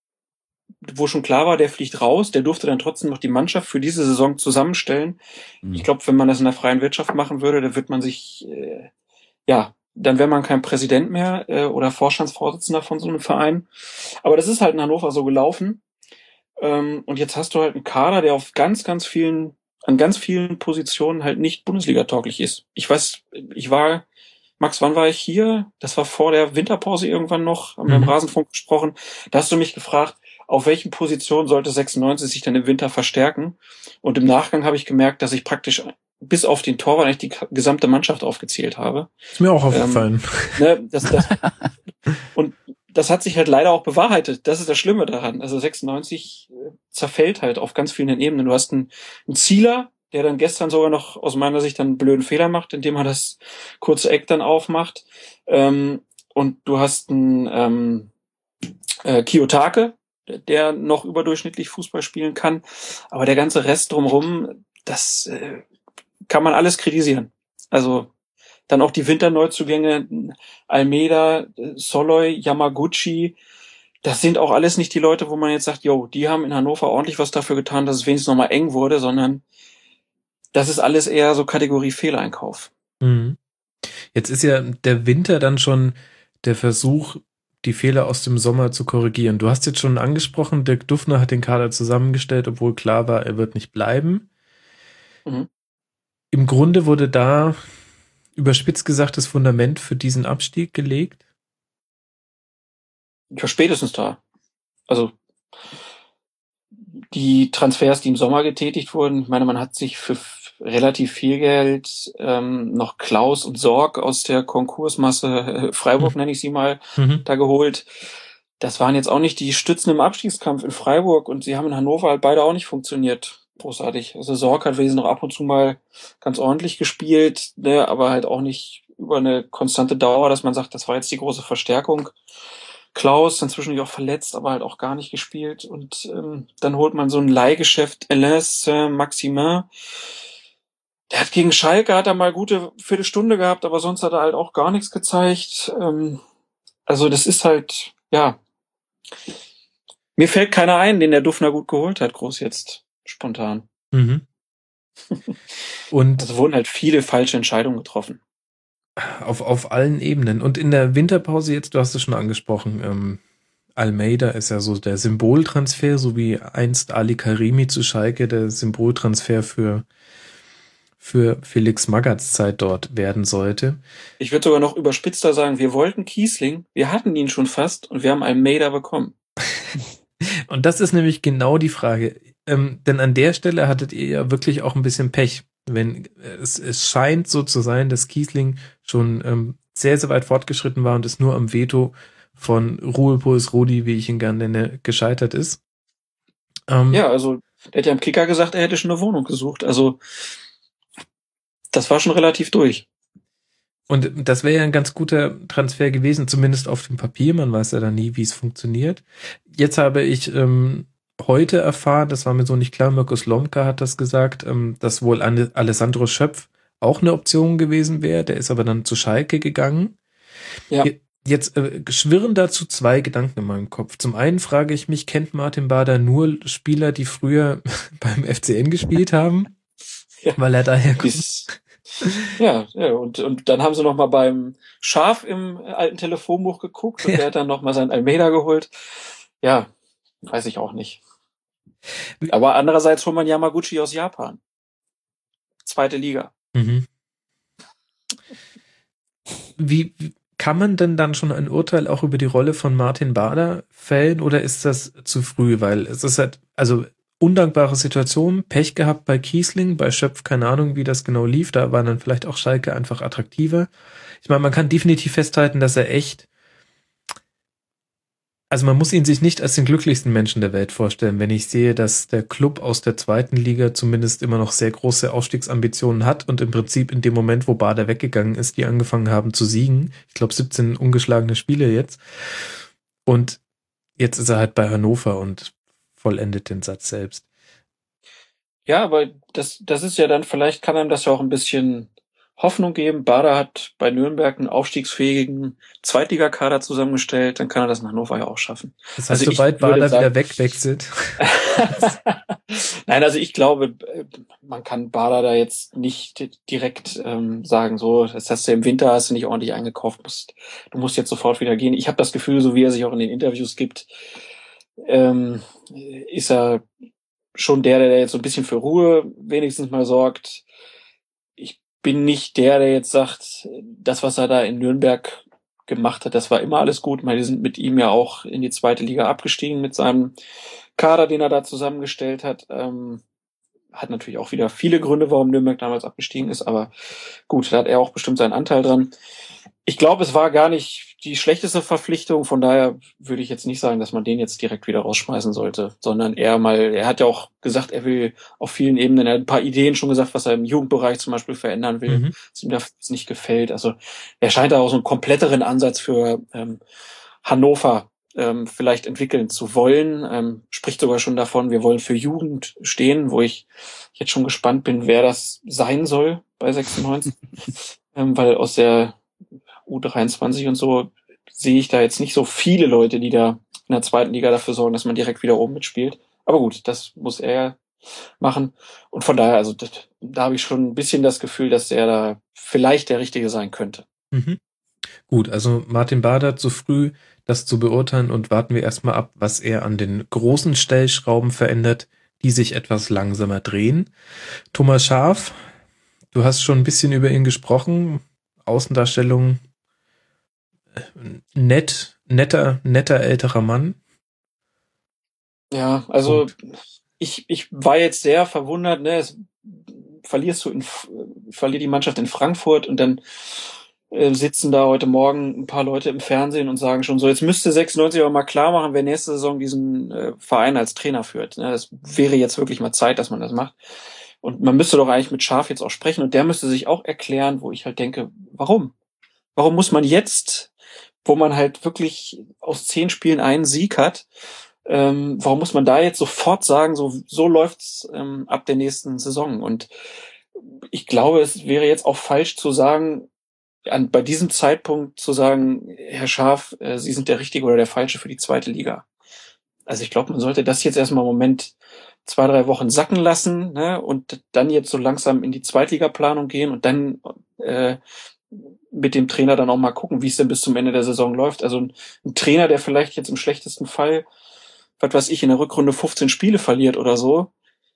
wo schon klar war, der fliegt raus, der durfte dann trotzdem noch die Mannschaft für diese Saison zusammenstellen. Mhm. Ich glaube, wenn man das in der freien Wirtschaft machen würde, dann wird man sich, äh, ja, dann wäre man kein Präsident mehr äh, oder Vorstandsvorsitzender von so einem Verein. Aber das ist halt in Hannover so gelaufen. Ähm, und jetzt hast du halt einen Kader, der auf ganz, ganz vielen, an ganz vielen Positionen halt nicht Bundesliga-tauglich ist. Ich weiß, ich war, Max, wann war ich hier? Das war vor der Winterpause irgendwann noch, haben wir Mhm. im Rasenfunk gesprochen. Da hast du mich gefragt, auf welchen Positionen sollte sechsundneunzig sich dann im Winter verstärken? Und im Nachgang habe ich gemerkt, dass ich praktisch bis auf den Torwart eigentlich die gesamte Mannschaft aufgezählt habe. Ist mir auch aufgefallen. Ähm, ne, das, das, und das hat sich halt leider auch bewahrheitet. Das ist das Schlimme daran. Also sechsundneunzig zerfällt halt auf ganz vielen Ebenen. Du hast einen, einen Zieler, der dann gestern sogar noch aus meiner Sicht dann einen blöden Fehler macht, indem er das kurze Eck dann aufmacht. Ähm, und du hast einen ähm, äh, Kiyotake, der noch überdurchschnittlich Fußball spielen kann. Aber der ganze Rest drumherum, das äh, kann man alles kritisieren. Also dann auch die Winterneuzugänge, Almeida, Soloy, Yamaguchi, das sind auch alles nicht die Leute, wo man jetzt sagt, jo, die haben in Hannover ordentlich was dafür getan, dass es wenigstens nochmal eng wurde, sondern das ist alles eher so Kategorie Fehleinkauf. Mhm. Jetzt ist ja der Winter dann schon der Versuch, die Fehler aus dem Sommer zu korrigieren. Du hast jetzt schon angesprochen, Dirk Dufner hat den Kader zusammengestellt, obwohl klar war, er wird nicht bleiben. Mhm. Im Grunde wurde da überspitzt gesagt das Fundament für diesen Abstieg gelegt. Ja, spätestens da. Also die Transfers, die im Sommer getätigt wurden, ich meine, man hat sich für relativ viel Geld ähm, noch Klaus und Sorg aus der Konkursmasse äh, Freiburg, Mhm. nenne ich sie mal, Mhm. da geholt. Das waren jetzt auch nicht die Stützen im Abstiegskampf in Freiburg und sie haben in Hannover halt beide auch nicht funktioniert. Großartig. Also Sorg hat wesentlich noch ab und zu mal ganz ordentlich gespielt, ne, aber halt auch nicht über eine konstante Dauer, dass man sagt, das war jetzt die große Verstärkung. Klaus, inzwischen auch verletzt, aber halt auch gar nicht gespielt. Und ähm, dann holt man so ein Leihgeschäft, Alain Saint-Maximin. Der hat gegen Schalke, hat er mal gute Viertelstunde gehabt, aber sonst hat er halt auch gar nichts gezeigt. Ähm, also das ist halt, ja, mir fällt keiner ein, den der Dufner gut geholt hat, groß jetzt, spontan. Mhm. Und Also wurden halt viele falsche Entscheidungen getroffen. auf, auf allen Ebenen. Und in der Winterpause jetzt, du hast es schon angesprochen, ähm, Almeida ist ja so der Symboltransfer, so wie einst Ali Karimi zu Schalke der Symboltransfer für, für Felix Magatts Zeit dort werden sollte. Ich würde sogar noch überspitzter sagen, wir wollten Kiesling, wir hatten ihn schon fast und wir haben Almeida bekommen. Und das ist nämlich genau die Frage. Ähm, denn an der Stelle hattet ihr ja wirklich auch ein bisschen Pech. Wenn es, es scheint so zu sein, dass Kiesling schon ähm, sehr, sehr weit fortgeschritten war und es nur am Veto von Ruhepuls Rudi, wie ich ihn gerne nenne, gescheitert ist. Ähm, Ja, also der hat ja im Kicker gesagt, er hätte schon eine Wohnung gesucht. Also das war schon relativ durch. Und das wäre ja ein ganz guter Transfer gewesen, zumindest auf dem Papier. Man weiß ja dann nie, wie es funktioniert. Jetzt habe ich ähm, heute erfahren, das war mir so nicht klar, Mirko Lomka hat das gesagt, ähm, dass wohl An- Alessandro Schöpf auch eine Option gewesen wäre. Der ist aber dann zu Schalke gegangen. Ja. Jetzt äh, schwirren dazu zwei Gedanken in meinem Kopf. Zum einen frage ich mich, kennt Martin Bader nur Spieler, die früher beim F C N gespielt haben? Ja. Weil er daher kommt. Ist, ja, ja, und, und dann haben sie noch mal beim Schaf im alten Telefonbuch geguckt und Ja. der hat dann noch mal seinen Almeida geholt. Ja, weiß ich auch nicht. Aber andererseits holt man Yamaguchi aus Japan. Zweite Liga. Mhm. Wie, wie kann man denn dann schon ein Urteil auch über die Rolle von Martin Bader fällen oder ist das zu früh? Weil es ist halt, also undankbare Situation, Pech gehabt bei Kiesling, bei Schöpf, keine Ahnung, wie das genau lief, da war dann vielleicht auch Schalke einfach attraktiver. Ich meine, man kann definitiv festhalten, dass er echt, also man muss ihn sich nicht als den glücklichsten Menschen der Welt vorstellen, wenn ich sehe, dass der Club aus der zweiten Liga zumindest immer noch sehr große Aufstiegsambitionen hat und im Prinzip in dem Moment, wo Bader weggegangen ist, die angefangen haben zu siegen. Ich glaube siebzehn ungeschlagene Spiele jetzt. Und jetzt ist er halt bei Hannover und vollendet den Satz selbst. Ja, aber das, das ist ja dann, vielleicht kann einem das ja auch ein bisschen Hoffnung geben. Bader hat bei Nürnberg einen aufstiegsfähigen Zweitligakader zusammengestellt, dann kann er das in Hannover ja auch schaffen. Das heißt, Also ich sobald würde Bader sagen- wieder wegwechselt. Nein, also ich glaube, man kann Bader da jetzt nicht direkt ähm, sagen, so, das hast du im Winter, hast du nicht ordentlich eingekauft, musst, du musst jetzt sofort wieder gehen. Ich habe das Gefühl, so wie er sich auch in den Interviews gibt, ähm, ist er schon der, der jetzt so ein bisschen für Ruhe wenigstens mal sorgt. Ich bin nicht der, der jetzt sagt, das, was er da in Nürnberg gemacht hat, das war immer alles gut. Ich meine, die sind mit ihm ja auch in die zweite Liga abgestiegen mit seinem Kader, den er da zusammengestellt hat. Ähm, hat natürlich auch wieder viele Gründe, warum Nürnberg damals abgestiegen ist, aber gut, da hat er auch bestimmt seinen Anteil dran. Ich glaube, es war gar nicht die schlechteste Verpflichtung, von daher würde ich jetzt nicht sagen, dass man den jetzt direkt wieder rausschmeißen sollte, sondern eher mal, er hat ja auch gesagt, er will auf vielen Ebenen, er hat ein paar Ideen schon gesagt, was er im Jugendbereich zum Beispiel verändern will, Mhm. was ihm das nicht gefällt. Also er scheint da auch so einen kompletteren Ansatz für ähm, Hannover ähm, vielleicht entwickeln zu wollen, ähm, spricht sogar schon davon, wir wollen für Jugend stehen, wo ich jetzt schon gespannt bin, wer das sein soll bei sechsundneunzig, ähm, weil aus der U dreiundzwanzig und so sehe ich da jetzt nicht so viele Leute, die da in der zweiten Liga dafür sorgen, dass man direkt wieder oben mitspielt. Aber gut, das muss er machen. Und von daher, also das, da habe ich schon ein bisschen das Gefühl, dass er da vielleicht der Richtige sein könnte. Mhm. Gut, also Martin Bader zu früh, das zu beurteilen, und warten wir erstmal ab, was er an den großen Stellschrauben verändert, die sich etwas langsamer drehen. Thomas Schaaf, du hast schon ein bisschen über ihn gesprochen. Außendarstellung, nett, netter, netter älterer Mann. Ja, also Punkt. ich, ich war jetzt sehr verwundert, ne? Es, verlierst du in, verliert die Mannschaft in Frankfurt und dann äh, sitzen da heute Morgen ein paar Leute im Fernsehen und sagen schon so, jetzt müsste sechsundneunzig aber mal klar machen, wer nächste Saison diesen äh, Verein als Trainer führt. Ne? Das wäre jetzt wirklich mal Zeit, dass man das macht. Und man müsste doch eigentlich mit Schaaf jetzt auch sprechen und der müsste sich auch erklären, wo ich halt denke, warum? Warum muss man jetzt, wo man halt wirklich aus zehn Spielen einen Sieg hat, ähm, warum muss man da jetzt sofort sagen, so, so läuft's ähm, ab der nächsten Saison? Und ich glaube, es wäre jetzt auch falsch zu sagen, an, bei diesem Zeitpunkt zu sagen, Herr Schaaf, äh, Sie sind der Richtige oder der Falsche für die zweite Liga. Also ich glaube, man sollte das jetzt erstmal im Moment zwei, drei Wochen sacken lassen, ne, und dann jetzt so langsam in die Zweitligaplanung gehen und dann äh, mit dem Trainer dann auch mal gucken, wie es denn bis zum Ende der Saison läuft. Also ein, ein Trainer, der vielleicht jetzt im schlechtesten Fall, was weiß ich, in der Rückrunde fünfzehn Spiele verliert oder so,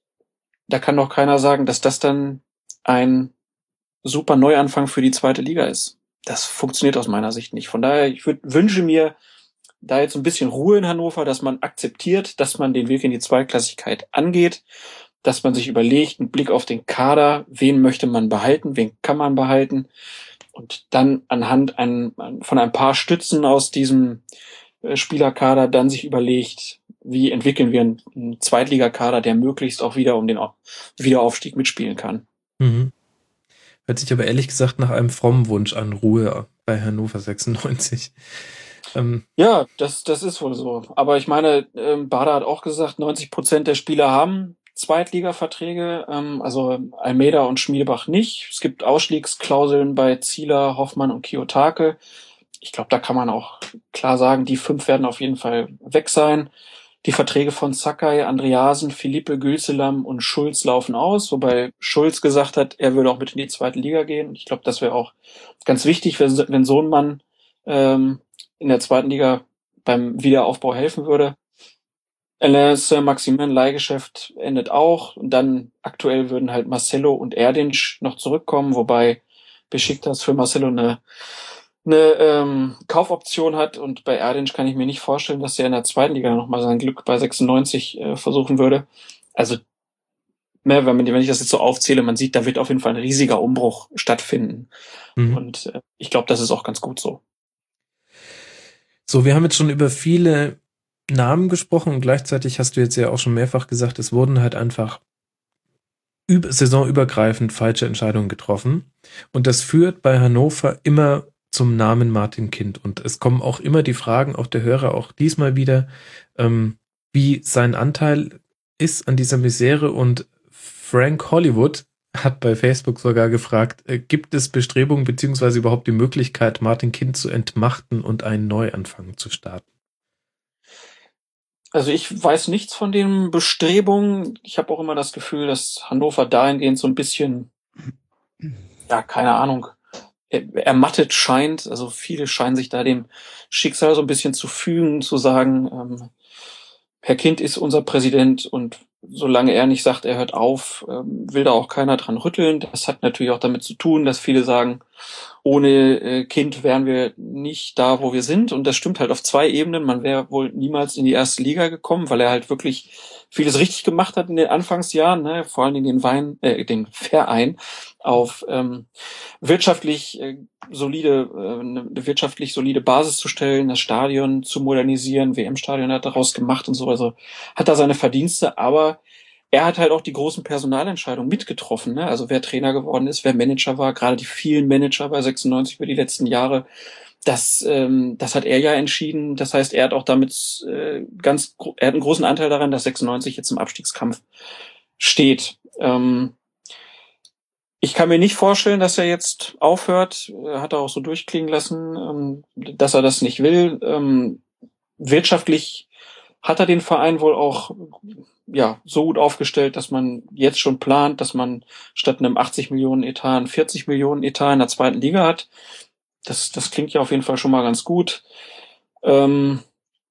da kann doch keiner sagen, dass das dann ein super Neuanfang für die zweite Liga ist. Das funktioniert aus meiner Sicht nicht. Von daher, ich würd, wünsche mir da jetzt ein bisschen Ruhe in Hannover, dass man akzeptiert, dass man den Weg in die Zweitklassigkeit angeht, dass man sich überlegt, einen Blick auf den Kader, wen möchte man behalten, wen kann man behalten, und dann anhand ein, von ein paar Stützen aus diesem Spielerkader dann sich überlegt, wie entwickeln wir einen, einen Zweitligakader, der möglichst auch wieder um den Wiederaufstieg mitspielen kann. Mhm. Hört sich aber ehrlich gesagt nach einem frommen Wunsch an, Ruhe bei Hannover sechsundneunzig. Ähm, ja, das, das ist wohl so. Aber ich meine, ähm, Bader hat auch gesagt, neunzig Prozent der Spieler haben Zweitliga-Verträge, ähm, also Almeida und Schmiedebach nicht. Es gibt Ausstiegsklauseln bei Zieler, Hoffmann und Kiyotake. Ich glaube, da kann man auch klar sagen, die fünf werden auf jeden Fall weg sein. Die Verträge von Sakai, Andreasen, Philippe, Gülselam und Schulz laufen aus, wobei Schulz gesagt hat, er würde auch mit in die zweite Liga gehen. Und ich glaube, das wäre auch ganz wichtig, wenn, wenn so ein Mann ähm, in der zweiten Liga beim Wiederaufbau helfen würde. Alain Saint-Maximin, Leihgeschäft endet auch. Und dann aktuell würden halt Marcelo und Erdinch noch zurückkommen, wobei Besiktas für Marcelo eine eine ähm, Kaufoption hat, und bei Erdinch kann ich mir nicht vorstellen, dass er in der zweiten Liga nochmal sein Glück bei sechsundneunzig äh, versuchen würde. Also, ne, wenn, man, wenn ich das jetzt so aufzähle, man sieht, da wird auf jeden Fall ein riesiger Umbruch stattfinden. Mhm. Und äh, ich glaube, das ist auch ganz gut so. So, wir haben jetzt schon über viele Namen gesprochen und gleichzeitig hast du jetzt ja auch schon mehrfach gesagt, es wurden halt einfach über, saisonübergreifend falsche Entscheidungen getroffen. Und das führt bei Hannover immer zum Namen Martin Kind. Und es kommen auch immer die Fragen, auch der Hörer, auch diesmal wieder, ähm, wie sein Anteil ist an dieser Misere. Und Frank Hollywood hat bei Facebook sogar gefragt, äh, gibt es Bestrebungen beziehungsweise überhaupt die Möglichkeit, Martin Kind zu entmachten und einen Neuanfang zu starten? Also ich weiß nichts von den Bestrebungen. Ich habe auch immer das Gefühl, dass Hannover dahingehend so ein bisschen, ja, keine Ahnung, ermattet scheint. Also viele scheinen sich da dem Schicksal so ein bisschen zu fügen, zu sagen, ähm, Herr Kind ist unser Präsident und solange er nicht sagt, er hört auf, ähm, will da auch keiner dran rütteln. Das hat natürlich auch damit zu tun, dass viele sagen, ohne äh, Kind wären wir nicht da, wo wir sind. Und das stimmt halt auf zwei Ebenen. Man wäre wohl niemals in die erste Liga gekommen, weil er halt wirklich vieles richtig gemacht hat in den Anfangsjahren, ne? Vor allem den Wein, äh, den Verein auf ähm, wirtschaftlich äh, solide, äh, eine wirtschaftlich solide Basis zu stellen, das Stadion zu modernisieren, W M-Stadion hat daraus gemacht und so, also hat da seine Verdienste, aber er hat halt auch die großen Personalentscheidungen mitgetroffen, ne? Also wer Trainer geworden ist, wer Manager war, gerade die vielen Manager bei sechsundneunzig über die letzten Jahre, das, ähm, das hat er ja entschieden. Das heißt, er hat auch damit äh, ganz, er hat einen großen Anteil daran, dass sechsundneunzig jetzt im Abstiegskampf steht. Ähm, ich kann mir nicht vorstellen, dass er jetzt aufhört. Er hat er auch so durchklingen lassen, ähm, dass er das nicht will. Ähm, wirtschaftlich hat er den Verein wohl auch ja so gut aufgestellt, dass man jetzt schon plant, dass man statt einem achtzig Millionen Etat einen vierzig Millionen Etat in der zweiten Liga hat. Das, das klingt ja auf jeden Fall schon mal ganz gut. Ähm,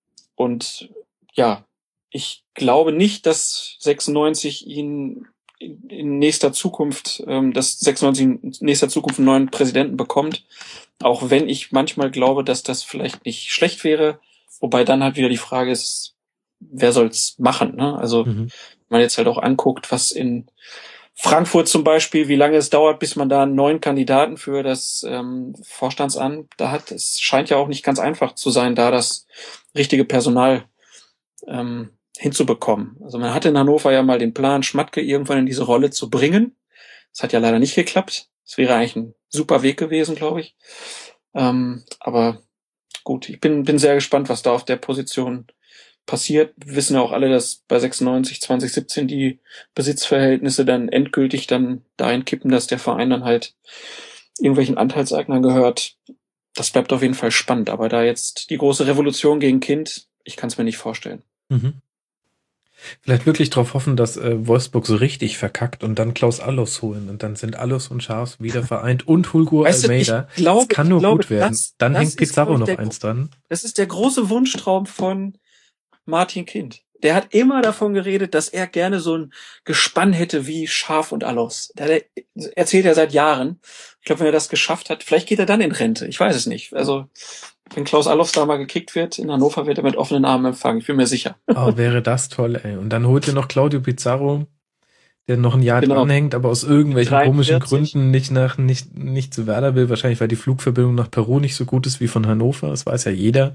und ja, ich glaube nicht, dass sechsundneunzig ihn in, in nächster Zukunft, ähm, dass sechsundneunzig in nächster Zukunft einen neuen Präsidenten bekommt. Auch wenn ich manchmal glaube, dass das vielleicht nicht schlecht wäre. Wobei dann halt wieder die Frage ist, wer soll's machen, ne? Also, mhm. wenn man jetzt halt auch anguckt, was in Frankfurt zum Beispiel, wie lange es dauert, bis man da einen neuen Kandidaten für das ähm, Vorstandsamt da hat. Es scheint ja auch nicht ganz einfach zu sein, da das richtige Personal ähm, hinzubekommen. Also man hatte in Hannover ja mal den Plan, Schmatke irgendwann in diese Rolle zu bringen. Das hat ja leider nicht geklappt. Das wäre eigentlich ein super Weg gewesen, glaube ich. Ähm, aber gut, ich bin bin sehr gespannt, was da auf der Position passiert. Wir wissen ja auch alle, dass bei sechsundneunzig zwanzig siebzehn die Besitzverhältnisse dann endgültig dann dahin kippen, dass der Verein dann halt irgendwelchen Anteilseignern gehört. Das bleibt auf jeden Fall spannend. Aber da jetzt die große Revolution gegen Kind, ich kann es mir nicht vorstellen. Mhm. Vielleicht wirklich darauf hoffen, dass äh, Wolfsburg so richtig verkackt und dann Klaus Allofs holen und dann sind Allofs und Schaafs wieder vereint und Hulgur weißt Almeida. Du, glaube, das kann nur glaube, gut werden. das, dann das hängt Pizarro noch der, eins dran. Das ist der große Wunschtraum von Martin Kind. Der hat immer davon geredet, dass er gerne so ein Gespann hätte wie Schaaf und Allofs. Der erzählt er seit Jahren. Ich glaube, wenn er das geschafft hat, vielleicht geht er dann in Rente. Ich weiß es nicht. Also, wenn Klaus Allofs da mal gekickt wird, in Hannover wird er mit offenen Armen empfangen. Ich bin mir sicher. Oh, wäre das toll, ey. Und dann holt ihr noch Claudio Pizarro, der noch ein Jahr genau. dranhängt, aber aus irgendwelchen dreiundvierzig komischen Gründen nicht nach, nicht, nicht zu Werder will. Wahrscheinlich, weil die Flugverbindung nach Peru nicht so gut ist wie von Hannover. Das weiß ja jeder.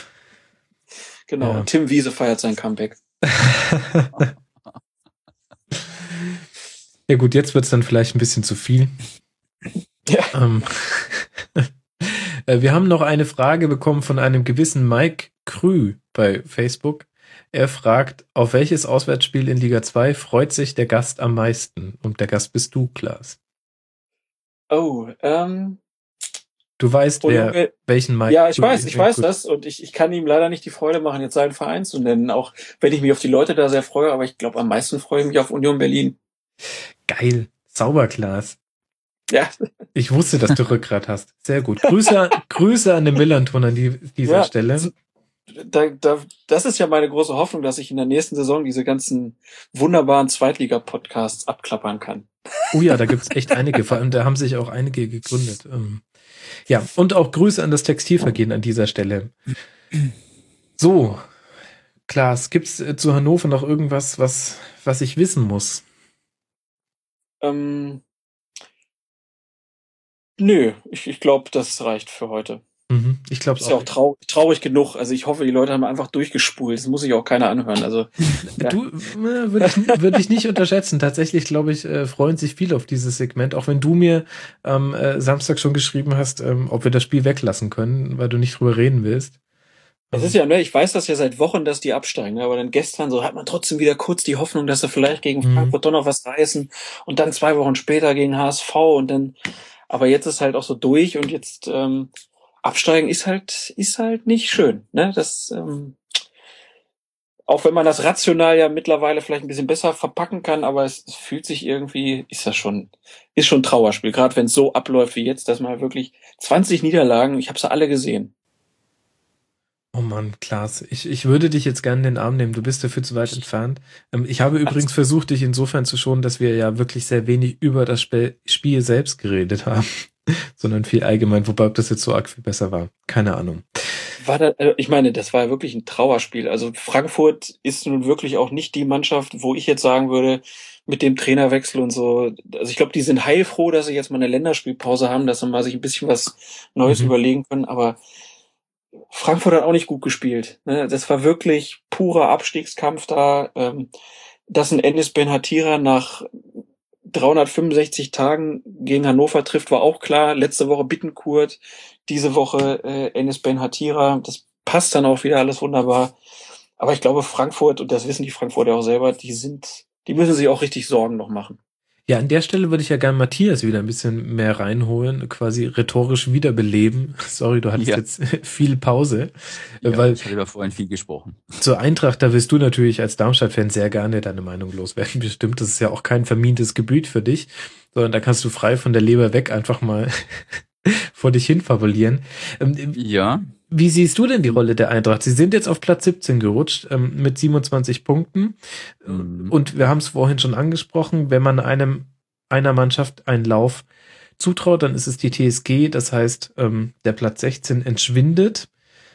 Genau, ja. Tim Wiese feiert sein Comeback. Ja gut, jetzt wird's dann vielleicht ein bisschen zu viel. Ja. Ähm, wir haben noch eine Frage bekommen von einem gewissen Mike Krü bei Facebook. Er fragt, auf welches Auswärtsspiel in Liga zwei freut sich der Gast am meisten? Und der Gast bist du, Klaas. Oh, ähm... Du weißt, wer, wir, welchen Mike. Ja, ich weiß, ich weiß das und ich, ich kann ihm leider nicht die Freude machen, jetzt seinen Verein zu nennen, auch wenn ich mich auf die Leute da sehr freue, aber ich glaube, am meisten freue ich mich auf Union Berlin. Geil, sauber, Klaas. Ja. Ich wusste, dass du Rückgrat hast. Sehr gut. Grüße, Grüße an den Millanton an die, dieser ja, Stelle. Da, da, das ist ja meine große Hoffnung, dass ich in der nächsten Saison diese ganzen wunderbaren Zweitliga-Podcasts abklappern kann. Oh ja, da gibt's echt einige, vor allem da haben sich auch einige gegründet. Ja, und auch Grüße an das Textilvergehen an dieser Stelle. So, Klaas, gibt's zu Hannover noch irgendwas, was, was ich wissen muss? Ähm, nö, ich, ich glaube, das reicht für heute. Mhm, ich glaube es auch. Ist ja auch trau- traurig genug. Also ich hoffe, die Leute haben einfach durchgespult. Das muss sich auch keiner anhören. Also ja. Du äh, würde ich, würd ich nicht unterschätzen. Tatsächlich, glaube ich, äh, freuen sich viele auf dieses Segment. Auch wenn du mir am ähm, äh, Samstag schon geschrieben hast, ähm, ob wir das Spiel weglassen können, weil du nicht drüber reden willst. Es ist ja, ne, ich weiß das ja seit Wochen, dass die absteigen, aber dann gestern so hat man trotzdem wieder kurz die Hoffnung, dass sie vielleicht gegen Frankfurt mhm. doch noch was reißen und dann zwei Wochen später gegen H S V und dann, aber jetzt ist halt auch so durch und jetzt ähm, absteigen ist halt ist halt nicht schön, ne? Das ähm, auch wenn man das rational ja mittlerweile vielleicht ein bisschen besser verpacken kann, aber es, es fühlt sich irgendwie, ist das schon ist schon ein Trauerspiel, gerade wenn es so abläuft wie jetzt, dass man wirklich zwanzig Niederlagen, ich habe sie alle gesehen. Oh Mann, Klaas, ich, ich würde dich jetzt gerne in den Arm nehmen, du bist dafür zu weit entfernt. Ähm, ich habe übrigens versucht, dich insofern zu schonen, dass wir ja wirklich sehr wenig über das Sp- Spiel selbst geredet haben, sondern viel allgemein, wobei ob das jetzt so arg viel besser war. Keine Ahnung. War da, äh, ich meine, das war ja wirklich ein Trauerspiel. Also Frankfurt ist nun wirklich auch nicht die Mannschaft, wo ich jetzt sagen würde, mit dem Trainerwechsel und so. Also ich glaube, die sind heilfroh, dass sie jetzt mal eine Länderspielpause haben, dass sie mal sich ein bisschen was Neues Mhm. überlegen können. Aber Frankfurt hat auch nicht gut gespielt. Ne? Das war wirklich purer Abstiegskampf da. Ähm, dass ein Enis Ben-Hatira nach dreihundertfünfundsechzig Tagen gegen Hannover trifft, war auch klar. Letzte Woche Bittencourt, diese Woche äh, Enis Ben-Hatira. Das passt dann auch wieder alles wunderbar. Aber ich glaube, Frankfurt, und das wissen die Frankfurter auch selber, die sind, die müssen sich auch richtig Sorgen noch machen. Ja, an der Stelle würde ich ja gerne Matthias wieder ein bisschen mehr reinholen, quasi rhetorisch wiederbeleben. Sorry, du hattest Ja. jetzt viel Pause, Ja, weil ich hatte ja vorhin viel gesprochen. zur Eintracht, da willst du natürlich als Darmstadt-Fan sehr gerne deine Meinung loswerden. Bestimmt, das ist ja auch kein vermintes Gebiet für dich, sondern da kannst du frei von der Leber weg einfach mal vor dich hin fabulieren. Ähm, Ja, Wie siehst du denn die Rolle der Eintracht? Sie sind jetzt auf Platz siebzehn gerutscht ähm, mit siebenundzwanzig Punkten. Mhm. Und wir haben es vorhin schon angesprochen, wenn man einem einer Mannschaft einen Lauf zutraut, dann ist es die T S G. Das heißt, ähm, der Platz sechzehn entschwindet.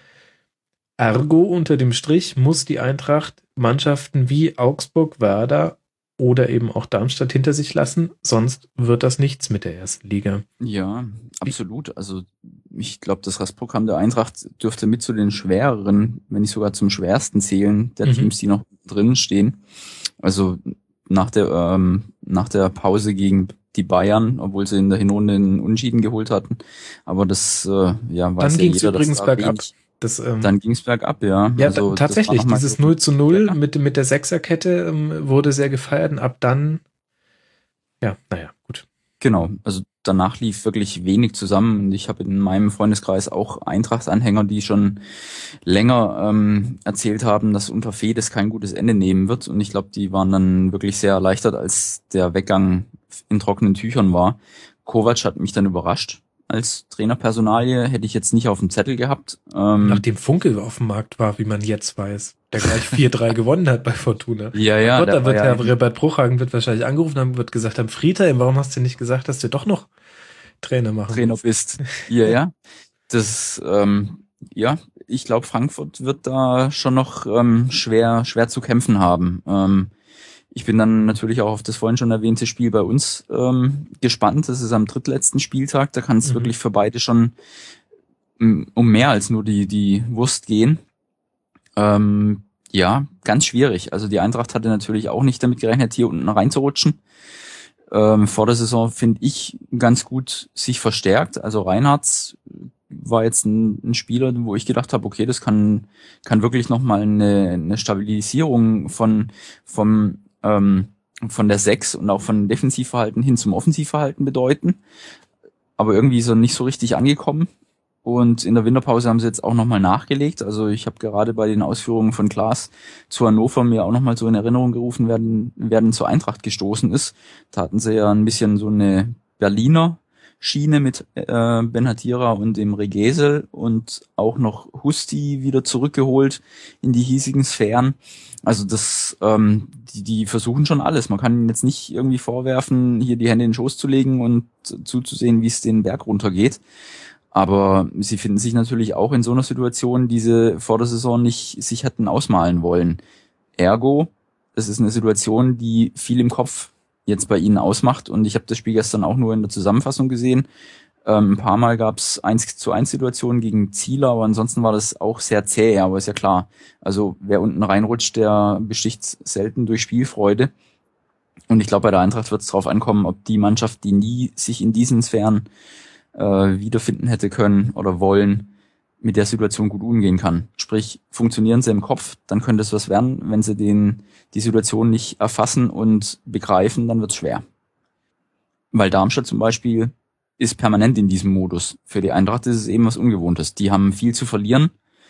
Ergo unter dem Strich muss die Eintracht Mannschaften wie Augsburg, Werder oder eben auch Darmstadt hinter sich lassen. Sonst wird das nichts mit der ersten Liga. ja, absolut. Also ich glaube, das Restprogramm der Eintracht dürfte mit zu den schwereren, wenn nicht sogar zum schwersten zählen, der Mhm. Teams, die noch drin stehen. Also nach der ähm, nach der Pause gegen die Bayern, obwohl sie in der Hinrunde einen Unentschieden geholt hatten. Aber das äh, ja weiß Dann ja ging es jeder, dass übrigens da bergab. wenig- Das, ähm, Dann ging es bergab, ja. ja, also, da, tatsächlich, das war noch mal dieses so- null zu null Ja. mit, mit der Sechserkette ähm, wurde sehr gefeiert und ab dann, ja, naja, gut. Genau, also danach lief wirklich wenig zusammen und ich habe in meinem Freundeskreis auch Eintracht-Anhänger, die schon länger ähm, erzählt haben, dass unter Fedes kein gutes Ende nehmen wird und ich glaube, die waren dann wirklich sehr erleichtert, als der Weggang in trockenen Tüchern war. Kovac hat mich dann überrascht als Trainerpersonalie, hätte ich jetzt nicht auf dem Zettel gehabt. Ähm, Nachdem Funkel auf dem Markt war, wie man jetzt weiß, der gleich vier drei gewonnen hat bei Fortuna. ja, ja, Gott, der da wird war Herr ja Robert Bruchhagen wird wahrscheinlich angerufen haben, wird gesagt haben, Friedhelm, warum hast du nicht gesagt, dass du doch noch Trainer machen Trainer willst? bist. Ja, ja. Das, ähm, ja, ich glaube, Frankfurt wird da schon noch ähm, schwer, schwer zu kämpfen haben. Ähm, ich bin dann natürlich auch auf das vorhin schon erwähnte Spiel bei uns ähm, gespannt. Das ist am drittletzten Spieltag. Da kann es Mhm. wirklich für beide schon um um mehr als nur die die Wurst gehen. Ähm, ja, ganz schwierig. Also die Eintracht hatte natürlich auch nicht damit gerechnet, hier unten reinzurutschen. Ähm, vor der Saison finde ich ganz gut sich verstärkt. Also Reinhardt war jetzt ein, ein Spieler, wo ich gedacht habe, okay, das kann kann wirklich nochmal eine, eine Stabilisierung von vom ähm, von der sechs und auch von Defensivverhalten hin zum Offensivverhalten bedeuten. Aber irgendwie ist er nicht so richtig angekommen. Und in der Winterpause haben sie jetzt auch nochmal nachgelegt. Also ich habe gerade bei den Ausführungen von Klaas zu Hannover mir auch nochmal so in Erinnerung gerufen werden, werden zur Eintracht gestoßen ist. Da hatten sie ja ein bisschen so eine Berliner Schiene mit äh, Ben-Hatira und dem Regesel und auch noch Husti wieder zurückgeholt in die hiesigen Sphären. Also das, ähm, die, die versuchen schon alles. Man kann ihnen jetzt nicht irgendwie vorwerfen, hier die Hände in den Schoß zu legen und zuzusehen, wie es den Berg runtergeht. Aber sie finden sich natürlich auch in so einer Situation, die sie vor der Saison nicht sich hätten ausmalen wollen. Ergo, es ist eine Situation, die viel im Kopf jetzt bei ihnen ausmacht. Und ich habe das Spiel gestern auch nur in der Zusammenfassung gesehen. Ähm, ein paar Mal gab es eins zu eins Situationen gegen Zieler, aber ansonsten war das auch sehr zäh, aber ist ja klar. Also wer unten reinrutscht, der besticht selten durch Spielfreude. Und ich glaube, bei der Eintracht wird es darauf ankommen, ob die Mannschaft, die nie sich in diesen Sphären äh, wiederfinden hätte können oder wollen, mit der Situation gut umgehen kann. Sprich, funktionieren sie im Kopf, dann könnte es was werden. Wenn sie den die Situation nicht erfassen und begreifen, dann wird es schwer. Weil Darmstadt zum Beispiel ist permanent in diesem Modus. Für die Eintracht ist es eben was Ungewohntes. Die haben viel zu verlieren.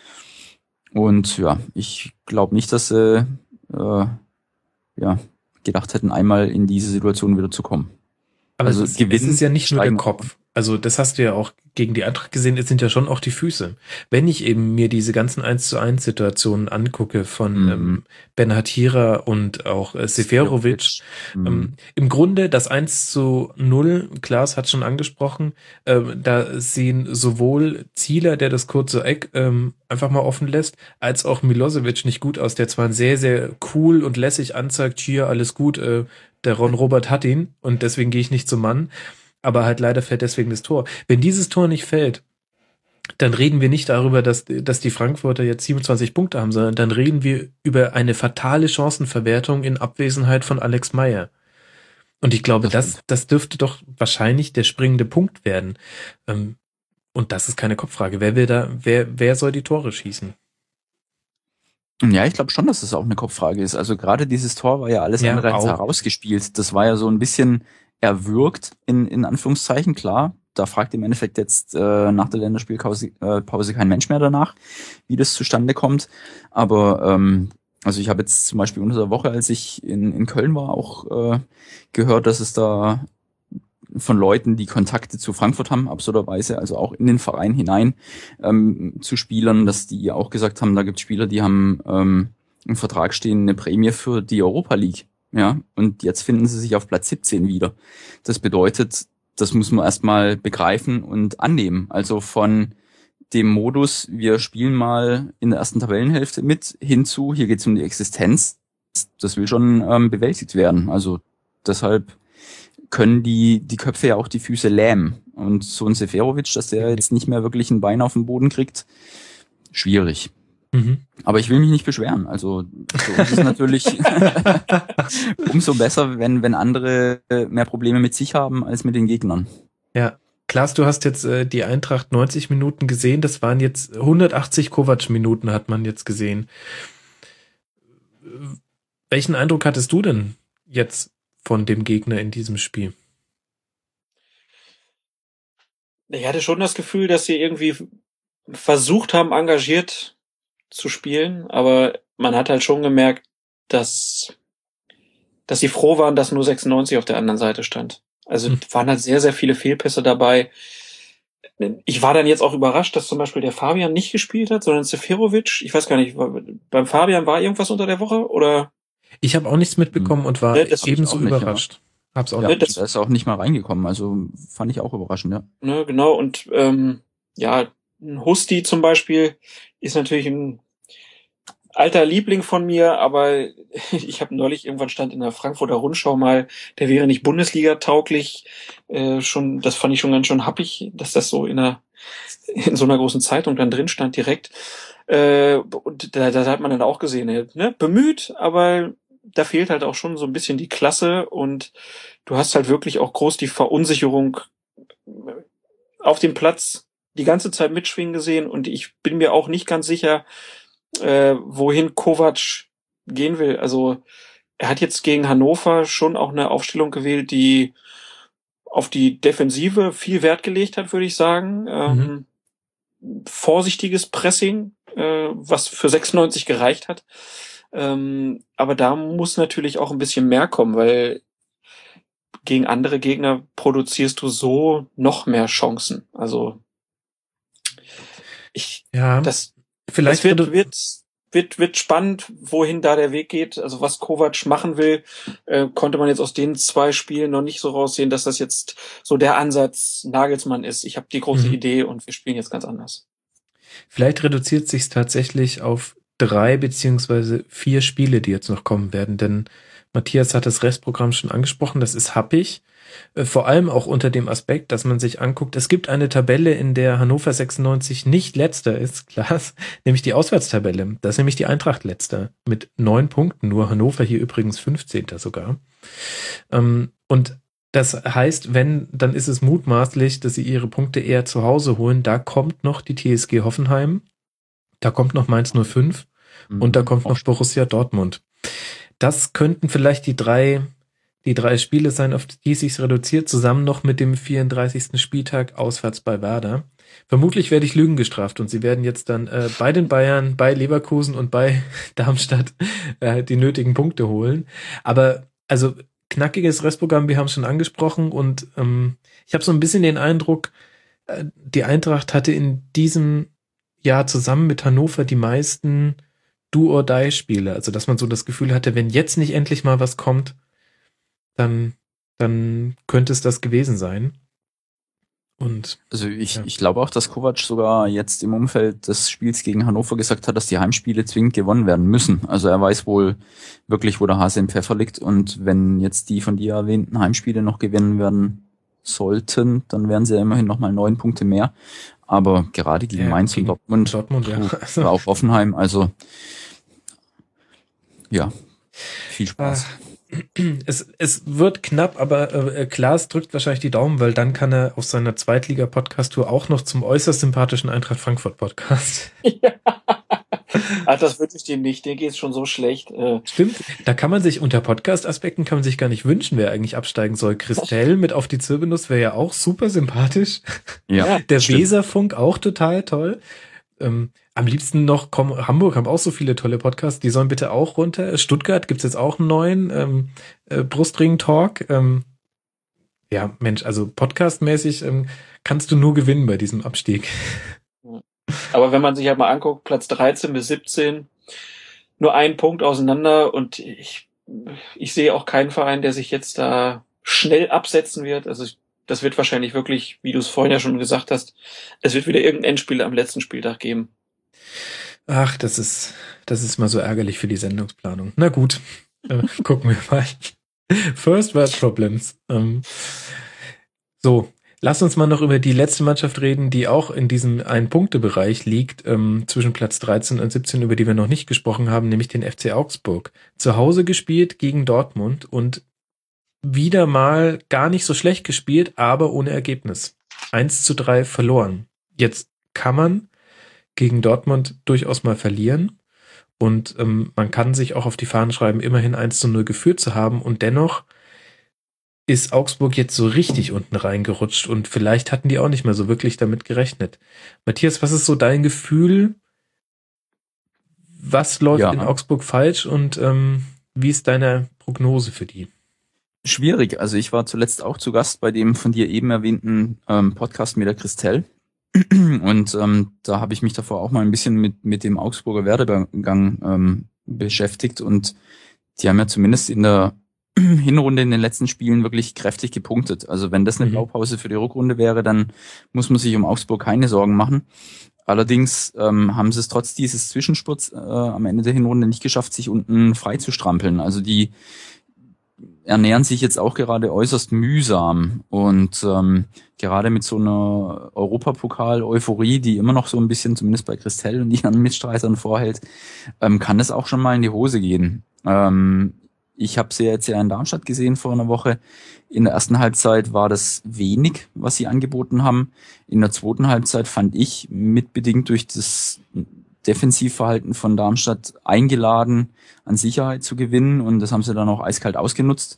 Und ja, ich glaube nicht, dass sie äh, ja, gedacht hätten, einmal in diese Situation wieder zu kommen. Aber Also es, ist, es gewinnen, ist ja nicht nur der steigen. Kopf. Also das hast du ja auch gegen die Eintracht gesehen, es sind ja schon auch die Füße. Wenn ich eben mir diese ganzen eins zu eins Situationen angucke von Mhm. ähm, Ben-Hatira und auch äh, Seferovic, Mhm. ähm, im Grunde das eins zu null, Klaas hat schon angesprochen, ähm, da sehen sowohl Zieler, der das kurze Eck ähm, einfach mal offen lässt, als auch Milosevic nicht gut aus, der zwar sehr, sehr cool und lässig anzeigt, hier, alles gut, äh, der Ron Robert hat ihn und deswegen gehe ich nicht zum Mann, aber halt leider fällt deswegen das Tor. Wenn dieses Tor nicht fällt, dann reden wir nicht darüber, dass, dass die Frankfurter jetzt siebenundzwanzig Punkte haben, sondern dann reden wir über eine fatale Chancenverwertung in Abwesenheit von Alex Meyer. Und ich glaube, das, das dürfte doch wahrscheinlich der springende Punkt werden. Ähm, Und das ist keine Kopffrage. Wer will da, wer, wer soll die Tore schießen? Ja, ich glaube schon, dass das auch eine Kopffrage ist. Also gerade dieses Tor war ja alles Ja, andere als auch. herausgespielt. Das war ja so ein bisschen erwürgt, in, in Anführungszeichen, klar. Da fragt im Endeffekt jetzt äh, nach der Länderspielpause äh, Pause kein Mensch mehr danach, wie das zustande kommt. Aber ähm, also ich habe jetzt zum Beispiel unter der Woche, als ich in, in Köln war, auch äh, gehört, dass es da von Leuten, die Kontakte zu Frankfurt haben, absurderweise, also auch in den Verein hinein, ähm, zu Spielern, dass die auch gesagt haben, da gibt es Spieler, die haben ähm, im Vertrag stehen eine Prämie für die Europa League. Ja, und jetzt finden sie sich auf Platz siebzehn wieder. Das bedeutet, das muss man erstmal begreifen und annehmen. Also von dem Modus, wir spielen mal in der ersten Tabellenhälfte mit, hinzu, hier geht es um die Existenz. Das will schon ähm, bewältigt werden. Also deshalb können die die Köpfe ja auch die Füße lähmen. Und so ein Seferovic, dass der jetzt nicht mehr wirklich ein Bein auf den Boden kriegt, schwierig. Mhm. Aber ich will mich nicht beschweren. Also für uns ist natürlich umso besser, wenn wenn andere mehr Probleme mit sich haben als mit den Gegnern. Ja. Klaas, du hast jetzt äh, die Eintracht neunzig Minuten gesehen. Das waren jetzt hundertachtzig Kovac-Minuten hat man jetzt gesehen. Welchen Eindruck hattest du denn jetzt von dem Gegner in diesem Spiel? Ich hatte schon das Gefühl, dass sie irgendwie versucht haben, engagiert zu spielen, aber man hat halt schon gemerkt, dass, dass sie froh waren, dass nur sechsundneunzig auf der anderen Seite stand. Also Hm. waren halt sehr, sehr viele Fehlpässe dabei. Ich war dann jetzt auch überrascht, dass zum Beispiel der Fabian nicht gespielt hat, sondern Seferovic. Ich weiß gar nicht, war- beim Fabian war irgendwas unter der Woche oder? Ich habe auch nichts mitbekommen und war Nee, das hab ich ebenso auch nicht, überrascht. Hab's auch Ja, nicht. das- der ist auch nicht mal reingekommen. Also fand ich auch überraschend, ja. Ne, genau, und ähm, ja, ein Husti zum Beispiel ist natürlich ein alter Liebling von mir, aber ich habe neulich irgendwann stand in der Frankfurter Rundschau mal, der wäre nicht Bundesliga-tauglich. Äh, schon, das fand ich schon ganz schön happig, dass das so in einer in so einer großen Zeitung dann drin stand direkt. Äh, und da, da hat man dann auch gesehen, ne, bemüht, aber da fehlt halt auch schon so ein bisschen die Klasse und du hast halt wirklich auch groß die Verunsicherung auf dem Platz die ganze Zeit mitschwingen gesehen und ich bin mir auch nicht ganz sicher, äh, wohin Kovac gehen will. Also er hat jetzt gegen Hannover schon auch eine Aufstellung gewählt, die auf die Defensive viel Wert gelegt hat, würde ich sagen. Ähm, vorsichtiges Pressing, äh, was für sechsundneunzig gereicht hat. Ähm, aber da muss natürlich auch ein bisschen mehr kommen, weil gegen andere Gegner produzierst du so noch mehr Chancen. Also ich, Ja, das, vielleicht das wird, redu- wird, wird, wird spannend, wohin da der Weg geht. Also was Kovac machen will, äh, konnte man jetzt aus den zwei Spielen noch nicht so raussehen, dass das jetzt so der Ansatz Nagelsmann ist. Ich habe die große Mhm. Idee und wir spielen jetzt ganz anders. Vielleicht reduziert sich tatsächlich auf drei beziehungsweise vier Spiele, die jetzt noch kommen werden, denn Matthias hat das Restprogramm schon angesprochen, das ist happig, äh, vor allem auch unter dem Aspekt, dass man sich anguckt, es gibt eine Tabelle, in der Hannover sechsundneunzig nicht letzter ist, klar, nämlich die Auswärtstabelle, da ist nämlich die Eintracht letzter, mit neun Punkten, nur Hannover hier übrigens fünfzehnter sogar. Ähm, und das heißt, wenn, dann ist es mutmaßlich, dass sie ihre Punkte eher zu Hause holen. Da kommt noch die T S G Hoffenheim, da kommt noch Mainz null fünf und da kommt noch Borussia Dortmund. Das könnten vielleicht die drei, die drei Spiele sein, auf die es sich reduziert, zusammen noch mit dem vierunddreißigsten Spieltag auswärts bei Werder. Vermutlich werde ich Lügen gestraft und sie werden jetzt dann äh, bei den Bayern, bei Leverkusen und bei Darmstadt äh, die nötigen Punkte holen. Aber also knackiges Restprogramm, wir haben es schon angesprochen und ähm, ich habe so ein bisschen den Eindruck, äh, die Eintracht hatte in diesem Jahr zusammen mit Hannover die meisten Do-or-Die-Spiele, also dass man so das Gefühl hatte, wenn jetzt nicht endlich mal was kommt, dann, dann könnte es das gewesen sein. Und also ich, ja. ich glaube auch, dass Kovac sogar jetzt im Umfeld des Spiels gegen Hannover gesagt hat, dass die Heimspiele zwingend gewonnen werden müssen. Also er weiß wohl wirklich, wo der Hase im Pfeffer liegt. Und wenn jetzt die von dir erwähnten Heimspiele noch gewinnen werden sollten, dann wären sie ja immerhin nochmal neun Punkte mehr. Aber gerade gegen ja, Mainz gegen und Dortmund, Dortmund ja. Also. War auch Hoffenheim, also ja, viel Spaß. Ah. Es, es wird knapp, aber äh, Klaas drückt wahrscheinlich die Daumen, weil dann kann er auf seiner Zweitliga-Podcast-Tour auch noch zum äußerst sympathischen Eintracht Frankfurt-Podcast. Ja. Ach, das wünsche ich dem nicht, dem geht's schon so schlecht. Äh. Stimmt, da kann man sich unter Podcast-Aspekten kann man sich gar nicht wünschen, wer eigentlich absteigen soll. Christelle mit auf die Zirbelnuss wäre ja auch super sympathisch. Ja, Der stimmt. Weserfunk auch total toll. Ähm, am liebsten noch, komm, Hamburg haben auch so viele tolle Podcasts, die sollen bitte auch runter. Stuttgart gibt's jetzt auch einen neuen, ähm, äh, Brustring-Talk. Ähm, ja, Mensch, also podcastmäßig ähm, kannst du nur gewinnen bei diesem Abstieg. Aber wenn man sich halt mal anguckt, Platz dreizehn bis siebzehn, nur ein Punkt auseinander und ich, ich sehe auch keinen Verein, der sich jetzt da schnell absetzen wird. Also ich, das wird wahrscheinlich wirklich, wie du es vorhin ja schon gesagt hast, es wird wieder irgendein Endspiel am letzten Spieltag geben. Ach, das ist, das ist mal so ärgerlich für die Sendungsplanung. Na gut, äh, gucken wir mal. First World Problems. Ähm, so, lass uns mal noch über die letzte Mannschaft reden, die auch in diesem Ein-Punkte-Bereich liegt, ähm, zwischen Platz dreizehn und siebzehn, über die wir noch nicht gesprochen haben, nämlich den F C Augsburg. Zu Hause gespielt gegen Dortmund und wieder mal gar nicht so schlecht gespielt, aber ohne Ergebnis. eins zu drei verloren. Jetzt kann man gegen Dortmund durchaus mal verlieren und ähm, man kann sich auch auf die Fahnen schreiben, immerhin eins zu null geführt zu haben und dennoch ist Augsburg jetzt so richtig unten reingerutscht und vielleicht hatten die auch nicht mehr so wirklich damit gerechnet. Matthias, was ist so dein Gefühl? Was läuft ja. in Augsburg falsch und ähm, wie ist deine Prognose für die? Schwierig. Also ich war zuletzt auch zu Gast bei dem von dir eben erwähnten ähm, Podcast mit der Christelle. Und ähm, da habe ich mich davor auch mal ein bisschen mit mit dem Augsburger Werdegang ähm, beschäftigt und die haben ja zumindest in der Hinrunde in den letzten Spielen wirklich kräftig gepunktet. Also wenn das eine Mhm. Blaupause für die Rückrunde wäre, dann muss man sich um Augsburg keine Sorgen machen. Allerdings ähm, haben sie es trotz dieses Zwischenspurts äh, am Ende der Hinrunde nicht geschafft, sich unten frei zu strampeln. Also die ernähren sich jetzt auch gerade äußerst mühsam und ähm, gerade mit so einer Europapokal-Euphorie, die immer noch so ein bisschen, zumindest bei Christelle und ihren Mitstreitern vorhält, ähm, kann es auch schon mal in die Hose gehen. Ähm, ich habe sie jetzt ja in Darmstadt gesehen vor einer Woche. In der ersten Halbzeit war das wenig, was sie angeboten haben. In der zweiten Halbzeit fand ich, mitbedingt durch das Defensivverhalten von Darmstadt, eingeladen, an Sicherheit zu gewinnen und das haben sie dann auch eiskalt ausgenutzt.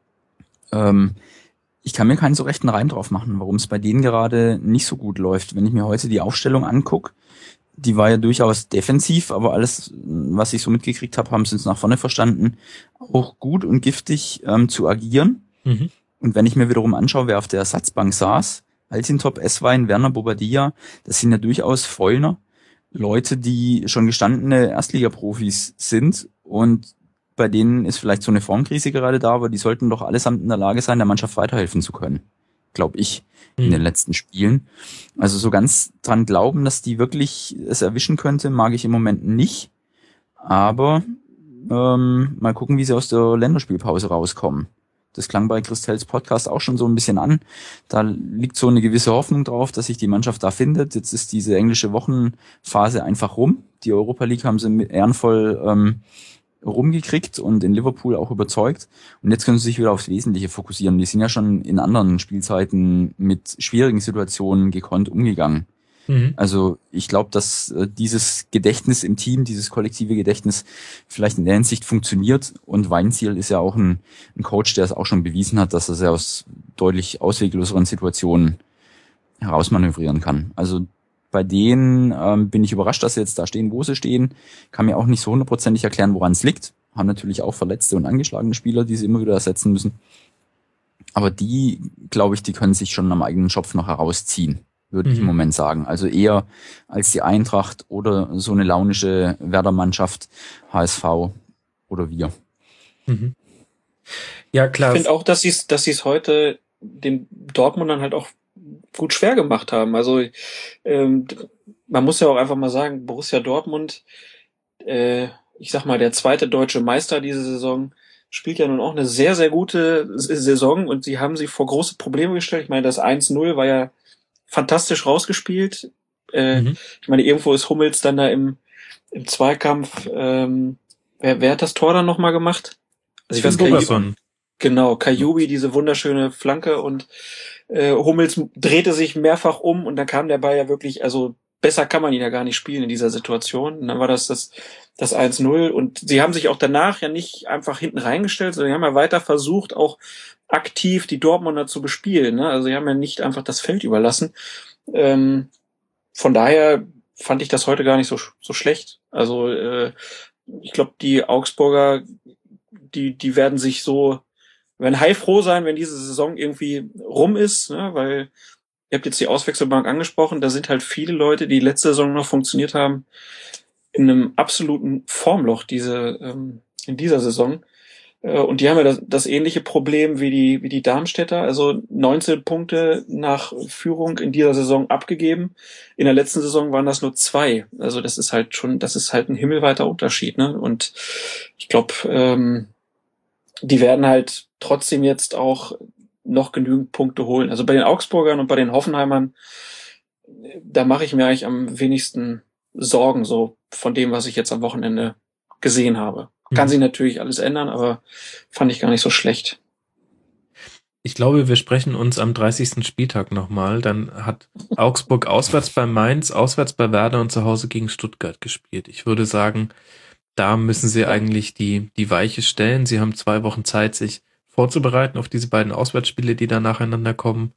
Ähm, ich kann mir keinen so rechten Reim drauf machen, warum es bei denen gerade nicht so gut läuft. Wenn ich mir heute die Aufstellung angucke, die war ja durchaus defensiv, aber alles, was ich so mitgekriegt habe, haben sie uns nach vorne verstanden, auch gut und giftig ähm, zu agieren. Mhm. Und wenn ich mir wiederum anschaue, wer auf der Ersatzbank saß, Altintop, Esswein, Werner, Bobadilla, das sind ja durchaus Vollner, Leute, die schon gestandene Erstligaprofis sind und bei denen ist vielleicht so eine Formkrise gerade da, aber die sollten doch allesamt in der Lage sein, der Mannschaft weiterhelfen zu können, glaube ich, in Mhm. den letzten Spielen. Also so ganz dran glauben, dass die wirklich es erwischen könnte, mag ich im Moment nicht, aber ähm, mal gucken, wie sie aus der Länderspielpause rauskommen. Das klang bei Christelles Podcast auch schon so ein bisschen an. Da liegt so eine gewisse Hoffnung drauf, dass sich die Mannschaft da findet. Jetzt ist diese englische Wochenphase einfach rum. Die Europa League haben sie ehrenvoll ähm, rumgekriegt und in Liverpool auch überzeugt. Und jetzt können sie sich wieder aufs Wesentliche fokussieren. Die sind ja schon in anderen Spielzeiten mit schwierigen Situationen gekonnt umgegangen. Mhm. Also ich glaube, dass äh, dieses Gedächtnis im Team, dieses kollektive Gedächtnis vielleicht in der Hinsicht funktioniert. Und Weinziel ist ja auch ein, ein Coach, der es auch schon bewiesen hat, dass er es ja aus deutlich auswegloseren Situationen herausmanövrieren kann. Also bei denen ähm, bin ich überrascht, dass sie jetzt da stehen, wo sie stehen. Kann mir auch nicht so hundertprozentig erklären, woran es liegt. haben natürlich auch verletzte und angeschlagene Spieler, die sie immer wieder ersetzen müssen. Aber die, glaube ich, die können sich schon am eigenen Schopf noch herausziehen, würde mhm. ich im Moment sagen. Also eher als die Eintracht oder so eine launische Werder-Mannschaft, H S V oder wir. Mhm. Ja, klar. Ich finde auch, dass sie es dass sie es heute den Dortmundern halt auch gut schwer gemacht haben. Also ähm, man muss ja auch einfach mal sagen, Borussia Dortmund, äh, ich sag mal, der zweite deutsche Meister diese Saison, spielt ja nun auch eine sehr, sehr gute Saison und sie haben sie vor große Probleme gestellt. Ich meine, das eins null war ja fantastisch rausgespielt. Äh, mhm. Ich meine, irgendwo ist Hummels dann da im, im Zweikampf. Ähm, wer, wer hat das Tor dann nochmal gemacht? Also ich weiß gar nicht. Genau, Kajubi, diese wunderschöne Flanke und äh, Hummels drehte sich mehrfach um und dann kam der Ball ja wirklich, also besser kann man ihn ja gar nicht spielen in dieser Situation. Und dann war das das, das eins null und sie haben sich auch danach ja nicht einfach hinten reingestellt, sondern sie haben ja weiter versucht, auch aktiv die Dortmunder zu bespielen. Ne? Also sie haben ja nicht einfach das Feld überlassen. Ähm, von daher fand ich das heute gar nicht so so schlecht. Also äh, ich glaube, die Augsburger, die die werden sich so werden heilfroh sein, wenn diese Saison irgendwie rum ist, ne? Weil ihr habt jetzt die Auswechselbank angesprochen, da sind halt viele Leute, die letzte Saison noch funktioniert haben, in einem absoluten Formloch diese ähm, in dieser Saison. Äh, und die haben ja das, das ähnliche Problem wie die wie die Darmstädter, also neunzehn Punkte nach Führung in dieser Saison abgegeben. In der letzten Saison waren das nur zwei. Also das ist halt schon, das ist halt ein himmelweiter Unterschied, ne? Und ich glaube, ähm, die werden halt trotzdem jetzt auch noch genügend Punkte holen. Also bei den Augsburgern und bei den Hoffenheimern, da mache ich mir eigentlich am wenigsten Sorgen, so von dem, was ich jetzt am Wochenende gesehen habe. Kann mhm. sich natürlich alles ändern, aber fand ich gar nicht so schlecht. Ich glaube, wir sprechen uns am dreißigsten Spieltag nochmal. Dann hat Augsburg auswärts bei Mainz, auswärts bei Werder und zu Hause gegen Stuttgart gespielt. Ich würde sagen, da müssen sie eigentlich die, die Weiche stellen. Sie haben zwei Wochen Zeit, sich vorzubereiten auf diese beiden Auswärtsspiele, die da nacheinander kommen.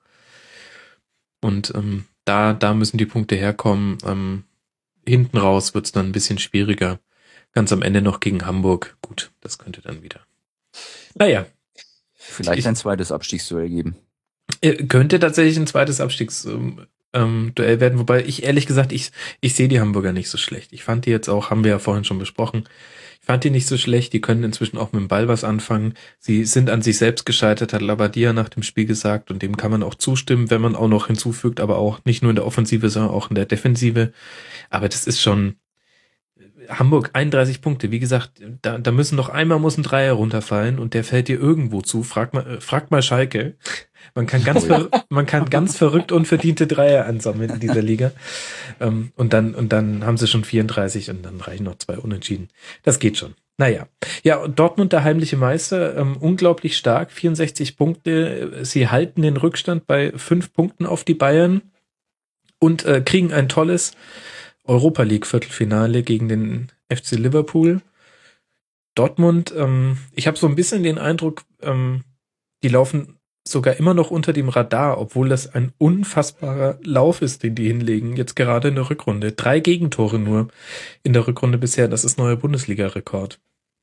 Und ähm, da, da müssen die Punkte herkommen. Ähm, hinten raus wird's dann ein bisschen schwieriger. Ganz am Ende noch gegen Hamburg. Gut, das könnte dann wieder. Naja. Vielleicht ich, ein zweites Abstiegsduell geben. Äh, könnte tatsächlich ein zweites Abstiegsduell ähm, werden, wobei ich ehrlich gesagt, ich, ich sehe die Hamburger nicht so schlecht. Ich fand die jetzt auch, haben wir ja vorhin schon besprochen, ich fand die nicht so schlecht, die können inzwischen auch mit dem Ball was anfangen. Sie sind an sich selbst gescheitert, hat Labadia nach dem Spiel gesagt und dem kann man auch zustimmen, wenn man auch noch hinzufügt, aber auch nicht nur in der Offensive, sondern auch in der Defensive. Aber das ist schon Hamburg, einunddreißig Punkte, wie gesagt, da, da müssen noch einmal muss ein Dreier runterfallen und der fällt dir irgendwo zu. Frag mal, frag mal Schalke. Man kann ganz, ver, man kann ganz verrückt unverdiente Dreier ansammeln in dieser Liga. Ähm, und dann, und dann haben sie schon vierunddreißig und dann reichen noch zwei Unentschieden. Das geht schon. Naja. Ja, und Dortmund, der heimliche Meister, ähm, unglaublich stark, vierundsechzig Punkte. Sie halten den Rückstand bei fünf Punkten auf die Bayern und äh, kriegen ein tolles Europa League Viertelfinale gegen den F C Liverpool. Dortmund, ähm, ich habe so ein bisschen den Eindruck, ähm, die laufen sogar immer noch unter dem Radar, obwohl das ein unfassbarer Lauf ist, den die hinlegen, jetzt gerade in der Rückrunde. Drei Gegentore nur in der Rückrunde bisher, das ist neuer Bundesliga-Rekord.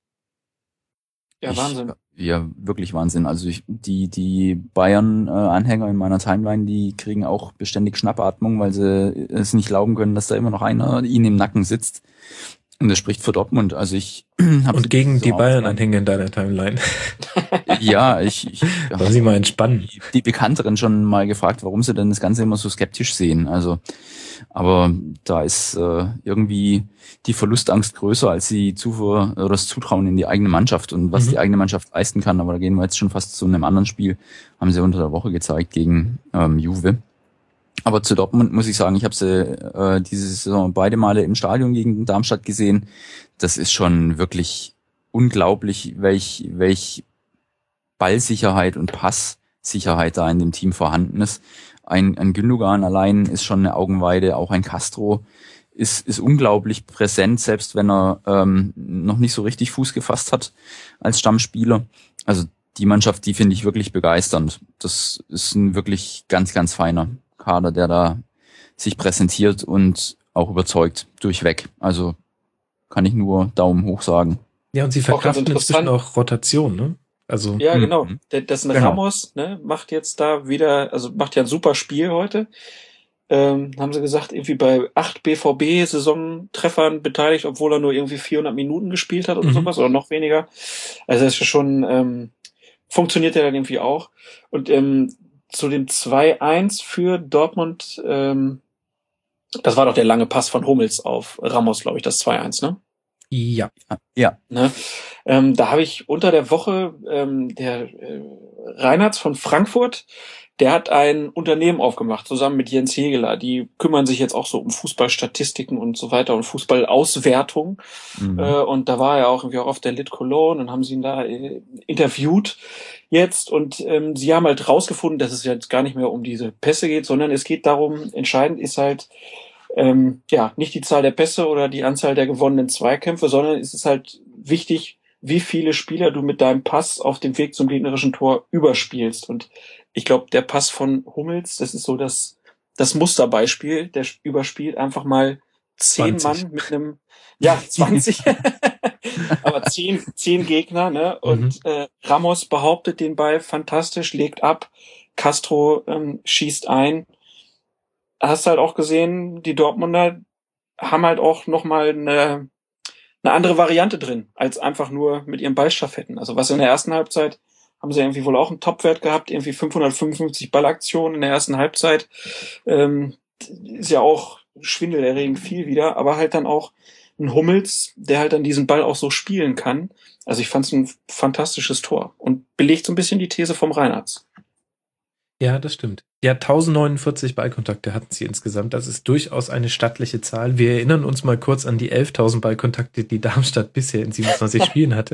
Ja, Wahnsinn. Ich, ja, wirklich Wahnsinn. Also ich, die die Bayern-Anhänger in meiner Timeline, die kriegen auch beständig Schnappatmung, weil sie es nicht glauben können, dass da immer noch einer ihnen im Nacken sitzt. Und das spricht für Dortmund. Also ich hab und gegen so die Bayern-Anhänger in deiner Timeline. Ja, ich, ich Wollen Sie mal entspannen. Die, die Bekannteren schon mal gefragt, warum sie denn das Ganze immer so skeptisch sehen. Also, aber da ist äh, irgendwie die Verlustangst größer als die Zufuhr oder das Zutrauen in die eigene Mannschaft und was mhm. die eigene Mannschaft leisten kann. Aber da gehen wir jetzt schon fast zu einem anderen Spiel. Haben sie unter der Woche gezeigt gegen ähm, Juve. Aber zu Dortmund muss ich sagen, ich habe sie äh, diese Saison beide Male im Stadion gegen Darmstadt gesehen. Das ist schon wirklich unglaublich, welch welch Ballsicherheit und Passsicherheit da in dem Team vorhanden ist. Ein, ein Gündogan allein ist schon eine Augenweide, auch ein Castro ist ist unglaublich präsent, selbst wenn er ähm, noch nicht so richtig Fuß gefasst hat als Stammspieler. Also die Mannschaft, die finde ich wirklich begeisternd. Das ist ein wirklich ganz, ganz feiner Kader, der da sich präsentiert und auch überzeugt durchweg. Also kann ich nur Daumen hoch sagen. Ja, und sie verkraften inzwischen auch Rotation, ne? Also. Ja, genau. Mhm. Das ist ein Genau. Ramos, ne, macht jetzt da wieder, also macht ja ein super Spiel heute. Ähm, haben sie gesagt, irgendwie bei acht B V B-Saisontreffern beteiligt, obwohl er nur irgendwie vierhundert Minuten gespielt hat oder Mhm. sowas, oder noch weniger. Also das ist schon, ähm, funktioniert ja dann irgendwie auch. Und ähm, zu dem zwei eins für Dortmund, ähm, das war doch der lange Pass von Hummels auf Ramos, glaube ich, das zwei eins, ne? Ja. Ja, Ne? Ähm, da habe ich unter der Woche ähm, der äh, Reinhardt von Frankfurt, der hat ein Unternehmen aufgemacht, zusammen mit Jens Hegeler. Die kümmern sich jetzt auch so um Fußballstatistiken und so weiter und Fußballauswertung. mhm. Äh, und da war er auch irgendwie auch auf der Lit Cologne und haben sie ihn da äh, interviewt jetzt. Und ähm, sie haben halt rausgefunden, dass es jetzt gar nicht mehr um diese Pässe geht, sondern es geht darum, entscheidend ist halt, ähm, ja, nicht die Zahl der Pässe oder die Anzahl der gewonnenen Zweikämpfe, sondern es ist halt wichtig, wie viele Spieler du mit deinem Pass auf dem Weg zum gegnerischen Tor überspielst. Und ich glaube, der Pass von Hummels, das ist so das, das Musterbeispiel. Der überspielt einfach mal zehn zwanzig. Mann mit einem, ja, zwanzig, aber zehn, zehn Gegner, ne? Und Mhm. äh, Ramos behauptet den Ball fantastisch, legt ab, Castro ähm, schießt ein. Hast halt auch gesehen, die Dortmunder haben halt auch nochmal eine, eine andere Variante drin, als einfach nur mit ihren Ballstaffetten. Also was in der ersten Halbzeit haben sie irgendwie wohl auch einen Topwert gehabt, irgendwie fünfhundertfünfundfünfzig Ballaktionen in der ersten Halbzeit. Ähm, ist ja auch schwindelerregend viel wieder, aber halt dann auch ein Hummels, der halt dann diesen Ball auch so spielen kann. Also ich fand es ein fantastisches Tor und belegt so ein bisschen die These vom Reinhardt. Ja, das stimmt. Ja, tausendneunundvierzig Ballkontakte hatten sie insgesamt. Das ist durchaus eine stattliche Zahl. Wir erinnern uns mal kurz an die elftausend Ballkontakte, die Darmstadt bisher in siebenundzwanzig Spielen hatte.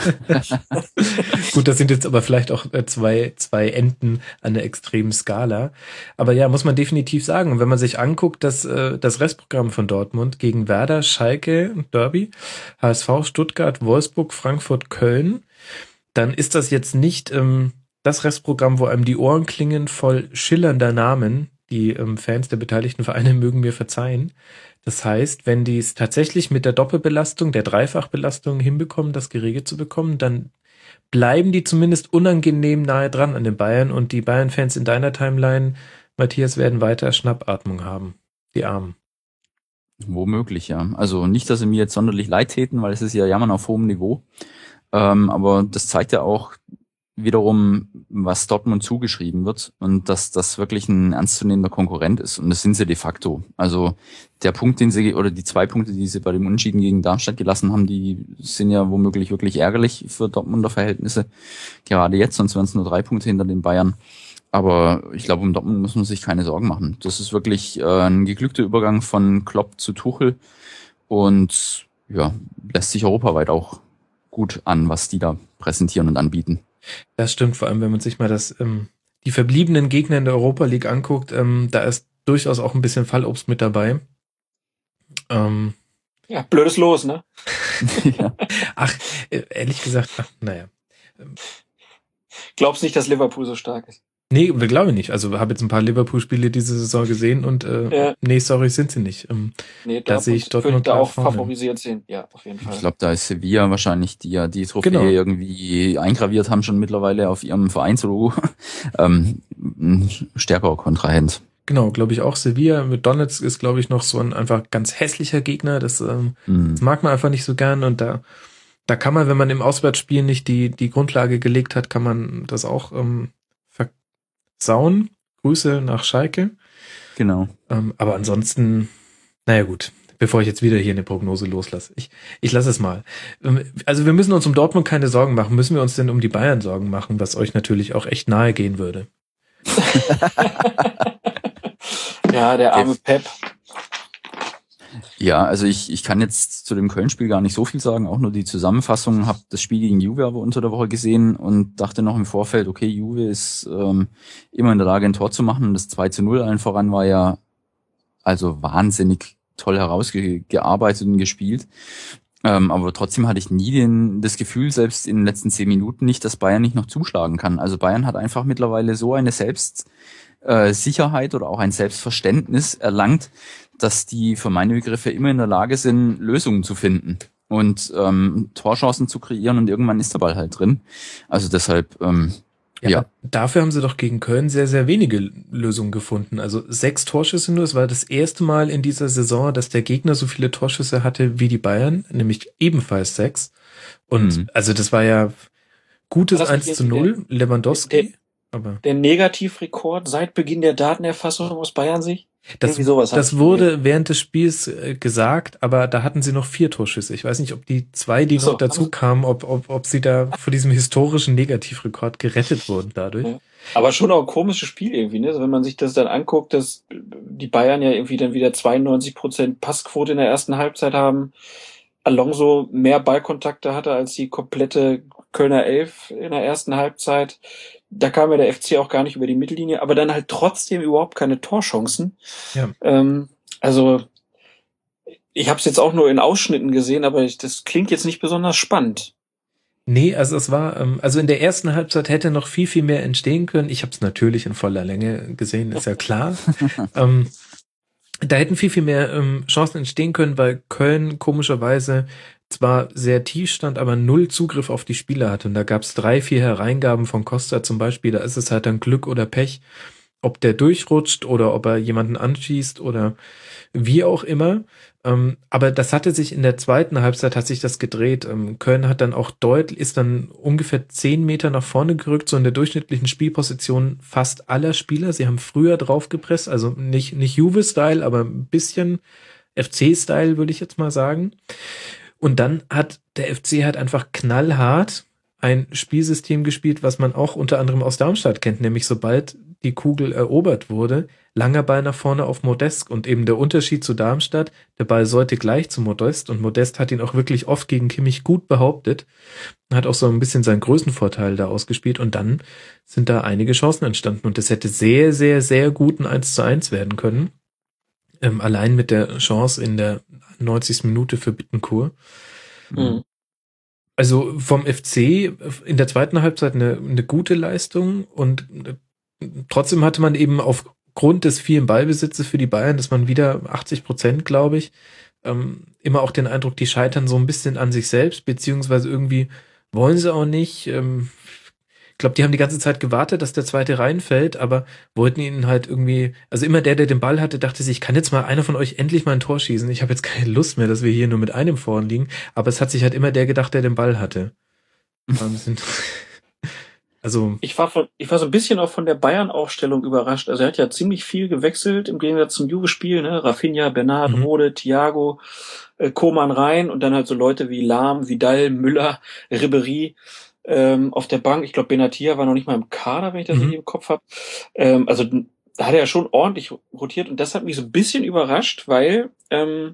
Gut, das sind jetzt aber vielleicht auch zwei, zwei Enden an der extremen Skala. Aber ja, muss man definitiv sagen, wenn man sich anguckt, dass äh, das Restprogramm von Dortmund gegen Werder, Schalke, Derby, H S V, Stuttgart, Wolfsburg, Frankfurt, Köln, dann ist das jetzt nicht ähm, das Restprogramm, wo einem die Ohren klingen voll schillernder Namen. Die ähm, Fans der beteiligten Vereine mögen mir verzeihen. Das heißt, wenn die es tatsächlich mit der Doppelbelastung, der Dreifachbelastung hinbekommen, das geregelt zu bekommen, dann bleiben die zumindest unangenehm nahe dran an den Bayern und die Bayern-Fans in deiner Timeline, Matthias, werden weiter Schnappatmung haben. Die Armen. Womöglich, ja. Also nicht, dass sie mir jetzt sonderlich leid täten, weil es ist ja Jammern auf hohem Niveau. Ähm, aber das zeigt ja auch wiederum, was Dortmund zugeschrieben wird und dass das wirklich ein ernstzunehmender Konkurrent ist. Und das sind sie de facto. Also der Punkt, den sie, oder die zwei Punkte, die sie bei dem Unentschieden gegen Darmstadt gelassen haben, die sind ja womöglich wirklich ärgerlich für Dortmunder Verhältnisse. Gerade jetzt, sonst wären es nur drei Punkte hinter den Bayern. Aber ich glaube, um Dortmund muss man sich keine Sorgen machen. Das ist wirklich äh, ein geglückter Übergang von Klopp zu Tuchel und ja, lässt sich europaweit auch gut an, was die da präsentieren und anbieten. Das stimmt, vor allem wenn man sich mal das ähm, die verbliebenen Gegner in der Europa League anguckt, ähm, da ist durchaus auch ein bisschen Fallobst mit dabei. Ähm, Ja, blödes Los, ne? Ja. ach, äh, ehrlich gesagt, ach, naja. Glaubst nicht, dass Liverpool so stark ist? Nee, glaube ich nicht. Also habe jetzt ein paar Liverpool-Spiele diese Saison gesehen und äh, Ja. nee, sorry, sind sie nicht. Ähm, Nee, Da sehe ich Dortmund könnte klar auch vorne. favorisiert sehen. Ja, auf jeden Fall. Ich glaube, da ist Sevilla wahrscheinlich, die ja die Trophäe Genau. irgendwie eingraviert haben, schon mittlerweile auf ihrem Vereinslogo. ähm, ein stärkerer Kontrahent. genau, glaube ich auch. Sevilla mit Donetsk ist, glaube ich, noch so ein einfach ganz hässlicher Gegner. Das, ähm, Mhm. das mag man einfach nicht so gern und da da kann man, wenn man im Auswärtsspiel nicht die die Grundlage gelegt hat, kann man das auch ähm, versauen. Grüße nach Schalke. Genau. Ähm, aber ansonsten, naja gut, bevor ich jetzt wieder hier eine Prognose loslasse. Ich, ich lasse es mal. Ähm, Also wir müssen uns um Dortmund keine Sorgen machen. Müssen wir uns denn um die Bayern Sorgen machen, was euch natürlich auch echt nahe gehen würde? Ja, der arme Pep. Ja, also ich, ich kann jetzt zu dem Köln-Spiel gar nicht so viel sagen, auch nur die Zusammenfassung, habe das Spiel gegen Juve aber unter der Woche gesehen und dachte noch im Vorfeld, okay, Juve ist ähm, immer in der Lage, ein Tor zu machen. Das zwei zu null allen voran war ja also wahnsinnig toll herausgearbeitet und gespielt. Ähm, aber trotzdem hatte ich nie den, das Gefühl, selbst in den letzten zehn Minuten nicht, dass Bayern nicht noch zuschlagen kann. Also Bayern hat einfach mittlerweile so eine Selbstsicherheit oder auch ein Selbstverständnis erlangt, dass die für meine Begriffe immer in der Lage sind, Lösungen zu finden. und ähm, Torchancen zu kreieren und irgendwann ist der Ball halt drin. Also deshalb, ähm, Ja, ja. dafür haben sie doch gegen Köln sehr, sehr wenige Lösungen gefunden. Also sechs Torschüsse nur. Es war das erste Mal in dieser Saison, dass der Gegner so viele Torschüsse hatte wie die Bayern, nämlich ebenfalls sechs. Und Mhm. also das war ja gutes War das eins nicht zu der- null, Lewandowski. der- Aber Der Negativrekord seit Beginn der Datenerfassung aus Bayern-Sicht? das, Irgendwie sowas hab das ich wurde während des Spiels äh, gesagt, aber da hatten sie noch vier Torschüsse. Ich weiß nicht, ob die zwei, die Ach so, noch dazu haben sie- kamen, ob, ob, ob sie da vor diesem historischen Negativrekord gerettet wurden dadurch. Ja. Aber schon auch ein komisches Spiel irgendwie, ne? Also wenn man sich das dann anguckt, dass die Bayern ja irgendwie dann wieder zweiundneunzig Prozent Passquote in der ersten Halbzeit haben, Alonso mehr Ballkontakte hatte als die komplette Kölner Elf in der ersten Halbzeit. Da kam ja der F C auch gar nicht über die Mittellinie, aber dann halt trotzdem überhaupt keine Torchancen. Ja. Ähm, also ich habe es jetzt auch nur in Ausschnitten gesehen, aber ich, das klingt jetzt nicht besonders spannend. Nee, also es war, ähm, also in der ersten Halbzeit hätte noch viel, viel mehr entstehen können. Ich habe es natürlich in voller Länge gesehen, ist ja klar. ähm, da hätten viel, viel mehr ähm, Chancen entstehen können, weil Köln komischerweise zwar sehr tief stand, aber null Zugriff auf die Spieler hatte. Und da gab es drei, vier Hereingaben von Costa zum Beispiel. Da ist es halt dann Glück oder Pech, ob der durchrutscht oder ob er jemanden anschießt oder wie auch immer. Ähm, aber das hatte sich in der zweiten Halbzeit hat sich das gedreht. Ähm, Köln hat dann auch deutlich, ist dann ungefähr zehn Meter nach vorne gerückt, so in der durchschnittlichen Spielposition fast aller Spieler. Sie haben früher draufgepresst, also nicht, nicht Juve-Style, aber ein bisschen F C-Style, würde ich jetzt mal sagen. Und dann hat der F C halt einfach knallhart ein Spielsystem gespielt, was man auch unter anderem aus Darmstadt kennt, nämlich sobald die Kugel erobert wurde, langer Ball nach vorne auf Modest. Und eben der Unterschied zu Darmstadt, der Ball sollte gleich zu Modest und Modest hat ihn auch wirklich oft gegen Kimmich gut behauptet, hat auch so ein bisschen seinen Größenvorteil da ausgespielt und dann sind da einige Chancen entstanden und das hätte sehr, sehr, sehr gut ein eins zu eins werden können. Ähm, allein mit der Chance in der neunzigsten Minute für Bittencourt. Mhm. Also vom F C in der zweiten Halbzeit eine, eine gute Leistung und trotzdem hatte man eben aufgrund des vielen Ballbesitzes für die Bayern, dass man wieder achtzig Prozent, glaube ich, ähm, immer auch den Eindruck, die scheitern so ein bisschen an sich selbst, beziehungsweise irgendwie wollen sie auch nicht. Ähm, ich glaube, die haben die ganze Zeit gewartet, dass der zweite reinfällt, aber wollten ihn halt irgendwie, also immer der, der den Ball hatte, dachte sich, kann jetzt mal einer von euch endlich mal ein Tor schießen. Ich habe jetzt keine Lust mehr, dass wir hier nur mit einem vorn liegen, aber es hat sich halt immer der gedacht, der den Ball hatte. Wahnsinn. Also Ich war von, ich war so ein bisschen auch von der Bayern-Aufstellung überrascht. Also er hat ja ziemlich viel gewechselt im Gegensatz zum Juve-Spiel, ne? Rafinha, Bernard, Mhm. Rode, Thiago, äh, Koman rein und dann halt so Leute wie Lahm, Vidal, Müller, Ribéry ähm, auf der Bank. Ich glaube, Benatia war noch nicht mal im Kader, wenn ich das Mhm. richtig im Kopf habe. Ähm, also da hat er ja schon ordentlich rotiert und das hat mich so ein bisschen überrascht, weil ähm,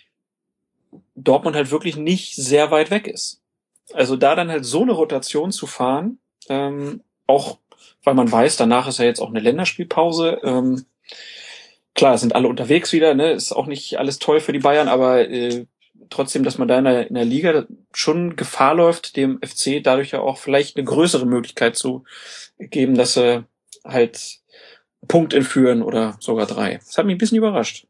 Dortmund halt wirklich nicht sehr weit weg ist. Also da dann halt so eine Rotation zu fahren, ähm, auch weil man weiß, danach ist ja jetzt auch eine Länderspielpause. Ähm, klar, sind alle unterwegs wieder, ne? Ist auch nicht alles toll für die Bayern, aber äh, trotzdem, dass man da in der, in der Liga schon Gefahr läuft, dem F C dadurch ja auch vielleicht eine größere Möglichkeit zu geben, dass sie halt einen Punkt entführen oder sogar drei. Das hat mich ein bisschen überrascht.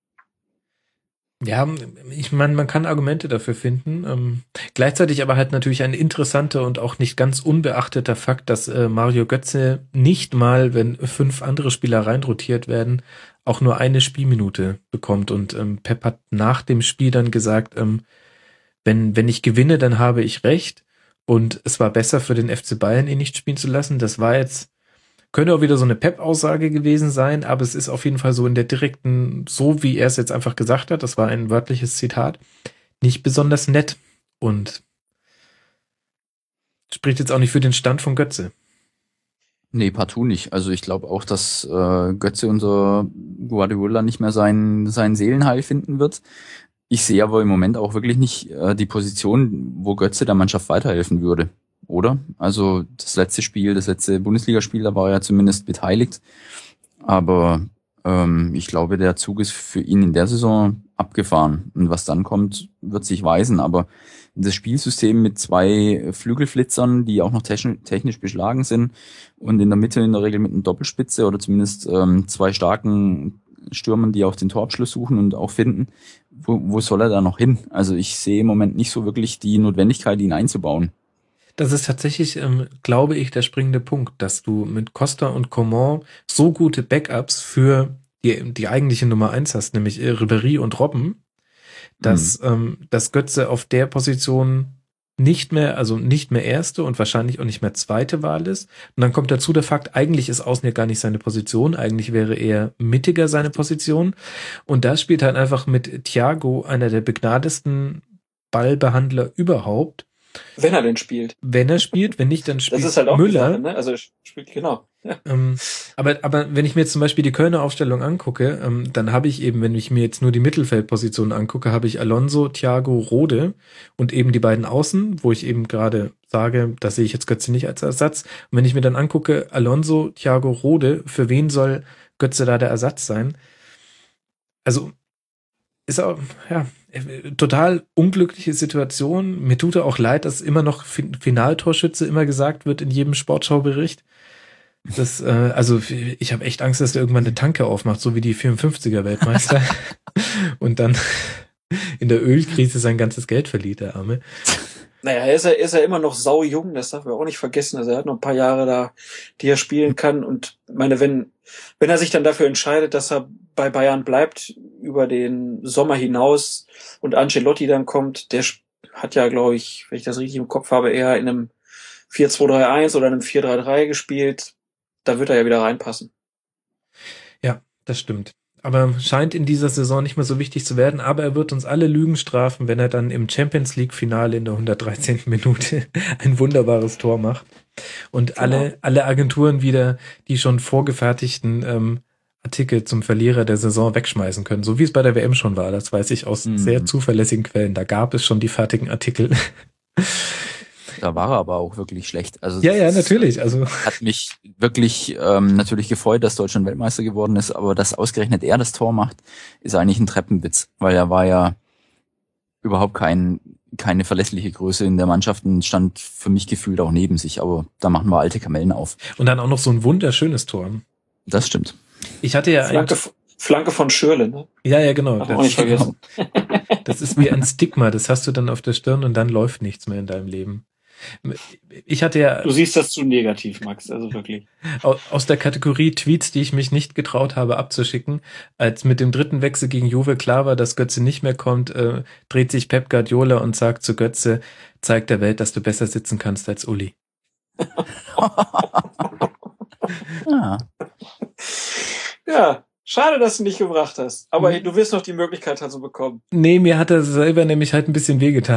ja, ich meine, man kann Argumente dafür finden. Ähm, gleichzeitig aber halt natürlich ein interessanter und auch nicht ganz unbeachteter Fakt, dass äh, Mario Götze nicht mal, wenn fünf andere Spieler reinrotiert werden, auch nur eine Spielminute bekommt. Und ähm, Pep hat nach dem Spiel dann gesagt, ähm, wenn, wenn ich gewinne, dann habe ich recht. Und es war besser für den F C Bayern, ihn nicht spielen zu lassen. Das war jetzt, könnte auch wieder so eine Pep-Aussage gewesen sein, aber es ist auf jeden Fall so in der direkten, so wie er es jetzt einfach gesagt hat, das war ein wörtliches Zitat, nicht besonders nett und spricht jetzt auch nicht für den Stand von Götze. Nee, partout nicht. Also ich glaube auch, dass äh, Götze unser Guardiola nicht mehr sein, sein Seelenheil finden wird. Ich sehe aber im Moment auch wirklich nicht äh, die Position, wo Götze der Mannschaft weiterhelfen würde, oder? Also das letzte Spiel, das letzte Bundesligaspiel, da war er zumindest beteiligt. Aber ähm, ich glaube, der Zug ist für ihn in der Saison abgefahren. Und was dann kommt, wird sich weisen. Aber das Spielsystem mit zwei Flügelflitzern, die auch noch technisch, technisch beschlagen sind und in der Mitte in der Regel mit einer Doppelspitze oder zumindest ähm, zwei starken Stürmern, die auch den Torabschluss suchen und auch finden. Wo, wo soll er da noch hin? Also ich sehe im Moment nicht so wirklich die Notwendigkeit, ihn einzubauen. Das ist tatsächlich, ähm, glaube ich, der springende Punkt, dass du mit Costa und Coman so gute Backups für die, die eigentliche Nummer eins hast, nämlich Ribéry und Robben, dass, mhm. ähm, dass Götze auf der Position nicht mehr, also nicht mehr erste und wahrscheinlich auch nicht mehr zweite Wahl ist. Und dann kommt dazu der Fakt, eigentlich ist außen ja gar nicht seine Position, eigentlich wäre eher mittiger seine Position. Und da spielt halt einfach mit Thiago einer der begnadesten Ballbehandler überhaupt. Wenn er denn spielt. Wenn er spielt, wenn nicht, dann spielt das ist halt auch Müller. Die Sache, ne? Also er spielt, genau. Ja. Ähm, aber, aber wenn ich mir jetzt zum Beispiel die Kölner Aufstellung angucke, ähm, dann habe ich eben, wenn ich mir jetzt nur die Mittelfeldpositionen angucke, habe ich Alonso, Thiago, Rode und eben die beiden Außen, wo ich eben gerade sage, das sehe ich jetzt Götze nicht als Ersatz. Und wenn ich mir dann angucke, Alonso, Thiago, Rode, für wen soll Götze da der Ersatz sein? Also ist auch, ja, total unglückliche Situation. Mir tut auch leid, dass immer noch Finaltorschütze immer gesagt wird in jedem Sportschaubericht. Das, äh, also ich habe echt Angst, dass der irgendwann eine Tanke aufmacht, so wie die vierundfünfziger Weltmeister und dann in der Ölkrise sein ganzes Geld verliert, der Arme. Naja, er ist ja, ist ja immer noch sau jung, das darf man auch nicht vergessen. Also er hat noch ein paar Jahre da, die er spielen kann. Und meine, wenn, wenn er sich dann dafür entscheidet, dass er bei Bayern bleibt über den Sommer hinaus und Ancelotti dann kommt, der hat ja, glaube ich, wenn ich das richtig im Kopf habe, eher in einem vier zwei drei eins oder einem vier drei drei gespielt. Da wird er ja wieder reinpassen. Ja, das stimmt. Aber scheint in dieser Saison nicht mehr so wichtig zu werden. Aber er wird uns alle Lügen strafen, wenn er dann im Champions-League-Finale in der hundertdreizehnten Minute ein wunderbares Tor macht. Und genau. alle alle Agenturen wieder die schon vorgefertigten ähm, Artikel zum Verlierer der Saison wegschmeißen können. So wie es bei der W M schon war. Das weiß ich aus mhm. sehr zuverlässigen Quellen. Da gab es schon die fertigen Artikel. Da war er aber auch wirklich schlecht. Also ja, ja, natürlich. Also hat mich wirklich ähm, natürlich gefreut, dass Deutschland Weltmeister geworden ist, aber dass ausgerechnet er das Tor macht, ist eigentlich ein Treppenwitz, weil er war ja überhaupt kein keine verlässliche Größe in der Mannschaft und stand für mich gefühlt auch neben sich, aber da machen wir alte Kamellen auf. Und dann auch noch so ein wunderschönes Tor. Das stimmt. Ich hatte ja Flanke, Flanke von Schürrle, ne? Ja, ja, genau. Ach, auch nicht vergessen. Das ist wie ein Stigma, das hast du dann auf der Stirn und dann läuft nichts mehr in deinem Leben. Ich hatte ja... Du siehst das zu negativ, Max, also wirklich. Aus der Kategorie Tweets, die ich mich nicht getraut habe abzuschicken, als mit dem dritten Wechsel gegen Juve klar war, dass Götze nicht mehr kommt, äh, dreht sich Pep Guardiola und sagt zu Götze, zeig der Welt, dass du besser sitzen kannst als Uli. Ja. Ja, schade, dass du nicht gebracht hast. Aber mhm. du wirst noch die Möglichkeit dazu bekommen. Nee, mir hat er selber nämlich halt ein bisschen wehgetan.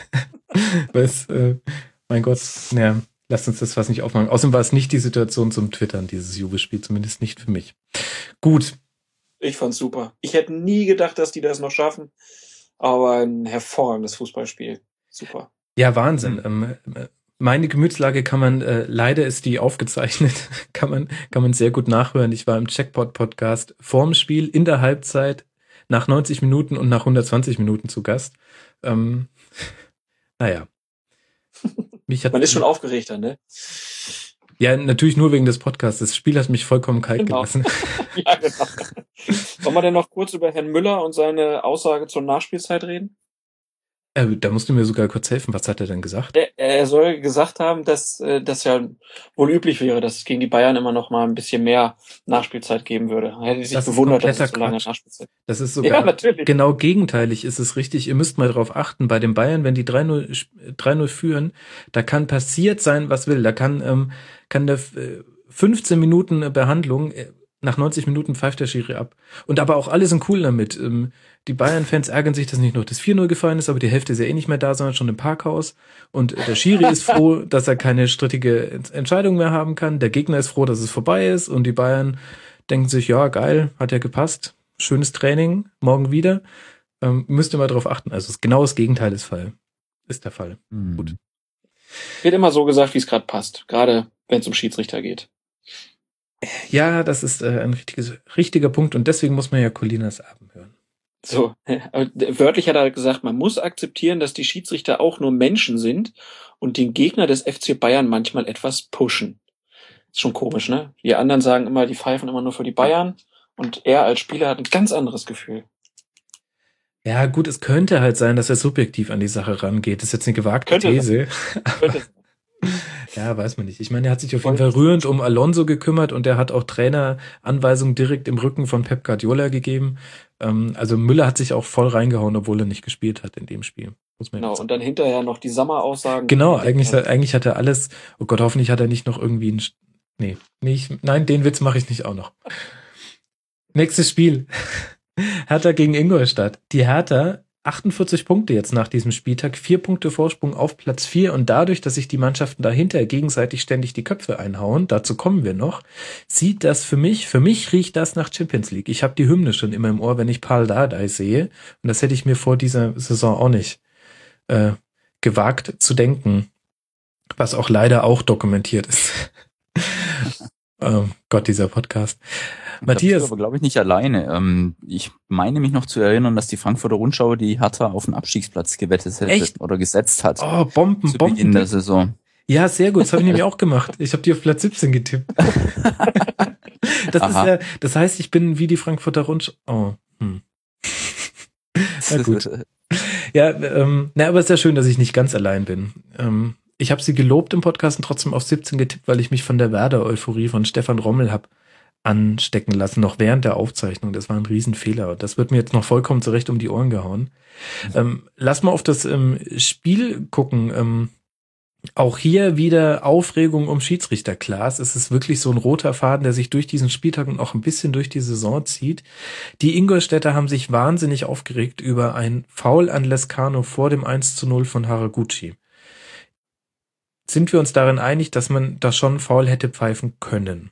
Was, äh, mein Gott, ja, lasst uns das fast nicht aufmachen. Außerdem war es nicht die Situation zum Twittern, dieses Juve-Spiel, zumindest nicht für mich. Gut. Ich fand's super. Ich hätte nie gedacht, dass die das noch schaffen, aber ein hervorragendes Fußballspiel. Super. Ja, Wahnsinn. Mhm. Ähm, meine Gemütslage kann man, äh, leider ist die aufgezeichnet, kann man, kann man sehr gut nachhören. Ich war im Checkpot-Podcast vorm Spiel, in der Halbzeit, nach neunzig Minuten und nach hundertzwanzig Minuten zu Gast. Ähm, Naja. Mich hat, Man ist schon aufgeregter, ne? Ja, natürlich nur wegen des Podcasts. Das Spiel hat mich vollkommen kalt genau. gelassen. Ja, genau. Wollen wir denn noch kurz über Herrn Müller und seine Aussage zur Nachspielzeit reden? Äh, da musst du mir sogar kurz helfen. Was hat er denn gesagt? Er, er soll gesagt haben, dass das ja wohl üblich wäre, dass es gegen die Bayern immer noch mal ein bisschen mehr Nachspielzeit geben würde. Er hätte sich das bewundert, dass es so lange Nachspielzeit. Das ist sogar ja, natürlich. Genau gegenteilig ist es richtig. Ihr müsst mal drauf achten, bei den Bayern, wenn die drei null führen, da kann passiert sein, was will. Da kann, ähm, kann der äh, fünfzehn Minuten Behandlung, äh, nach neunzig Minuten pfeift der Schiri ab. Und aber auch alle sind cool damit. Ähm, die Bayern-Fans ärgern sich, dass nicht nur das vier null gefallen ist, aber die Hälfte ist ja eh nicht mehr da, sondern schon im Parkhaus. Und der Schiri ist froh, dass er keine strittige Entscheidung mehr haben kann. Der Gegner ist froh, dass es vorbei ist. Und die Bayern denken sich, ja, geil, hat ja gepasst. Schönes Training, morgen wieder. Ähm, müsst ihr mal drauf achten. Also genau das Gegenteil ist Fall. Ist der Fall. Mhm. Gut. Wird immer so gesagt, wie es gerade passt. Gerade wenn es um Schiedsrichter geht. Ja, das ist äh, ein richtiges, richtiger Punkt. Und deswegen muss man ja Colinas Erben hören. So, wörtlich hat er gesagt, man muss akzeptieren, dass die Schiedsrichter auch nur Menschen sind und den Gegner des F C Bayern manchmal etwas pushen. Ist schon komisch, ne? Die anderen sagen immer, die pfeifen immer nur für die Bayern Und er als Spieler hat ein ganz anderes Gefühl. Ja, gut, es könnte halt sein, dass er subjektiv an die Sache rangeht. Das ist jetzt eine gewagte Könnte These. Könnte Ja, weiß man nicht. Ich meine, er hat sich auf jeden Fall rührend um Alonso gekümmert und er hat auch Traineranweisungen direkt im Rücken von Pep Guardiola gegeben. Ähm, also Müller hat sich auch voll reingehauen, obwohl er nicht gespielt hat in dem Spiel. Muss man Genau, und dann hinterher noch die Sommer-Aussagen. Genau, eigentlich, eigentlich hat er alles, oh Gott, hoffentlich hat er nicht noch irgendwie ein, nee, nicht, nein, den Witz mache ich nicht auch noch. Nächstes Spiel. Hertha gegen Ingolstadt. Die Hertha, achtundvierzig Punkte jetzt nach diesem Spieltag, vier Punkte Vorsprung auf Platz vier und dadurch, dass sich die Mannschaften dahinter gegenseitig ständig die Köpfe einhauen, dazu kommen wir noch, sieht das für mich, für mich riecht das nach Champions League. Ich habe die Hymne schon immer im Ohr, wenn ich Pal Dardai sehe und das hätte ich mir vor dieser Saison auch nicht äh, gewagt zu denken, was auch leider auch dokumentiert ist. Oh Gott, dieser Podcast. Matthias. Da bist du aber, glaube ich, nicht alleine. Ähm, ich meine mich noch zu erinnern, dass die Frankfurter Rundschau die Hertha auf den Abstiegsplatz gewettet hätte. Echt? Oder gesetzt hat. Oh, Bomben, zu Bomben. Beginn der Saison. Ja, sehr gut. Das habe ich nämlich auch gemacht. Ich habe die auf Platz siebzehn getippt. Das Aha. ist ja, das heißt, ich bin wie die Frankfurter Rundschau. Oh, hm. Na gut. Ja, ähm, na, aber es ist ja schön, dass ich nicht ganz allein bin. Ähm, ich habe sie gelobt im Podcast und trotzdem auf siebzehn getippt, weil ich mich von der Werder-Euphorie von Stefan Rommel habe anstecken lassen, noch während der Aufzeichnung. Das war ein Riesenfehler. Das wird mir jetzt noch vollkommen zurecht um die Ohren gehauen. Mhm. Ähm, lass mal auf das ähm, Spiel gucken. Ähm, auch hier wieder Aufregung um Schiedsrichter. Klar, es ist wirklich so ein roter Faden, der sich durch diesen Spieltag und auch ein bisschen durch die Saison zieht. Die Ingolstädter haben sich wahnsinnig aufgeregt über ein Foul an Lescano vor dem eins zu null von Haraguchi. Sind wir uns darin einig, dass man da schon Foul hätte pfeifen können?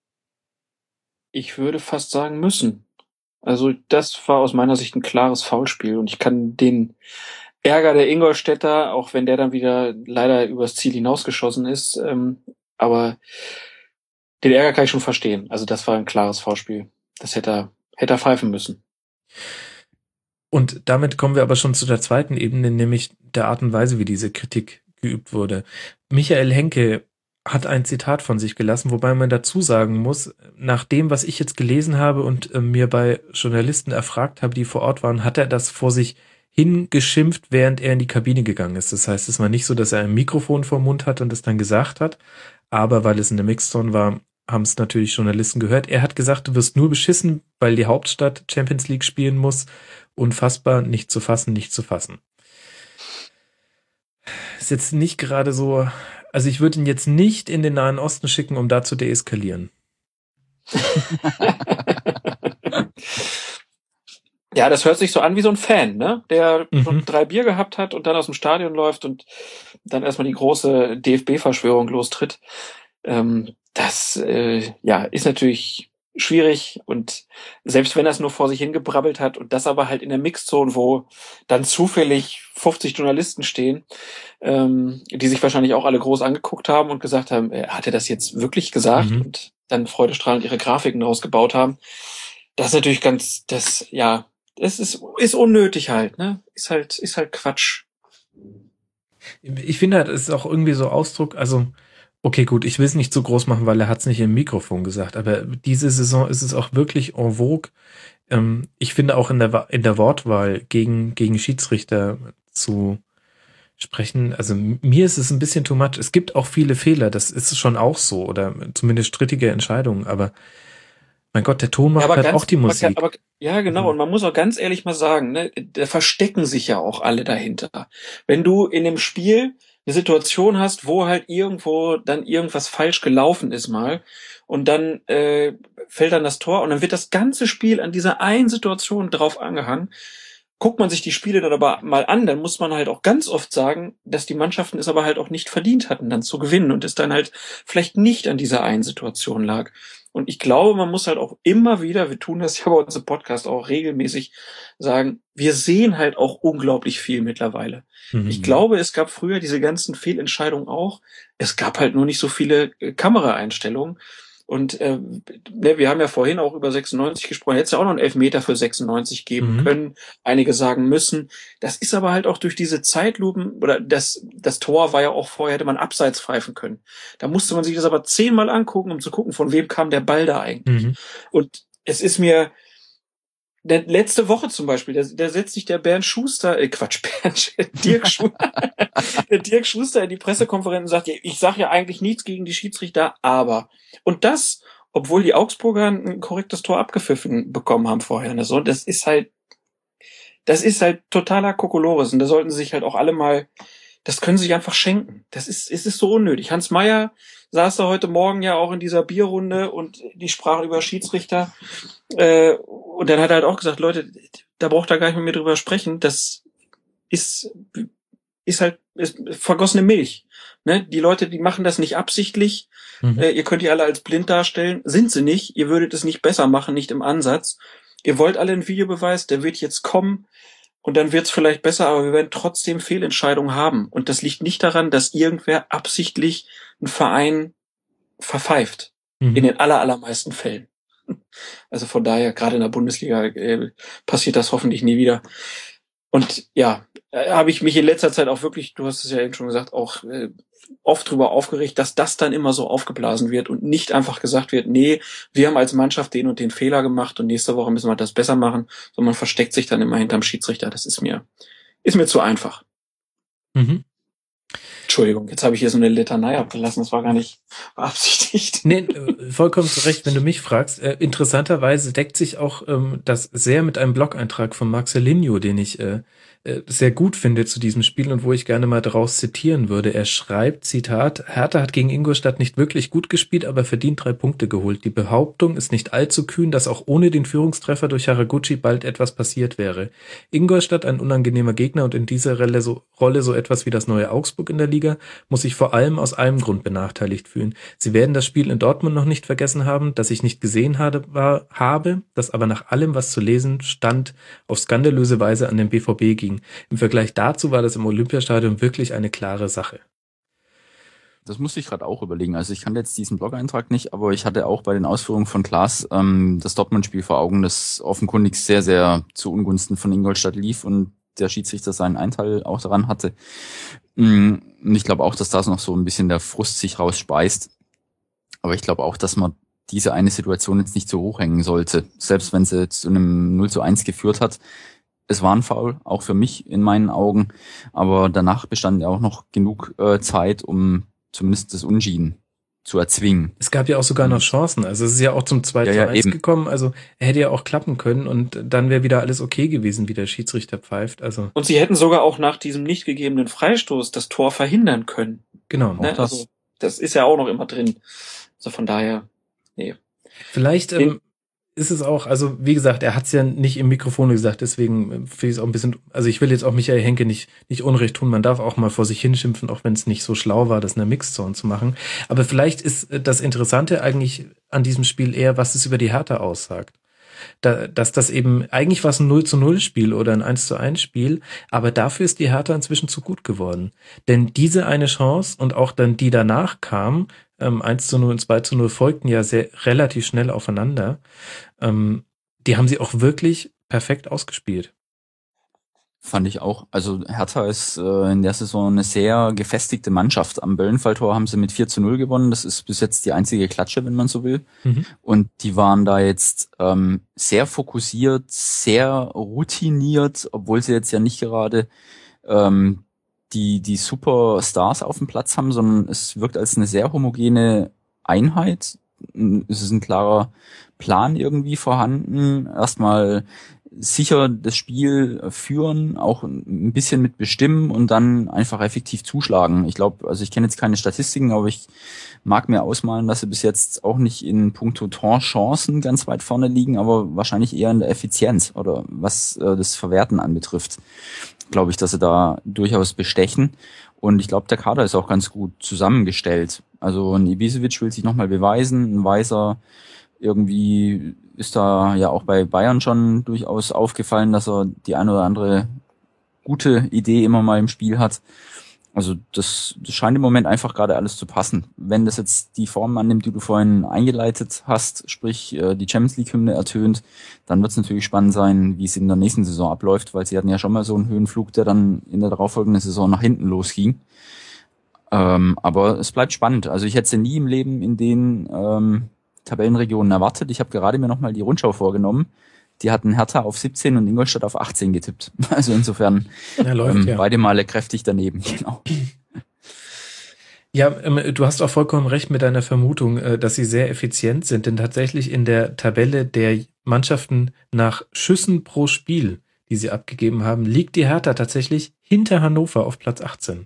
Ich würde fast sagen müssen. Also das war aus meiner Sicht ein klares Foulspiel und ich kann den Ärger der Ingolstädter, auch wenn der dann wieder leider übers Ziel hinausgeschossen ist, ähm, aber den Ärger kann ich schon verstehen. Also das war ein klares Foulspiel. Das hätte er, hätte er pfeifen müssen. Und damit kommen wir aber schon zu der zweiten Ebene, nämlich der Art und Weise, wie diese Kritik geübt wurde. Michael Henke hat ein Zitat von sich gelassen, wobei man dazu sagen muss, nach dem, was ich jetzt gelesen habe und äh, mir bei Journalisten erfragt habe, die vor Ort waren, hat er das vor sich hingeschimpft, während er in die Kabine gegangen ist. Das heißt, es war nicht so, dass er ein Mikrofon vor dem Mund hatte und es dann gesagt hat, aber weil es in der Mixzone war, haben es natürlich Journalisten gehört. Er hat gesagt, du wirst nur beschissen, weil die Hauptstadt Champions League spielen muss. Unfassbar, nicht zu fassen, nicht zu fassen. Ist jetzt nicht gerade so, also ich würde ihn jetzt nicht in den Nahen Osten schicken, um da zu deeskalieren. Ja, das hört sich so an wie so ein Fan, ne? Der Mhm. schon drei Bier gehabt hat und dann aus dem Stadion läuft und dann erstmal die große D F B-Verschwörung lostritt. Ähm, das äh, ja ist natürlich schwierig und selbst wenn er es nur vor sich hingebrabbelt hat und das aber halt in der Mixzone, wo dann zufällig fünfzig Journalisten stehen, ähm, die sich wahrscheinlich auch alle groß angeguckt haben und gesagt haben, äh, hat er das jetzt wirklich gesagt? Mhm. Und dann freudestrahlend ihre Grafiken rausgebaut haben. Das ist natürlich ganz, das, ja, es ist, ist unnötig halt, ne? Ist halt, ist halt Quatsch. Ich finde halt, es ist auch irgendwie so Ausdruck, also okay, gut, ich will es nicht zu groß machen, weil er hat es nicht im Mikrofon gesagt, aber diese Saison ist es auch wirklich en vogue. Ähm, ich finde auch in der in der Wortwahl gegen gegen Schiedsrichter zu sprechen, also mir ist es ein bisschen too much. Es gibt auch viele Fehler, das ist schon auch so, oder zumindest strittige Entscheidungen, aber mein Gott, der Ton macht Ja, aber halt ganz- auch die Musik. Aber, ja, genau. Mhm. Und man muss auch ganz ehrlich mal sagen, ne, da verstecken sich ja auch alle dahinter. Wenn du in dem Spiel eine Situation hast, wo halt irgendwo dann irgendwas falsch gelaufen ist mal und dann äh, fällt dann das Tor und dann wird das ganze Spiel an dieser einen Situation drauf angehangen. Guckt man sich die Spiele dann aber mal an, dann muss man halt auch ganz oft sagen, dass die Mannschaften es aber halt auch nicht verdient hatten, dann zu gewinnen und es dann halt vielleicht nicht an dieser einen Situation lag. Und ich glaube, man muss halt auch immer wieder, wir tun das ja bei uns im Podcast auch regelmäßig, sagen, wir sehen halt auch unglaublich viel mittlerweile. Mhm. Ich glaube, es gab früher diese ganzen Fehlentscheidungen auch. Es gab halt nur nicht so viele äh, Kameraeinstellungen. Und äh, ne, wir haben ja vorhin auch über sechsundneunzig gesprochen. Hätte es ja auch noch einen Elfmeter für sechsundneunzig geben Mhm. können. Einige sagen müssen. Das ist aber halt auch durch diese Zeitlupen, oder das das Tor war ja auch vorher, hätte man abseits pfeifen können. Da musste man sich das aber zehnmal angucken, um zu gucken, von wem kam der Ball da eigentlich. Mhm. Und es ist mir, der, letzte Woche zum Beispiel, da, da setzt sich der Bernd Schuster, äh, Quatsch, Bernd, Dirk Schuster, der Dirk Schuster in die Pressekonferenz und sagt, ich sage ja eigentlich nichts gegen die Schiedsrichter, aber, und das, obwohl die Augsburger ein korrektes Tor abgepfiffen bekommen haben vorher, ne, so, das ist halt, das ist halt totaler Kokolores und da sollten sie sich halt auch alle mal, das können sie sich einfach schenken. Das ist, es ist so unnötig. Hans Meyer saß da heute Morgen ja auch in dieser Bierrunde und die sprachen über Schiedsrichter. Äh, und dann hat er halt auch gesagt, Leute, da braucht er gar nicht mehr, mehr drüber sprechen. Das ist, ist halt ist vergossene Milch. Ne? Die Leute, die machen das nicht absichtlich. Mhm. Äh, ihr könnt die alle als blind darstellen. Sind sie nicht. Ihr würdet es nicht besser machen, nicht im Ansatz. Ihr wollt alle einen Videobeweis, der wird jetzt kommen. Und dann wird's vielleicht besser, aber wir werden trotzdem Fehlentscheidungen haben. Und das liegt nicht daran, dass irgendwer absichtlich einen Verein verpfeift. Mhm. In den aller, allermeisten Fällen. Also von daher, gerade in der Bundesliga äh, passiert das hoffentlich nie wieder. Und ja, äh, habe ich mich in letzter Zeit auch wirklich, du hast es ja eben schon gesagt, auch äh, oft drüber aufgeregt, dass das dann immer so aufgeblasen wird und nicht einfach gesagt wird, nee, wir haben als Mannschaft den und den Fehler gemacht und nächste Woche müssen wir das besser machen, sondern man versteckt sich dann immer hinterm Schiedsrichter. Das ist mir, ist mir zu einfach. Mhm. Entschuldigung, jetzt habe ich hier so eine Litanei abgelassen, das war gar nicht beabsichtigt. Nee, vollkommen zu Recht, wenn du mich fragst. Äh, interessanterweise deckt sich auch ähm, das sehr mit einem Blog-Eintrag von Marcelinho, den ich äh, äh, sehr gut finde zu diesem Spiel und wo ich gerne mal daraus zitieren würde. Er schreibt, Zitat, Hertha hat gegen Ingolstadt nicht wirklich gut gespielt, aber verdient drei Punkte geholt. Die Behauptung ist nicht allzu kühn, dass auch ohne den Führungstreffer durch Haraguchi bald etwas passiert wäre. Ingolstadt ein unangenehmer Gegner und in dieser Rolle so, Rolle so etwas wie das neue Augsburg in der Liga, muss sich vor allem aus einem Grund benachteiligt fühlen. Sie werden das Spiel in Dortmund noch nicht vergessen haben, das ich nicht gesehen habe, war, habe, das aber nach allem, was zu lesen stand, auf skandalöse Weise an den B V B ging. Im Vergleich dazu war das im Olympiastadion wirklich eine klare Sache. Das musste ich gerade auch überlegen. Also ich kannte jetzt diesen Blog-Eintrag nicht, aber ich hatte auch bei den Ausführungen von Klaas ähm, das Dortmund-Spiel vor Augen, das offenkundig sehr, sehr zu Ungunsten von Ingolstadt lief und der Schiedsrichter seinen Einteil auch daran hatte. Und ich glaube auch, dass da noch so ein bisschen der Frust sich rausspeist. Aber ich glaube auch, dass man diese eine Situation jetzt nicht so hochhängen sollte. Selbst wenn sie zu einem null zu eins geführt hat. Es war ein Foul, auch für mich in meinen Augen. Aber danach bestand ja auch noch genug äh, Zeit, um zumindest das Unentschieden zu erzwingen. Es gab ja auch sogar noch Chancen. Also es ist ja auch zum zwei zu eins ja, ja, gekommen. Also er hätte ja auch klappen können und dann wäre wieder alles okay gewesen, wie der Schiedsrichter pfeift. Also und sie hätten sogar auch nach diesem nicht gegebenen Freistoß das Tor verhindern können. Genau. Ne? Das. Also das ist ja auch noch immer drin. Also von daher, nee. Vielleicht ähm, ist es auch, also wie gesagt, er hat es ja nicht im Mikrofon gesagt, deswegen finde ich es auch ein bisschen, also ich will jetzt auch Michael Henke nicht nicht Unrecht tun, man darf auch mal vor sich hinschimpfen, auch wenn es nicht so schlau war, das in der Mixzone zu machen. Aber vielleicht ist das Interessante eigentlich an diesem Spiel eher, was es über die Hertha aussagt. Da, dass das eben, eigentlich war es ein null zu null Spiel oder ein eins zu eins Spiel, aber dafür ist die Hertha inzwischen zu gut geworden. Denn diese eine Chance und auch dann die danach kam, ähm, eins zu null und zwei zu null folgten ja sehr relativ schnell aufeinander, ähm, die haben sie auch wirklich perfekt ausgespielt. Fand ich auch. Also Hertha ist äh, in der Saison eine sehr gefestigte Mannschaft. Am Böllenfalltor haben sie mit vier zu null gewonnen. Das ist bis jetzt die einzige Klatsche, wenn man so will. Mhm. Und die waren da jetzt ähm, sehr fokussiert, sehr routiniert, obwohl sie jetzt ja nicht gerade ähm, die die Superstars auf dem Platz haben, sondern es wirkt als eine sehr homogene Einheit. Es ist ein klarer Plan irgendwie vorhanden. Erstmal sicher das Spiel führen, auch ein bisschen mit bestimmen und dann einfach effektiv zuschlagen. Ich glaube, also ich kenne jetzt keine Statistiken, aber ich mag mir ausmalen, dass sie bis jetzt auch nicht in puncto Torchancen ganz weit vorne liegen, aber wahrscheinlich eher in der Effizienz oder was äh, das Verwerten anbetrifft. Glaube ich, dass sie da durchaus bestechen. Und ich glaube, der Kader ist auch ganz gut zusammengestellt. Also ein Ibisevic will sich nochmal beweisen, ein Weiser irgendwie ist da ja auch bei Bayern schon durchaus aufgefallen, dass er die eine oder andere gute Idee immer mal im Spiel hat. Also das, das scheint im Moment einfach gerade alles zu passen. Wenn das jetzt die Form annimmt, die du vorhin eingeleitet hast, sprich die Champions League Hymne ertönt, dann wird es natürlich spannend sein, wie es in der nächsten Saison abläuft, weil sie hatten ja schon mal so einen Höhenflug, der dann in der darauffolgenden Saison nach hinten losging. Ähm, aber es bleibt spannend. Also ich hätte sie nie im Leben in den ähm, Tabellenregionen erwartet. Ich habe gerade mir nochmal die Rundschau vorgenommen. Die hatten Hertha auf siebzehn und Ingolstadt auf achtzehn getippt. Also insofern ja, läuft, ähm, ja. beide Male kräftig daneben, genau. Ja, ähm, du hast auch vollkommen recht mit deiner Vermutung, äh, dass sie sehr effizient sind, denn tatsächlich in der Tabelle der Mannschaften nach Schüssen pro Spiel, die sie abgegeben haben, liegt die Hertha tatsächlich hinter Hannover auf Platz achtzehn.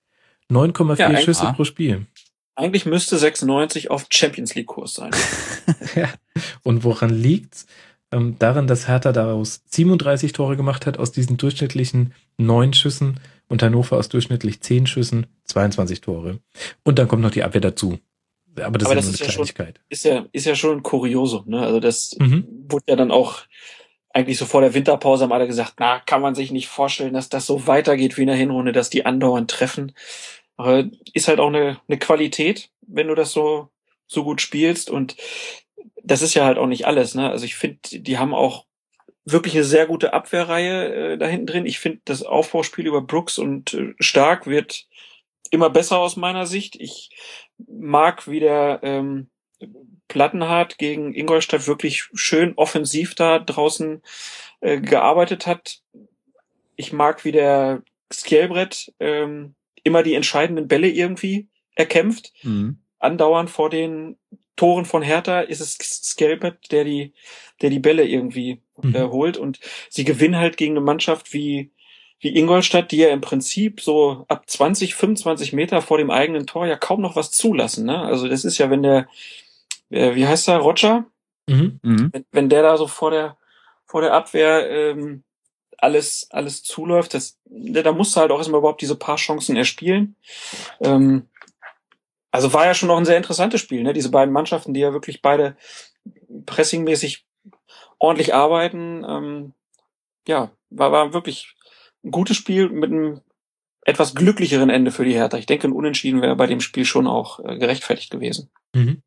neun Komma vier Ja, Schüsse ah. pro Spiel. Eigentlich müsste sechsundneunzig auf Champions League Kurs sein. Ja. Und woran liegt's? Ähm, daran, dass Hertha daraus siebenunddreißig Tore gemacht hat aus diesen durchschnittlichen neun Schüssen und Hannover aus durchschnittlich zehn Schüssen zweiundzwanzig Tore. Und dann kommt noch die Abwehr dazu. Aber das Aber ist das nur eine ist ja schon, Kleinigkeit. ist ja, ist ja schon ein Kuriosum, ne? Also das Mhm. wurde ja dann auch eigentlich so vor der Winterpause haben alle gesagt, na, kann man sich nicht vorstellen, dass das so weitergeht wie in der Hinrunde, dass die andauernd treffen. Aber ist halt auch eine, eine Qualität, wenn du das so, so gut spielst. Und das ist ja halt auch nicht alles, ne? Also ich finde, die haben auch wirklich eine sehr gute Abwehrreihe äh, da hinten drin. Ich finde, das Aufbauspiel über Brooks und äh, Stark wird immer besser aus meiner Sicht. Ich mag, wie der ähm, Plattenhardt gegen Ingolstadt wirklich schön offensiv da draußen äh, gearbeitet hat. Ich mag, wie der Skjelbred ähm, immer die entscheidenden Bälle irgendwie erkämpft. Mhm. Andauernd vor den Toren von Hertha ist es Skjelbred, der die, der die Bälle irgendwie Mhm. äh, holt. Und sie gewinnen halt gegen eine Mannschaft wie wie Ingolstadt, die ja im Prinzip so ab zwanzig, fünfundzwanzig Meter vor dem eigenen Tor ja kaum noch was zulassen, ne? Also das ist ja, wenn der, äh, wie heißt der, Roger? Mhm. Mhm. Wenn, wenn der da so vor der vor der Abwehr ähm, alles alles zuläuft, das, da musst du halt auch erstmal überhaupt diese paar Chancen erspielen. Ähm, also war ja schon noch ein sehr interessantes Spiel, ne? Diese beiden Mannschaften, die ja wirklich beide pressingmäßig ordentlich arbeiten. Ähm, ja, war, war wirklich ein gutes Spiel mit einem etwas glücklicheren Ende für die Hertha. Ich denke, ein Unentschieden wäre bei dem Spiel schon auch äh, gerechtfertigt gewesen. Mhm.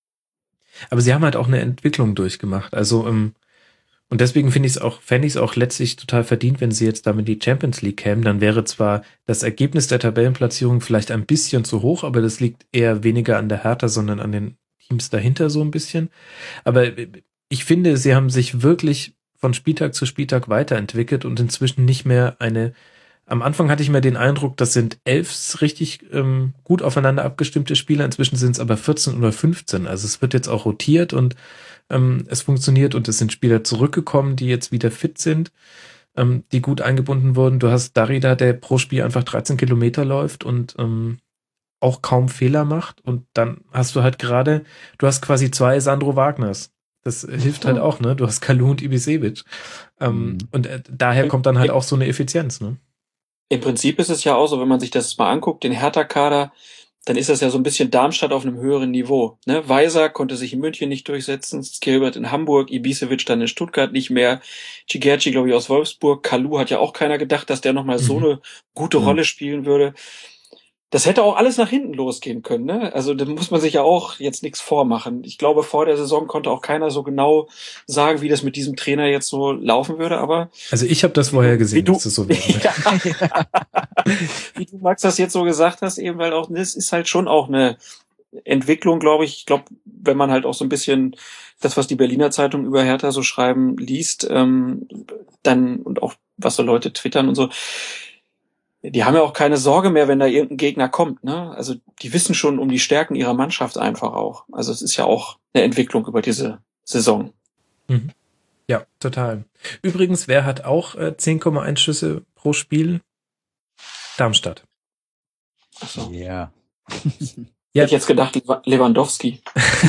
Aber sie haben halt auch eine Entwicklung durchgemacht. Also, ähm, und deswegen finde ich es auch, fände ich es auch letztlich total verdient, wenn sie jetzt damit in die Champions League kämen. Dann wäre zwar das Ergebnis der Tabellenplatzierung vielleicht ein bisschen zu hoch, aber das liegt eher weniger an der Hertha, sondern an den Teams dahinter so ein bisschen. Aber ich finde, sie haben sich wirklich von Spieltag zu Spieltag weiterentwickelt und inzwischen nicht mehr eine, am Anfang hatte ich mir den Eindruck, das sind elf richtig ähm, gut aufeinander abgestimmte Spieler, inzwischen sind es aber vierzehn oder fünfzehn, also es wird jetzt auch rotiert und ähm, es funktioniert und es sind Spieler zurückgekommen, die jetzt wieder fit sind, ähm, die gut eingebunden wurden. Du hast Darida, der pro Spiel einfach dreizehn Kilometer läuft und ähm, auch kaum Fehler macht und dann hast du halt gerade, du hast quasi zwei Sandro Wagners. Das hilft halt auch, ne? Du hast Kalou und Ibisevic. Ähm, Mhm. und äh, daher kommt dann halt auch so eine Effizienz, ne? Im Prinzip ist es ja auch so, wenn man sich das mal anguckt, den Hertha-Kader, dann ist das ja so ein bisschen Darmstadt auf einem höheren Niveau. Ne? Weiser konnte sich in München nicht durchsetzen, Skjelbred in Hamburg, Ibisevic dann in Stuttgart nicht mehr, Cigerci, glaube ich, aus Wolfsburg, Kalou hat ja auch keiner gedacht, dass der nochmal Mhm. so eine gute Mhm. Rolle spielen würde. Das hätte auch alles nach hinten losgehen können, ne? Also da muss man sich ja auch jetzt nichts vormachen. Ich glaube, vor der Saison konnte auch keiner so genau sagen, wie das mit diesem Trainer jetzt so laufen würde, aber Also ich habe das vorher gesehen, wie du, dass das so werden wird. ja, wie du, Max, das jetzt so gesagt hast, eben, weil auch das ist halt schon auch eine Entwicklung, glaube ich. Ich glaube, wenn man halt auch so ein bisschen das, was die Berliner Zeitung über Hertha so schreiben, liest, ähm, dann und auch was so Leute twittern und so, die haben ja auch keine Sorge mehr, wenn da irgendein Gegner kommt, ne? Also die wissen schon um die Stärken ihrer Mannschaft einfach auch. Also es ist ja auch eine Entwicklung über diese Saison. Mhm. Ja, total. Übrigens, wer hat auch äh, zehn Komma eins Schüsse pro Spiel? Darmstadt. Ach so. Ja. Ja. Hätte ich jetzt gedacht, Lewandowski.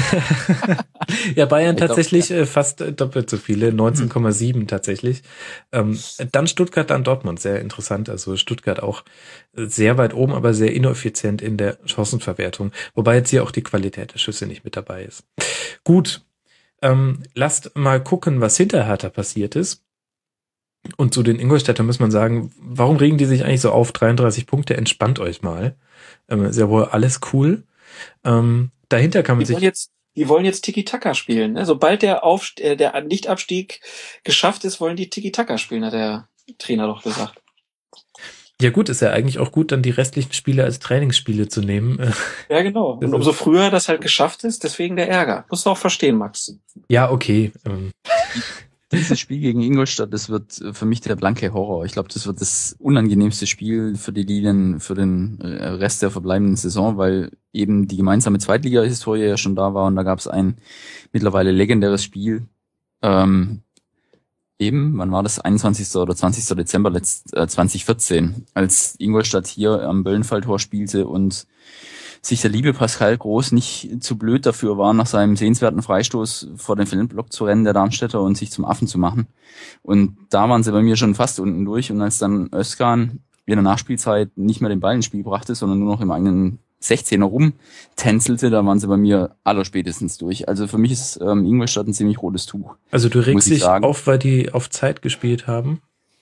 Ja, Bayern Ich glaub, tatsächlich äh, fast äh, doppelt so viele, neunzehn Komma sieben tatsächlich. Ähm, dann Stuttgart, dann Dortmund, sehr interessant. Also Stuttgart auch äh, sehr weit oben, aber sehr ineffizient in der Chancenverwertung. Wobei jetzt hier auch die Qualität der Schüsse nicht mit dabei ist. Gut, ähm, lasst mal gucken, was hinter Hertha passiert ist. Und zu den Ingolstädter muss man sagen, warum regen die sich eigentlich so auf? dreiunddreißig Punkte, entspannt euch mal. Ähm, ist ja wohl alles cool. Ähm, dahinter kann man Die wollen sich... jetzt, die wollen jetzt Tiki-Taka spielen. Ne? Sobald der, Aufst äh, der Nichtabstieg geschafft ist, wollen die Tiki-Taka spielen, hat der Trainer doch gesagt. Ja gut, ist ja eigentlich auch gut, dann die restlichen Spiele als Trainingsspiele zu nehmen. Ja, genau. Und umso früher das halt geschafft ist, deswegen der Ärger. Musst du auch verstehen, Max. Ja, okay. Ähm. Dieses Spiel gegen Ingolstadt, das wird für mich der blanke Horror. Ich glaube, das wird das unangenehmste Spiel für die Lilien für den Rest der verbleibenden Saison, weil eben die gemeinsame Zweitliga-Historie ja schon da war und da gab es ein mittlerweile legendäres Spiel. Ähm, eben, wann war das? einundzwanzigsten oder zwanzigsten Dezember letzt, äh, zwanzig vierzehn, als Ingolstadt hier am Böllenfalltor spielte und sich der liebe Pascal Groß nicht zu blöd dafür war, nach seinem sehenswerten Freistoß vor den Feldblock zu rennen, der Darmstädter, und sich zum Affen zu machen. Und da waren sie bei mir schon fast unten durch. Und als dann Özkan in der Nachspielzeit nicht mehr den Ball ins Spiel brachte, sondern nur noch im eigenen sechzehner rumtänzelte, da waren sie bei mir allerspätestens durch. Also für mich ist ähm, Ingolstadt ein ziemlich rotes Tuch. Also du regst dich auf, weil die auf Zeit gespielt haben?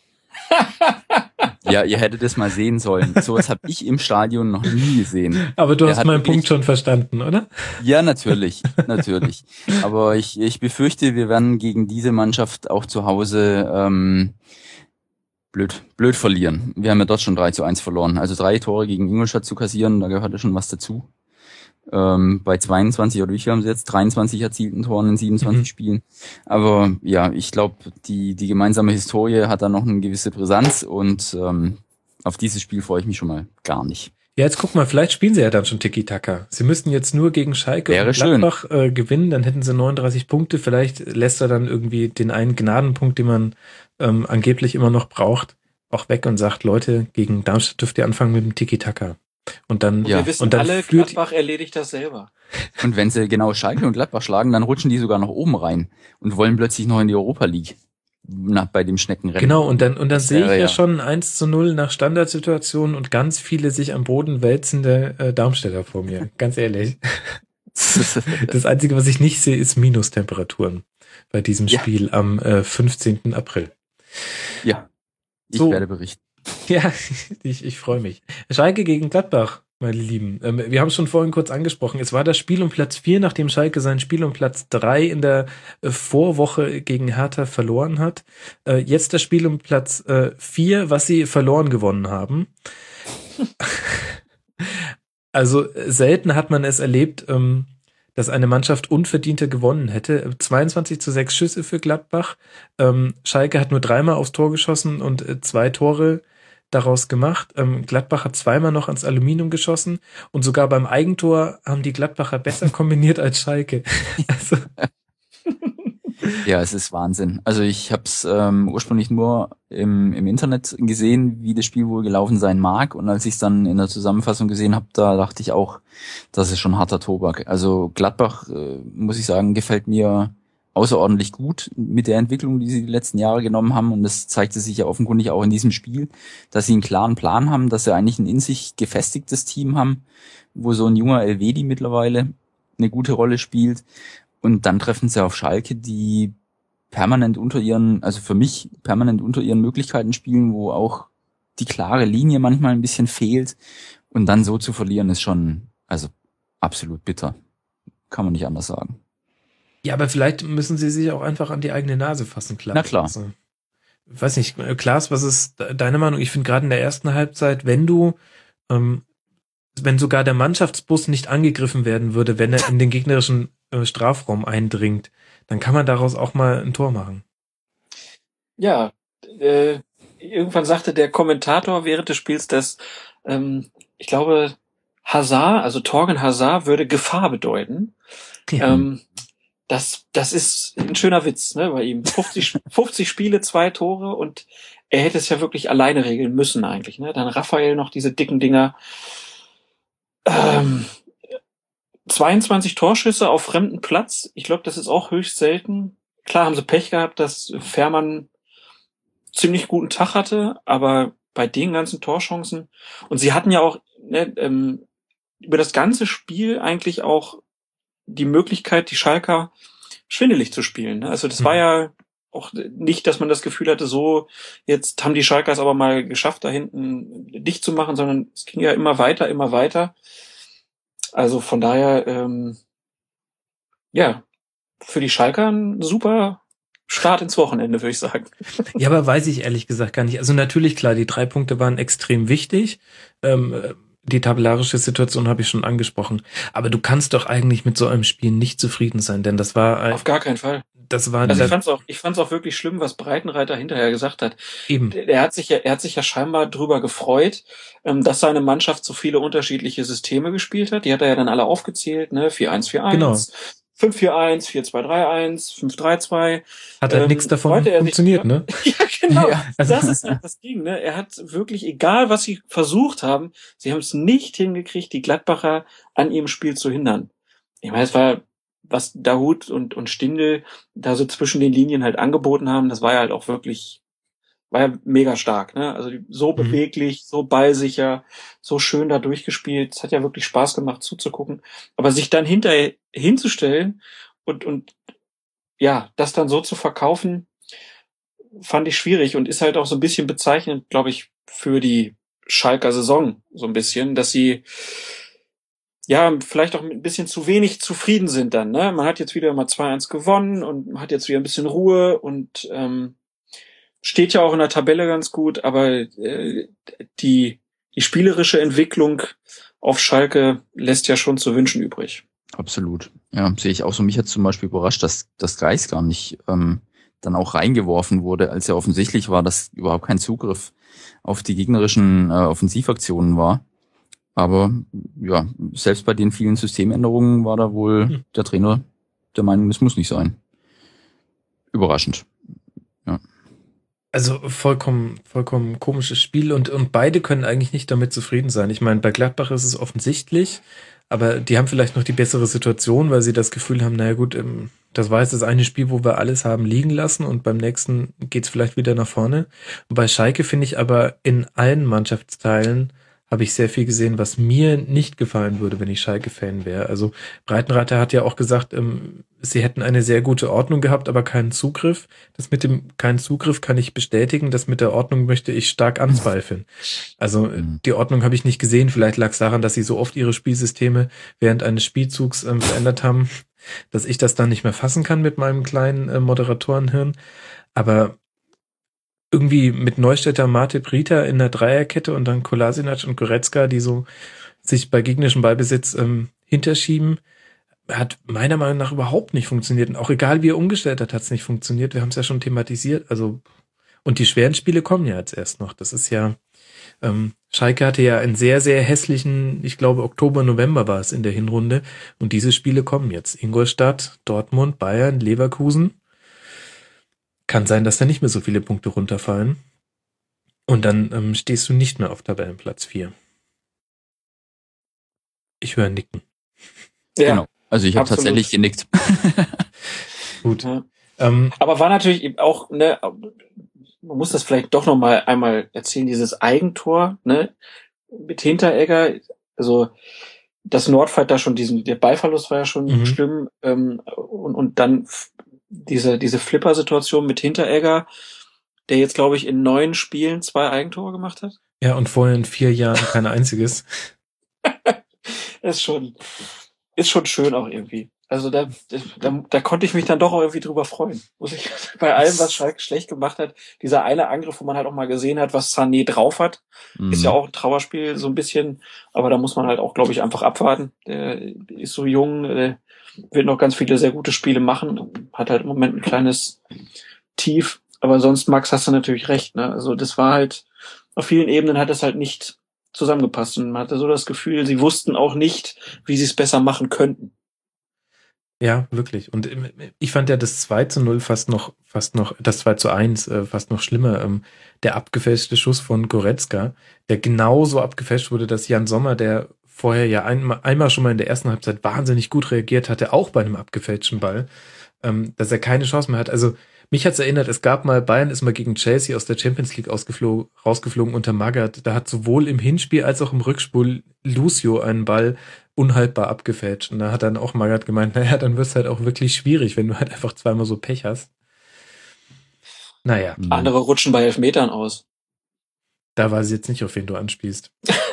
Ja, ihr hättet das mal sehen sollen. Sowas habe ich im Stadion noch nie gesehen. Aber du Der hast meinen Punkt schon verstanden, oder? Ja, natürlich, natürlich. Aber ich, ich befürchte, wir werden gegen diese Mannschaft auch zu Hause ähm, blöd, blöd verlieren. Wir haben ja dort schon drei zu eins verloren. Also drei Tore gegen Ingolstadt zu kassieren, da gehört ja schon was dazu. Ähm, bei zweiundzwanzig, oder wie viel haben sie jetzt? dreiundzwanzig erzielten Toren in siebenundzwanzig mhm. Spielen. Aber ja, ich glaube, die die gemeinsame Historie hat da noch eine gewisse Brisanz und ähm, auf dieses Spiel freue ich mich schon mal gar nicht. Ja, jetzt guck mal, vielleicht spielen sie ja dann schon Tiki-Taka. Sie müssten jetzt nur gegen Schalke Wäre und Gladbach äh, gewinnen, dann hätten sie neununddreißig Punkte. Vielleicht lässt er dann irgendwie den einen Gnadenpunkt, den man ähm, angeblich immer noch braucht, auch weg und sagt, Leute, gegen Darmstadt dürft ihr anfangen mit dem Tiki-Taka. Und dann, und wir ja. wissen und dann alle, führt, Gladbach erledigt das selber. Und wenn sie genau Schalke und Gladbach schlagen, dann rutschen die sogar nach oben rein und wollen plötzlich noch in die Europa League. Na, bei dem Schneckenrennen. Genau, und dann, und dann sehe ich ja, ja schon eins zu null nach Standardsituationen und ganz viele sich am Boden wälzende äh, Darmstädter vor mir. Ganz ehrlich. Das Einzige, was ich nicht sehe, ist Minustemperaturen bei diesem ja. Spiel am äh, fünfzehnten April. Ja, ich so. werde berichten. Ja, ich, ich freue mich. Schalke gegen Gladbach, meine Lieben. Ähm, wir haben es schon vorhin kurz angesprochen. Es war das Spiel um Platz vier, nachdem Schalke sein Spiel um Platz drei in der äh, Vorwoche gegen Hertha verloren hat. Äh, jetzt das Spiel um Platz äh, vier, was sie verloren gewonnen haben. Also selten hat man es erlebt, ähm, dass eine Mannschaft unverdienter gewonnen hätte. zweiundzwanzig zu sechs Schüsse für Gladbach. Ähm, Schalke hat nur dreimal aufs Tor geschossen und äh, zwei Tore daraus gemacht. Ähm, Gladbach hat zweimal noch ans Aluminium geschossen und sogar beim Eigentor haben die Gladbacher besser kombiniert als Schalke. Also. Ja, es ist Wahnsinn. Also ich habe es ähm, ursprünglich nur im, im Internet gesehen, wie das Spiel wohl gelaufen sein mag. Und als ich es dann in der Zusammenfassung gesehen habe, da dachte ich auch, das ist schon harter Tobak. Also Gladbach, äh, muss ich sagen, gefällt mir außerordentlich gut mit der Entwicklung, die sie die letzten Jahre genommen haben. Und das zeigte sich ja offenkundig auch in diesem Spiel, dass sie einen klaren Plan haben, dass sie eigentlich ein in sich gefestigtes Team haben, wo so ein junger Elvedi mittlerweile eine gute Rolle spielt. Und dann treffen sie auf Schalke, die permanent unter ihren, also für mich permanent unter ihren Möglichkeiten spielen, wo auch die klare Linie manchmal ein bisschen fehlt. Und dann so zu verlieren ist schon, also absolut bitter. Kann man nicht anders sagen. Ja, aber vielleicht müssen sie sich auch einfach an die eigene Nase fassen, klar. Na klar. Also, weiß nicht, Klaas, was ist deine Meinung? Ich finde gerade in der ersten Halbzeit, wenn du, ähm, wenn sogar der Mannschaftsbus nicht angegriffen werden würde, wenn er in den gegnerischen äh, Strafraum eindringt, dann kann man daraus auch mal ein Tor machen. Ja, äh, irgendwann sagte der Kommentator während des Spiels, dass, ähm, ich glaube, Hazard, also Torgen Hazard, würde Gefahr bedeuten. Ja. Ähm, Das, das ist ein schöner Witz, ne, bei ihm. fünfzig, fünfzig Spiele, zwei Tore und er hätte es ja wirklich alleine regeln müssen eigentlich, ne. Dann Raphael noch diese dicken Dinger. Ähm, zweiundzwanzig Torschüsse auf fremden Platz. Ich glaube, das ist auch höchst selten. Klar haben sie Pech gehabt, dass Fährmann ziemlich guten Tag hatte, aber bei den ganzen Torchancen und sie hatten ja auch, ne, ähm, über das ganze Spiel eigentlich auch die Möglichkeit, die Schalker schwindelig zu spielen. Also das mhm. war ja auch nicht, dass man das Gefühl hatte, so, jetzt haben die Schalkers aber mal geschafft, da hinten dicht zu machen, sondern es ging ja immer weiter, immer weiter. Also von daher, ähm, ja, für die Schalker ein super Start ins Wochenende, würde ich sagen. Ja, aber weiß ich ehrlich gesagt gar nicht. Also natürlich, klar, die drei Punkte waren extrem wichtig. Ähm, die tabellarische Situation habe ich schon angesprochen. Aber du kannst doch eigentlich mit so einem Spiel nicht zufrieden sein, denn das war... Ein, Auf gar keinen Fall. Das war also ich fand's auch, ich fand's auch wirklich schlimm, was Breitenreiter hinterher gesagt hat. Eben. Er hat sich ja, er hat sich ja scheinbar drüber gefreut, dass seine Mannschaft so viele unterschiedliche Systeme gespielt hat. Die hat er ja dann alle aufgezählt, ne? vier eins vier eins, genau. fünf vier eins, vier zwei drei eins, fünf drei zwei. Hat halt ähm, nichts davon funktioniert, sich, ne? Ja, genau. Ja. Das ist halt das Ding, ne? Er hat wirklich, egal was sie versucht haben, sie haben es nicht hingekriegt, die Gladbacher an ihrem Spiel zu hindern. Ich meine, es war, was Dahoud und, und Stindl da so zwischen den Linien halt angeboten haben, das war ja halt auch wirklich, war ja mega stark, ne? Also so mhm. beweglich, so ballsicher, so schön da durchgespielt. Es hat ja wirklich Spaß gemacht zuzugucken. Aber sich dann hinterher hinzustellen und, und, ja, das dann so zu verkaufen, fand ich schwierig und ist halt auch so ein bisschen bezeichnend, glaube ich, für die Schalker Saison, so ein bisschen, dass sie, ja, vielleicht auch mit ein bisschen zu wenig zufrieden sind dann, ne? Man hat jetzt wieder mal zwei eins gewonnen und man hat jetzt wieder ein bisschen Ruhe und ähm, steht ja auch in der Tabelle ganz gut, aber äh, die die spielerische Entwicklung auf Schalke lässt ja schon zu wünschen übrig. Absolut. Ja, sehe ich auch so. Mich hat zum Beispiel überrascht, dass das Geis gar nicht ähm, dann auch reingeworfen wurde, als ja offensichtlich war, dass überhaupt kein Zugriff auf die gegnerischen äh, Offensivaktionen war. Aber ja, selbst bei den vielen Systemänderungen war da wohl hm. der Trainer der Meinung, das muss nicht sein. Überraschend. Ja. Also vollkommen, vollkommen komisches Spiel und, und beide können eigentlich nicht damit zufrieden sein. Ich meine, bei Gladbach ist es offensichtlich, aber die haben vielleicht noch die bessere Situation, weil sie das Gefühl haben, naja gut, das war jetzt das eine Spiel, wo wir alles haben liegen lassen und beim nächsten geht's vielleicht wieder nach vorne. Und bei Schalke finde ich aber in allen Mannschaftsteilen habe ich sehr viel gesehen, was mir nicht gefallen würde, wenn ich Schalke-Fan wäre. Also Breitenreiter hat ja auch gesagt, ähm, sie hätten eine sehr gute Ordnung gehabt, aber keinen Zugriff. Das mit dem keinen Zugriff kann ich bestätigen. Das mit der Ordnung möchte ich stark anzweifeln. Also die Ordnung habe ich nicht gesehen. Vielleicht lag es daran, dass sie so oft ihre Spielsysteme während eines Spielzugs ähm, verändert haben, dass ich das dann nicht mehr fassen kann mit meinem kleinen äh, Moderatorenhirn. Aber irgendwie mit Neustädter, Matip, Rita in der Dreierkette und dann Kolasinac und Goretzka, die so sich bei gegnerischem Ballbesitz ähm, hinterschieben, hat meiner Meinung nach überhaupt nicht funktioniert. Und auch egal, wie er umgestellt hat, hat es nicht funktioniert. Wir haben es ja schon thematisiert. Also und die schweren Spiele kommen ja jetzt erst noch. Das ist ja, ähm, Schalke hatte ja einen sehr, sehr hässlichen, ich glaube Oktober, November war es in der Hinrunde. Und diese Spiele kommen jetzt. Ingolstadt, Dortmund, Bayern, Leverkusen. Kann sein, dass da nicht mehr so viele Punkte runterfallen. Und dann ähm, stehst du nicht mehr auf Tabellenplatz vier. Ich höre Nicken. Ja, genau. Also ich habe tatsächlich genickt. Gut. Ja. Ähm, Aber war natürlich auch, ne, man muss das vielleicht doch noch mal einmal erzählen, dieses Eigentor, ne, mit Hinteregger, also das Nordfight da schon diesen, der Ballverlust war ja schon mhm. schlimm, ähm, und, und dann diese, diese Flipper-Situation mit Hinteregger, der jetzt, glaube ich, in neun Spielen zwei Eigentore gemacht hat. Ja, und vorher in vier Jahren kein einziges. ist schon, ist schon schön auch irgendwie. Also da, da, da konnte ich mich dann doch auch irgendwie drüber freuen. Muss ich, bei allem, was Schalke schlecht gemacht hat, dieser eine Angriff, wo man halt auch mal gesehen hat, was Sané drauf hat, mhm. ist ja auch ein Trauerspiel so ein bisschen, aber da muss man halt auch, glaube ich, einfach abwarten. Der ist so jung, der wird noch ganz viele sehr gute Spiele machen, hat halt im Moment ein kleines Tief, aber sonst, Max, hast du natürlich recht, ne? Also das war halt, auf vielen Ebenen hat es halt nicht zusammengepasst und man hatte so das Gefühl, sie wussten auch nicht, wie sie es besser machen könnten. Ja, wirklich. Und ich fand ja das zwei zu null fast noch, fast noch, das zwei zu eins äh, fast noch schlimmer. Ähm, der abgefälschte Schuss von Goretzka, der genauso abgefälscht wurde, dass Jan Sommer, der vorher ja einmal, einmal schon mal in der ersten Halbzeit wahnsinnig gut reagiert hatte, auch bei einem abgefälschten Ball, ähm, dass er keine Chance mehr hat. Also mich hat's erinnert, es gab mal, Bayern ist mal gegen Chelsea aus der Champions League ausgeflogen, rausgeflogen unter Magath. Da hat sowohl im Hinspiel als auch im Rückspiel Lucio einen Ball unhaltbar abgefälscht. Und da hat dann auch Magath gemeint, naja, dann wird's halt auch wirklich schwierig, wenn du halt einfach zweimal so Pech hast. Naja. Andere rutschen bei Elfmetern aus. Da weiß ich jetzt nicht, auf wen du anspielst.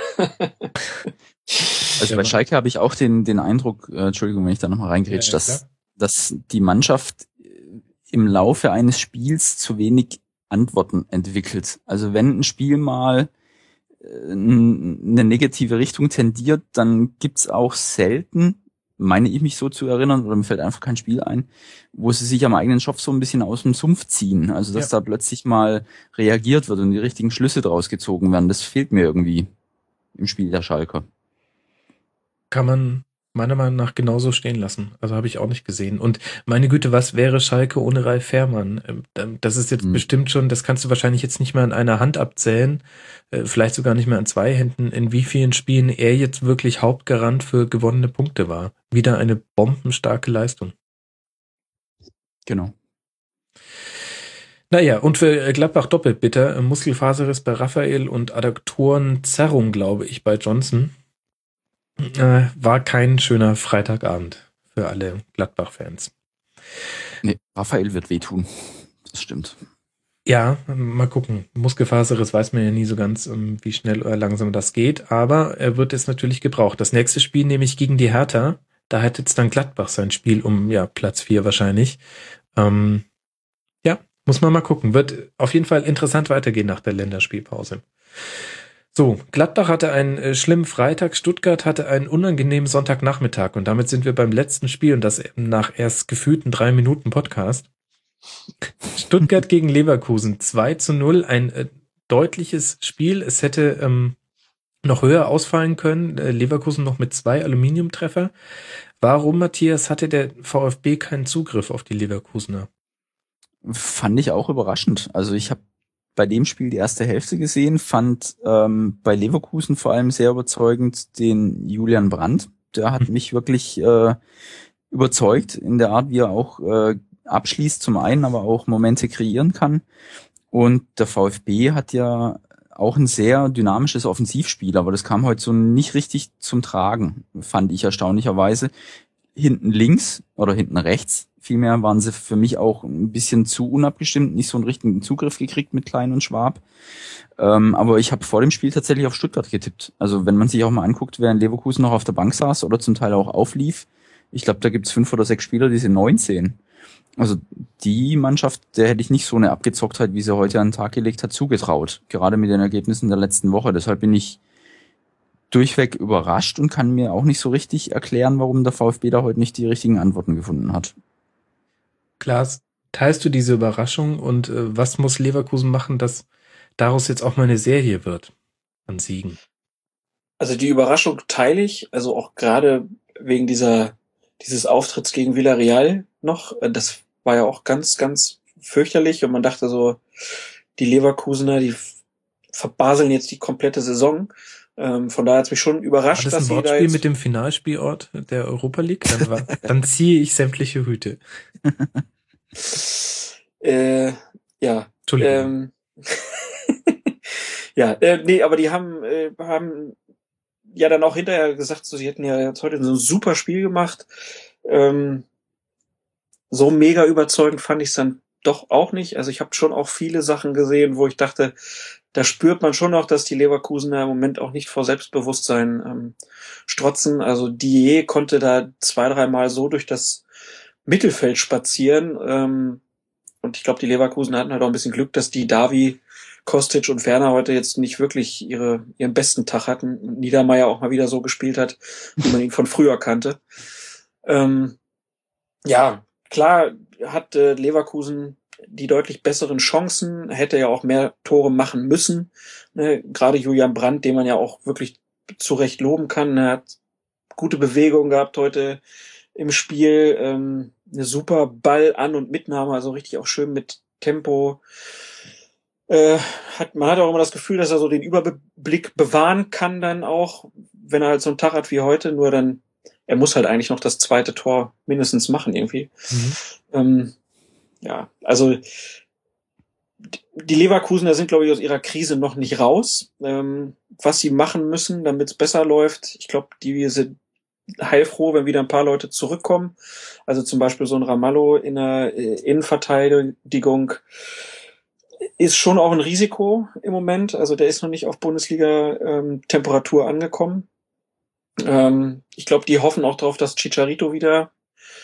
Also bei Schalke habe ich auch den den Eindruck, äh, Entschuldigung, wenn ich da nochmal reingrätsche, ja, ja, dass, dass die Mannschaft im Laufe eines Spiels zu wenig Antworten entwickelt. Also wenn ein Spiel mal eine negative Richtung tendiert, dann gibt's auch selten, meine ich mich so zu erinnern, oder mir fällt einfach kein Spiel ein, wo sie sich am eigenen Schopf so ein bisschen aus dem Sumpf ziehen. Also dass ja. da plötzlich mal reagiert wird und die richtigen Schlüsse draus gezogen werden. Das fehlt mir irgendwie im Spiel der Schalker. Kann man meiner Meinung nach genauso stehen lassen. Also habe ich auch nicht gesehen. Und meine Güte, was wäre Schalke ohne Ralf Fährmann? Das ist jetzt mhm. bestimmt schon, das kannst du wahrscheinlich jetzt nicht mehr an einer Hand abzählen, vielleicht sogar nicht mehr an zwei Händen, in wie vielen Spielen er jetzt wirklich Hauptgarant für gewonnene Punkte war. Wieder eine bombenstarke Leistung. Genau. Naja, und für Gladbach doppelt bitter. Muskelfaserriss bei Raphael und Adduktorenzerrung, glaube ich, bei Johnson. Äh, war kein schöner Freitagabend für alle Gladbach-Fans. Nee, Raphael wird wehtun. Das stimmt. Ja, mal gucken. Muskelfaserriss weiß man ja nie so ganz, wie schnell oder langsam das geht, aber er wird jetzt natürlich gebraucht. Das nächste Spiel nämlich gegen die Hertha, da hat jetzt dann Gladbach sein Spiel um ja Platz vier wahrscheinlich. Ähm, ja, muss man mal gucken. Wird auf jeden Fall interessant weitergehen nach der Länderspielpause. So, Gladbach hatte einen äh, schlimmen Freitag, Stuttgart hatte einen unangenehmen Sonntagnachmittag und damit sind wir beim letzten Spiel und das nach erst gefühlten drei Minuten Podcast. Stuttgart gegen Leverkusen, zwei zu null, ein äh, deutliches Spiel. Es hätte ähm, noch höher ausfallen können, äh, Leverkusen noch mit zwei Aluminiumtreffer. Warum, Matthias, hatte der VfB keinen Zugriff auf die Leverkusener? Fand ich auch überraschend. Also ich habe bei dem Spiel die erste Hälfte gesehen, fand ähm, bei Leverkusen vor allem sehr überzeugend den Julian Brandt. Der hat mich wirklich äh, überzeugt in der Art, wie er auch äh, abschließt zum einen, aber auch Momente kreieren kann. Und der VfB hat ja auch ein sehr dynamisches Offensivspiel, aber das kam heute so nicht richtig zum Tragen, fand ich erstaunlicherweise. Hinten links oder hinten rechts vielmehr waren sie für mich auch ein bisschen zu unabgestimmt, nicht so einen richtigen Zugriff gekriegt mit Klein und Schwab. Ähm, aber ich habe vor dem Spiel tatsächlich auf Stuttgart getippt. Also wenn man sich auch mal anguckt, wer in Leverkusen noch auf der Bank saß oder zum Teil auch auflief, ich glaube, da gibt's fünf oder sechs Spieler, die sind neunzehn. Also die Mannschaft, der hätte ich nicht so eine Abgezocktheit, wie sie heute an den Tag gelegt hat, zugetraut. Gerade mit den Ergebnissen der letzten Woche. Deshalb bin ich durchweg überrascht und kann mir auch nicht so richtig erklären, warum der VfB da heute nicht die richtigen Antworten gefunden hat. Klaas, teilst du diese Überraschung und äh, was muss Leverkusen machen, dass daraus jetzt auch mal eine Serie wird an Siegen? Also die Überraschung teile ich, also auch gerade wegen dieser dieses Auftritts gegen Villarreal noch. Das war ja auch ganz, ganz fürchterlich und man dachte so, die Leverkusener, die verbaseln jetzt die komplette Saison. Ähm, von daher hat es mich schon überrascht, war das dass sie ein da Wortspiel jetzt mit dem Finalspielort der Europa League? Dann, war, dann ziehe ich sämtliche Hüte. äh, ja. Entschuldigung. Ähm, ja, äh, nee, aber die haben, äh, haben ja dann auch hinterher gesagt, so, sie hätten ja jetzt heute so ein super Spiel gemacht. Ähm, so mega überzeugend fand ich es dann doch auch nicht. Also ich habe schon auch viele Sachen gesehen, wo ich dachte, da spürt man schon noch, dass die Leverkusener im Moment auch nicht vor Selbstbewusstsein ähm, strotzen. Also Dier konnte da zwei, dreimal so durch das Mittelfeld spazieren. Ähm, und ich glaube, die Leverkusener hatten halt auch ein bisschen Glück, dass die Davi, Kostic und Werner heute jetzt nicht wirklich ihre ihren besten Tag hatten. Niedermeyer auch mal wieder so gespielt hat, wie man ihn von früher kannte. Ähm, ja, klar hat äh, Leverkusen die deutlich besseren Chancen, hätte ja auch mehr Tore machen müssen. Ne? Gerade Julian Brandt, den man ja auch wirklich zu Recht loben kann, er hat gute Bewegungen gehabt heute im Spiel, ähm, eine super Ball an- und Mitnahme, also richtig auch schön mit Tempo. Äh, hat, man hat auch immer das Gefühl, dass er so den Überblick bewahren kann dann auch, wenn er halt so einen Tag hat wie heute, nur dann, er muss halt eigentlich noch das zweite Tor mindestens machen irgendwie. Mhm. Ähm, ja, also die Leverkusener sind, glaube ich, aus ihrer Krise noch nicht raus. Ähm, was sie machen müssen, damit es besser läuft, ich glaube, die sind heilfroh, wenn wieder ein paar Leute zurückkommen. Also zum Beispiel so ein Ramallo in der äh, Innenverteidigung ist schon auch ein Risiko im Moment. Also der ist noch nicht auf Bundesliga-Temperatur ähm, angekommen. Ähm, ich glaube, die hoffen auch darauf, dass Chicharito wieder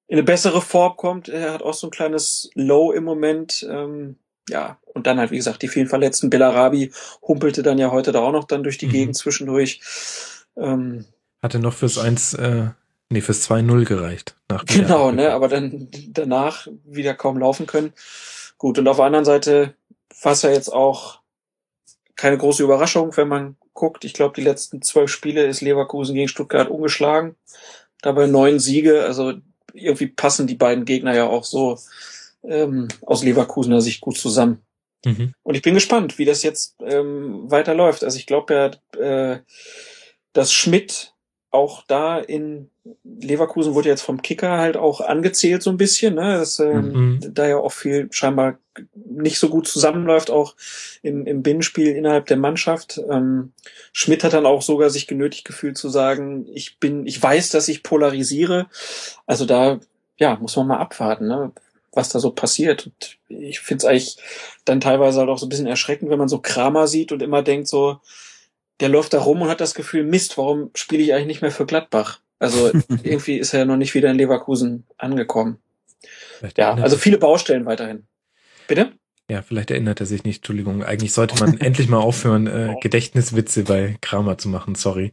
in eine bessere Form kommt. Er hat auch so ein kleines Low im Moment. Ähm, ja, und dann halt, wie gesagt, die vielen Verletzten. Bellarabi humpelte dann ja heute da auch noch dann durch die mhm. Gegend zwischendurch. Ähm, Hatte noch fürs eins, äh, nee, fürs zwei null gereicht. Nach genau, ne, aber dann danach wieder kaum laufen können. Gut, und auf der anderen Seite war es ja jetzt auch keine große Überraschung, wenn man guckt. Ich glaube, die letzten zwölf Spiele ist Leverkusen gegen Stuttgart ungeschlagen. Dabei neun Siege, also irgendwie passen die beiden Gegner ja auch so ähm, aus Leverkusener Sicht gut zusammen. Mhm. Und ich bin gespannt, wie das jetzt ähm, weiterläuft. Also ich glaube ja, äh, dass Schmidt auch da in Leverkusen wurde jetzt vom Kicker halt auch angezählt so ein bisschen, ne, dass ähm, mhm. da ja auch viel scheinbar nicht so gut zusammenläuft, auch im, im Binnenspiel innerhalb der Mannschaft. Ähm, Schmidt hat dann auch sogar sich genötigt gefühlt zu sagen, ich bin, ich weiß, dass ich polarisiere. Also da, ja, muss man mal abwarten, ne, was da so passiert. Und ich finde es eigentlich dann teilweise halt auch so ein bisschen erschreckend, wenn man so Kramer sieht und immer denkt so, der läuft da rum und hat das Gefühl, Mist, warum spiele ich eigentlich nicht mehr für Gladbach? Also irgendwie ist er ja noch nicht wieder in Leverkusen angekommen. Ja, also viele Baustellen weiterhin. Bitte? Ja, vielleicht erinnert er sich nicht. Entschuldigung, eigentlich sollte man endlich mal aufhören, äh, Gedächtniswitze bei Kramer zu machen. Sorry.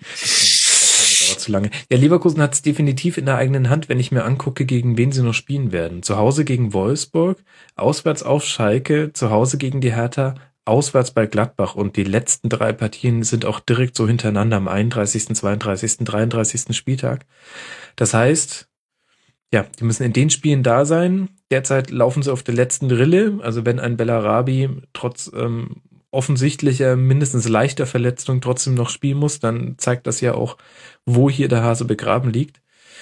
Das dauert zu lange. Ja, Leverkusen hat es definitiv in der eigenen Hand, wenn ich mir angucke, gegen wen sie noch spielen werden. Zu Hause gegen Wolfsburg, auswärts auf Schalke, zu Hause gegen die Hertha, auswärts bei Gladbach, und die letzten drei Partien sind auch direkt so hintereinander am einunddreißigsten, zweiunddreißigsten, dreiunddreißigsten Spieltag. Das heißt, ja, die müssen in den Spielen da sein. Derzeit laufen sie auf der letzten Rille. Also wenn ein Bellarabi trotz ähm, offensichtlicher, mindestens leichter Verletzung trotzdem noch spielen muss, dann zeigt das ja auch, wo hier der Hase begraben liegt.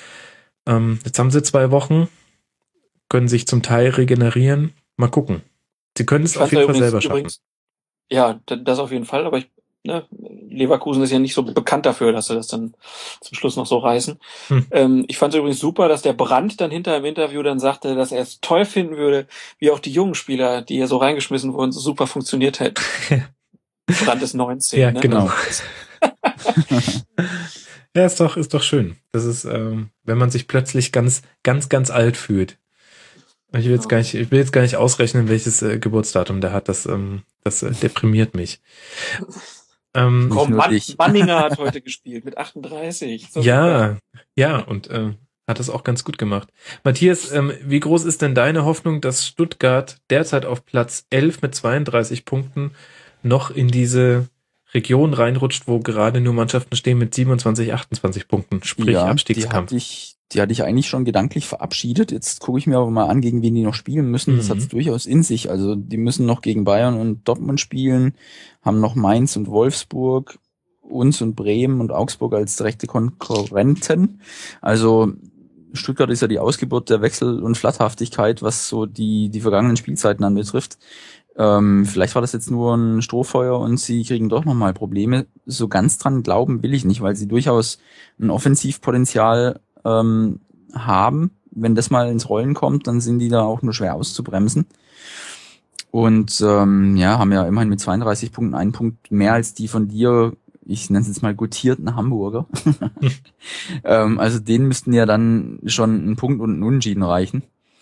Ähm, jetzt haben sie zwei Wochen, können sich zum Teil regenerieren. Mal gucken. Sie können es auf jeden Fall selber schaffen. Übrigens, ja, das auf jeden Fall, aber ich, ne, Leverkusen ist ja nicht so bekannt dafür, dass sie das dann zum Schluss noch so reißen. Hm. Ähm, ich fand es übrigens super, dass der Brandt dann hinter im Interview dann sagte, dass er es toll finden würde, wie auch die jungen Spieler, die hier so reingeschmissen wurden, so super funktioniert hätten. Brandt ist neunzehn. Ja, ne? genau. Ja, ist doch, ist doch schön. Das ist, ähm, wenn man sich plötzlich ganz, ganz, ganz alt fühlt. Ich will jetzt gar nicht, ich will jetzt gar nicht ausrechnen, welches äh, Geburtsdatum der hat. Das, ähm, das äh, deprimiert mich. Ähm, Komm, Mann, Manninger hat heute gespielt mit achtunddreißig. So ja, super. ja, und äh, hat das auch ganz gut gemacht. Matthias, ähm, wie groß ist denn deine Hoffnung, dass Stuttgart derzeit auf Platz elf mit zweiunddreißig Punkten noch in diese Region reinrutscht, wo gerade nur Mannschaften stehen mit siebenundzwanzig, achtundzwanzig Punkten, sprich ja, Abstiegskampf? Die hatte ich, die hatte ich eigentlich schon gedanklich verabschiedet. Jetzt gucke ich mir aber mal an, gegen wen die noch spielen müssen. Das mhm. hat es durchaus in sich. Also die müssen noch gegen Bayern und Dortmund spielen, haben noch Mainz und Wolfsburg, uns und Bremen und Augsburg als direkte Konkurrenten. Also Stuttgart ist ja die Ausgeburt der Wechsel- und Flatterhaftigkeit, was so die die vergangenen Spielzeiten anbetrifft. Ähm, vielleicht war das jetzt nur ein Strohfeuer und sie kriegen doch nochmal Probleme. So ganz dran glauben will ich nicht, weil sie durchaus ein Offensivpotenzial ähm, haben. Wenn das mal ins Rollen kommt, dann sind die da auch nur schwer auszubremsen. Und ähm, ja, haben ja immerhin mit zweiunddreißig Punkten einen Punkt mehr als die von dir, ich nenne es jetzt mal gutierten Hamburger. ähm, also denen müssten ja dann schon ein Punkt und ein Unentschieden reichen.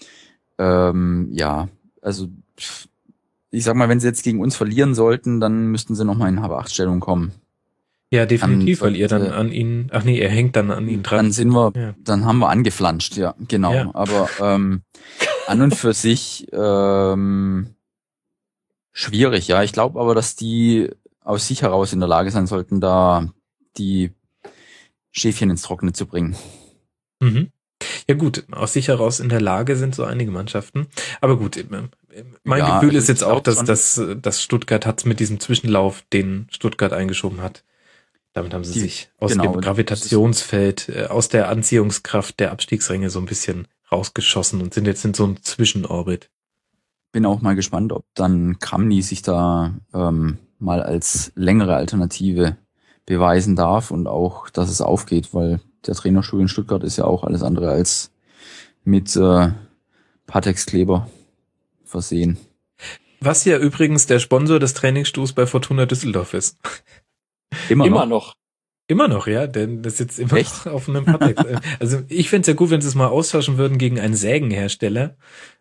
Ähm, ja, also ich sag mal, wenn sie jetzt gegen uns verlieren sollten, dann müssten sie nochmal in Haber-acht-Stellung kommen. Ja, definitiv, an, weil ihr dann an ihn, ach nee, er hängt dann an ihn dran. Dann sind wir, ja. dann haben wir angeflanscht, ja, genau. Ja. Aber ähm, an und für sich ähm, schwierig, ja. Ich glaube aber, dass die aus sich heraus in der Lage sein sollten, da die Schäfchen ins Trockene zu bringen. Mhm. Ja gut, aus sich heraus in der Lage sind so einige Mannschaften. Aber gut, mein ja, Gefühl also ist jetzt auch, dass, dass, dass Stuttgart hat mit diesem Zwischenlauf, den Stuttgart eingeschoben hat. Damit haben sie die, sich aus genau, dem Gravitationsfeld, äh, aus der Anziehungskraft der Abstiegsränge so ein bisschen rausgeschossen und sind jetzt in so einem Zwischenorbit. Bin auch mal gespannt, ob dann Kramny sich da ähm, mal als längere Alternative beweisen darf und auch, dass es aufgeht, weil der Trainerstuhl in Stuttgart ist ja auch alles andere als mit äh, Patex-Kleber versehen. Was ja übrigens der Sponsor des Trainingsstuhls bei Fortuna Düsseldorf ist. Immer, Immer noch. noch. Immer noch, ja, denn das sitzt immer Echt? noch auf einem Pappbeck. Also ich fände es ja gut, wenn sie es mal austauschen würden gegen einen Sägenhersteller.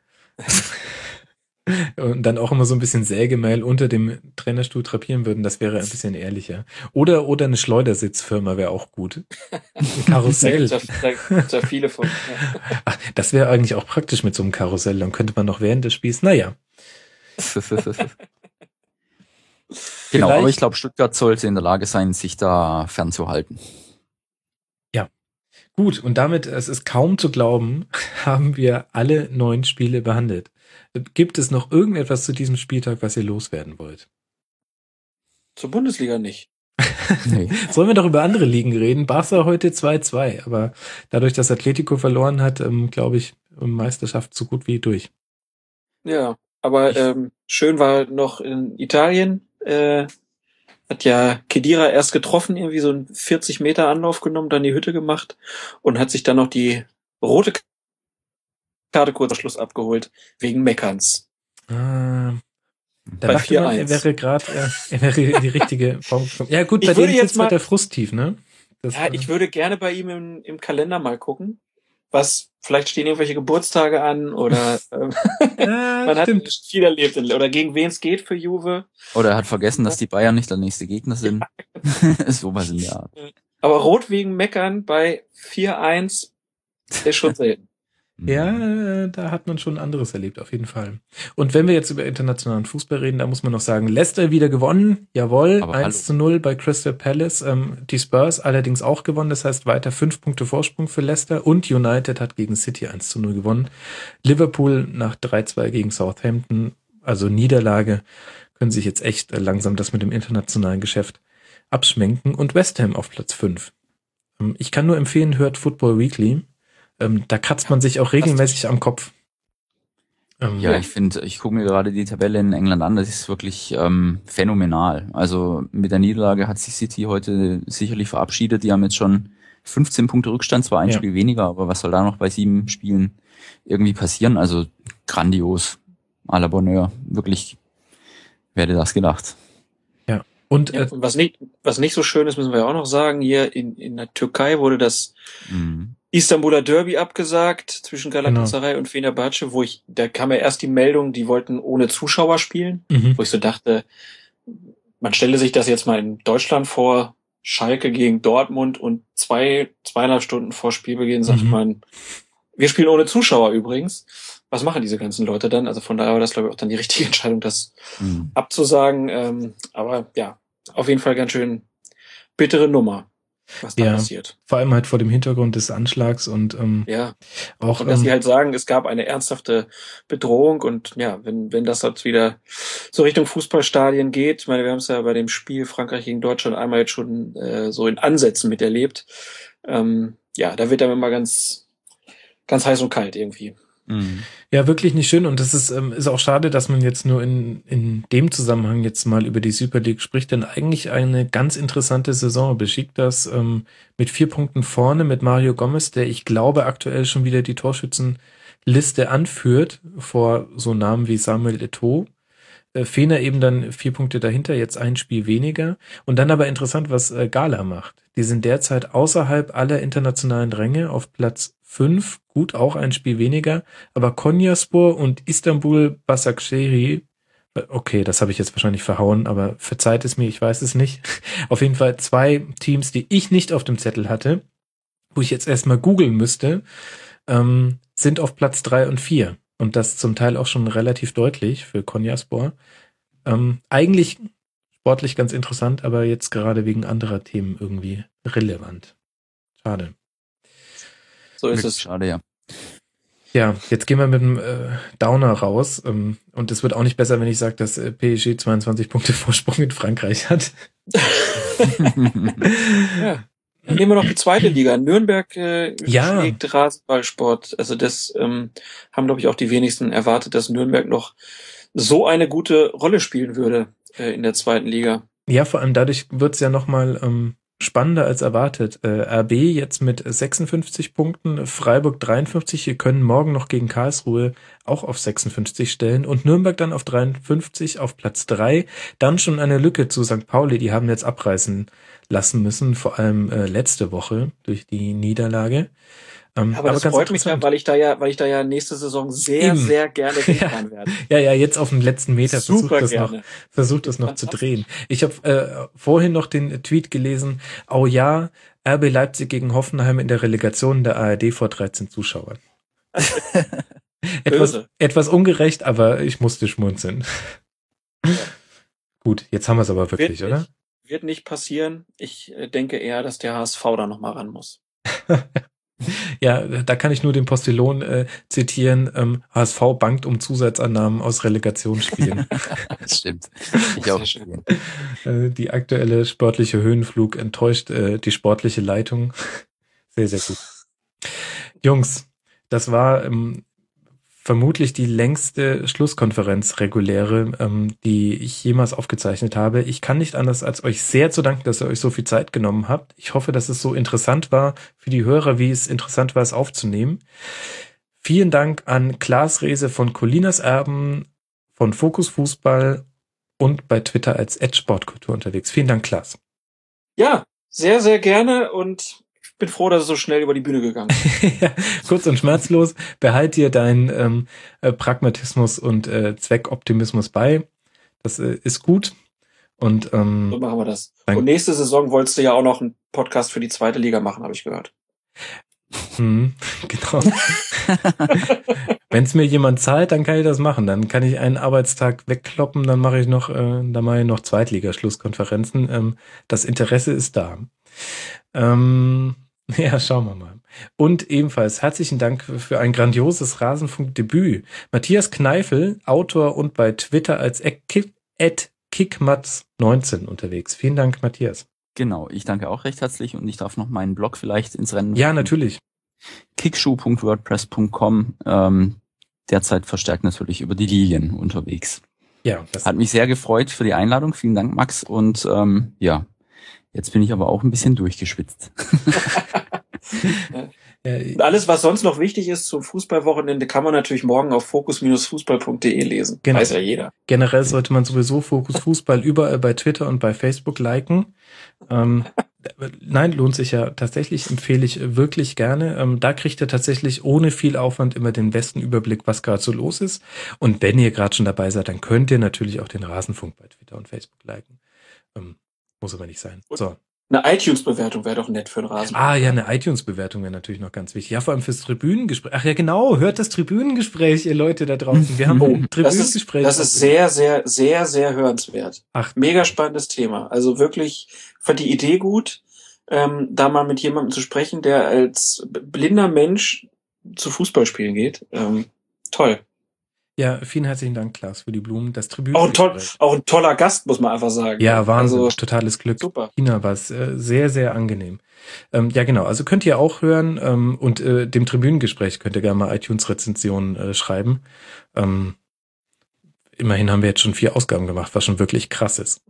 Und dann auch immer so ein bisschen Sägemehl unter dem Trainerstuhl drapieren würden, das wäre ein bisschen ehrlicher. Oder oder eine Schleudersitzfirma wäre auch gut. Ein Karussell. Da gibt's ja viele von. Ja. Ach, das wäre eigentlich auch praktisch mit so einem Karussell. Dann könnte man noch während des Spiels, naja. Genau, Vielleicht- aber ich glaube, Stuttgart sollte in der Lage sein, sich da fernzuhalten. Gut, und damit, es ist kaum zu glauben, haben wir alle neun Spiele behandelt. Gibt es noch irgendetwas zu diesem Spieltag, was ihr loswerden wollt? Zur Bundesliga nicht. Nee. Sollen wir doch über andere Ligen reden? Barca heute zwei zwei, aber dadurch, dass Atletico verloren hat, ähm, glaube ich, Meisterschaft so gut wie durch. Ja, aber ähm, schön war noch in Italien, äh, hat ja Khedira erst getroffen, irgendwie so einen vierzig Meter Anlauf genommen, dann die Hütte gemacht und hat sich dann noch die rote Karte kurz vor Schluss abgeholt, wegen Meckerns. Ah, da Bei dachte vier man, er eins. wäre gerade, äh, er wäre in die richtige Form gekommen. Ja gut, Ich bei würde denen jetzt sitzt halt mal- der Frust tief, ne? Das, Ja, äh, ich würde gerne bei ihm im, im Kalender mal gucken, was, vielleicht stehen irgendwelche Geburtstage an oder ähm, ja, man hat stimmt. viel erlebt in- oder gegen wen es geht für Juve. Oder er hat vergessen, dass die Bayern nicht der nächste Gegner sind. Sowas in der Art. Aber rot wegen Meckern bei vier eins ist schon selten. Ja, äh, da hat man schon anderes erlebt, auf jeden Fall. Und wenn wir jetzt über internationalen Fußball reden, da muss man noch sagen, Leicester wieder gewonnen, jawohl, Aber eins hallo. zu null bei Crystal Palace, ähm, die Spurs allerdings auch gewonnen, das heißt weiter fünf Punkte Vorsprung für Leicester und United hat gegen City eins zu null gewonnen. Liverpool nach drei zwei gegen Southampton, also Niederlage, können sich jetzt echt äh, langsam das mit dem internationalen Geschäft abschminken und West Ham auf Platz fünf. Ähm, ich kann nur empfehlen, hört Football Weekly. Ähm, da kratzt man sich auch regelmäßig am Kopf. Ähm, Ja, ich finde, ich gucke mir gerade die Tabelle in England an, das ist wirklich ähm, phänomenal. Also mit der Niederlage hat sich City heute sicherlich verabschiedet. Die haben jetzt schon fünfzehn Punkte Rückstand, zwar ein Ja. Spiel weniger, aber was soll da noch bei sieben Spielen irgendwie passieren? Also grandios, à la Bonheur. Wirklich, wer hätte das gedacht? Und Ja, äh, und was nicht, was nicht so schön ist, müssen wir auch noch sagen, hier in, in der Türkei wurde das Mhm. Istanbuler Derby abgesagt zwischen Galatasaray und Fenerbahce, wo ich, da kam ja erst die Meldung, die wollten ohne Zuschauer spielen, mhm. wo ich so dachte, man stelle sich das jetzt mal in Deutschland vor, Schalke gegen Dortmund und zwei, zweieinhalb Stunden vor Spielbeginn sagt Mhm. man, wir spielen ohne Zuschauer übrigens. Was machen diese ganzen Leute dann? Also von daher war das, glaube ich, auch dann die richtige Entscheidung, das Mhm. abzusagen. Ähm, aber ja, auf jeden Fall ganz schön bittere Nummer, was da Ja. passiert. vor allem halt vor dem Hintergrund des Anschlags und ähm, Ja. auch Und dass ähm, sie halt sagen, es gab eine ernsthafte Bedrohung und ja, wenn, wenn das jetzt wieder so Richtung Fußballstadien geht, ich meine, wir haben es ja bei dem Spiel Frankreich gegen Deutschland einmal jetzt schon äh, so in Ansätzen miterlebt. Ähm, ja, da wird dann immer ganz, ganz heiß und kalt irgendwie. Mhm. ja wirklich nicht schön und das ist ähm, ist auch schade, dass man jetzt nur in in dem Zusammenhang jetzt mal über die Super League spricht, denn eigentlich eine ganz interessante Saison. Besiktas ähm, mit vier Punkten vorne mit Mario Gomez, der ich glaube aktuell schon wieder die Torschützenliste anführt vor so Namen wie Samuel Eto'o. Äh, Fener eben dann vier Punkte dahinter, jetzt ein Spiel weniger. Und dann aber interessant, was äh, Gala macht. Die sind derzeit außerhalb aller internationalen Ränge auf Platz fünf, gut, auch ein Spiel weniger, aber Konyaspor und Istanbul Başakşehir, äh, okay, das habe ich jetzt wahrscheinlich verhauen, aber verzeiht es mir, ich weiß es nicht. Auf jeden Fall zwei Teams, die ich nicht auf dem Zettel hatte, wo ich jetzt erstmal googeln müsste, ähm, sind auf Platz drei und vier. Und das zum Teil auch schon relativ deutlich für Konyaspor. Ähm, eigentlich sportlich ganz interessant, aber jetzt gerade wegen anderer Themen irgendwie relevant. Schade. So ist Wirklich es. schade, ja. Ja, jetzt gehen wir mit dem äh, Downer raus. Ähm, und es wird auch nicht besser, wenn ich sage, dass äh, P S G zweiundzwanzig Punkte Vorsprung in Frankreich hat. Ja. Dann nehmen wir noch die zweite Liga. Nürnberg äh, Ja. schlägt Rasenballsport. Also das ähm, haben, glaube ich, auch die wenigsten erwartet, dass Nürnberg noch so eine gute Rolle spielen würde äh, in der zweiten Liga. Ja, vor allem dadurch wird's ja nochmal ähm, spannender als erwartet. Äh, R B jetzt mit sechsundfünfzig Punkten, Freiburg dreiundfünfzig, wir können morgen noch gegen Karlsruhe auch auf sechsundfünfzig stellen und Nürnberg dann auf dreiundfünfzig auf Platz drei. Dann schon eine Lücke zu Sankt Pauli, die haben jetzt abreißen lassen müssen, vor allem äh, letzte Woche durch die Niederlage. Ähm, aber, aber das freut mich ja, weil ich da ja, weil ich da ja nächste Saison sehr, Eben. sehr gerne hinfahren ja. werde. Ja, ja, jetzt auf den letzten Meter Super versucht das gerne. noch, versucht das noch zu drehen. Ich habe äh, vorhin noch den Tweet gelesen, oh ja, R B Leipzig gegen Hoffenheim in der Relegation der A R D vor dreizehn Zuschauern. etwas, etwas ungerecht, aber ich musste schmunzeln. Ja. Gut, jetzt haben wir es aber wirklich, wird oder? Nicht, wird nicht passieren. Ich denke eher, dass der H S V da nochmal ran muss. Ja, da kann ich nur den Postillon äh, zitieren. Ähm, H S V bangt um Zusatzannahmen aus Relegationsspielen. Das stimmt. Ich auch. äh, die aktuelle sportliche Höhenflug enttäuscht äh, die sportliche Leitung. Sehr, sehr gut. Jungs, das war ähm, vermutlich die längste Schlusskonferenz reguläre, ähm, die ich jemals aufgezeichnet habe. Ich kann nicht anders, als euch sehr zu danken, dass ihr euch so viel Zeit genommen habt. Ich hoffe, dass es so interessant war für die Hörer, wie es interessant war, es aufzunehmen. Vielen Dank an Klaas Rehse von Colinas Erben, von Fokus Fußball und bei Twitter als at Sportkultur unterwegs. Vielen Dank, Klaas. Ja, sehr, sehr gerne und bin froh, dass es so schnell über die Bühne gegangen ist. Ja, kurz und schmerzlos. Behalt dir deinen ähm, äh, Pragmatismus und äh, Zweckoptimismus bei. Das äh, ist gut. Und ähm, so machen wir das. Und nächste Saison wolltest du ja auch noch einen Podcast für die zweite Liga machen, habe ich gehört. Hm, genau. Wenn es mir jemand zahlt, dann kann ich das machen. Dann kann ich einen Arbeitstag wegkloppen, dann mache ich noch, äh, dann mache ich noch Zweitligaschlusskonferenzen. Ähm, das Interesse ist da. Ähm, Ja, schauen wir mal. Und ebenfalls herzlichen Dank für ein grandioses Rasenfunk-Debüt. Matthias Kneifel, Autor und bei Twitter als at kickmatz neunzehn unterwegs. Vielen Dank, Matthias. Genau, ich danke auch recht herzlich und ich darf noch meinen Blog vielleicht ins Rennen. Ja, natürlich. kickschuh punkt wordpress punkt com, ähm, derzeit verstärkt natürlich über die Ligen unterwegs. Ja, das hat mich sehr gefreut für die Einladung. Vielen Dank, Max. Und ähm, ja, jetzt bin ich aber auch ein bisschen durchgeschwitzt. Und alles, was sonst noch wichtig ist zum Fußballwochenende, kann man natürlich morgen auf fokus fußball punkt de lesen. Genau. Weiß ja jeder. Generell sollte man sowieso Fokus Fußball überall bei Twitter und bei Facebook liken. Ähm, nein, lohnt sich ja tatsächlich, empfehle ich wirklich gerne. Ähm, da kriegt ihr tatsächlich ohne viel Aufwand immer den besten Überblick, was gerade so los ist. Und wenn ihr gerade schon dabei seid, dann könnt ihr natürlich auch den Rasenfunk bei Twitter und Facebook liken. Ähm, muss aber nicht sein. So. Eine iTunes-Bewertung wäre doch nett für einen Rasenfunk. Ah ja, eine iTunes-Bewertung wäre natürlich noch ganz wichtig. Ja, vor allem fürs Tribünengespräch. Ach ja, genau, hört das Tribünengespräch, ihr Leute da draußen. Wir haben oh, ein Tribünengespräch. Das ist, das ist sehr, sehr, sehr, sehr hörenswert. Ach, mega spannendes Thema. Also wirklich, fand die Idee gut, ähm, da mal mit jemandem zu sprechen, der als blinder Mensch zu Fußballspielen geht. Ähm, toll. Ja, vielen herzlichen Dank, Klaas, für die Blumen. Das Tribünen. Auch ein, toll, auch ein toller Gast, muss man einfach sagen. Ja, Wahnsinn. Also, totales Glück. Super. China war es äh, sehr, sehr angenehm. Ähm, ja, genau. Also könnt ihr auch hören ähm, und äh, dem Tribünengespräch könnt ihr gerne mal iTunes-Rezensionen äh, schreiben. Ähm, immerhin haben wir jetzt schon vier Ausgaben gemacht, was schon wirklich krass ist.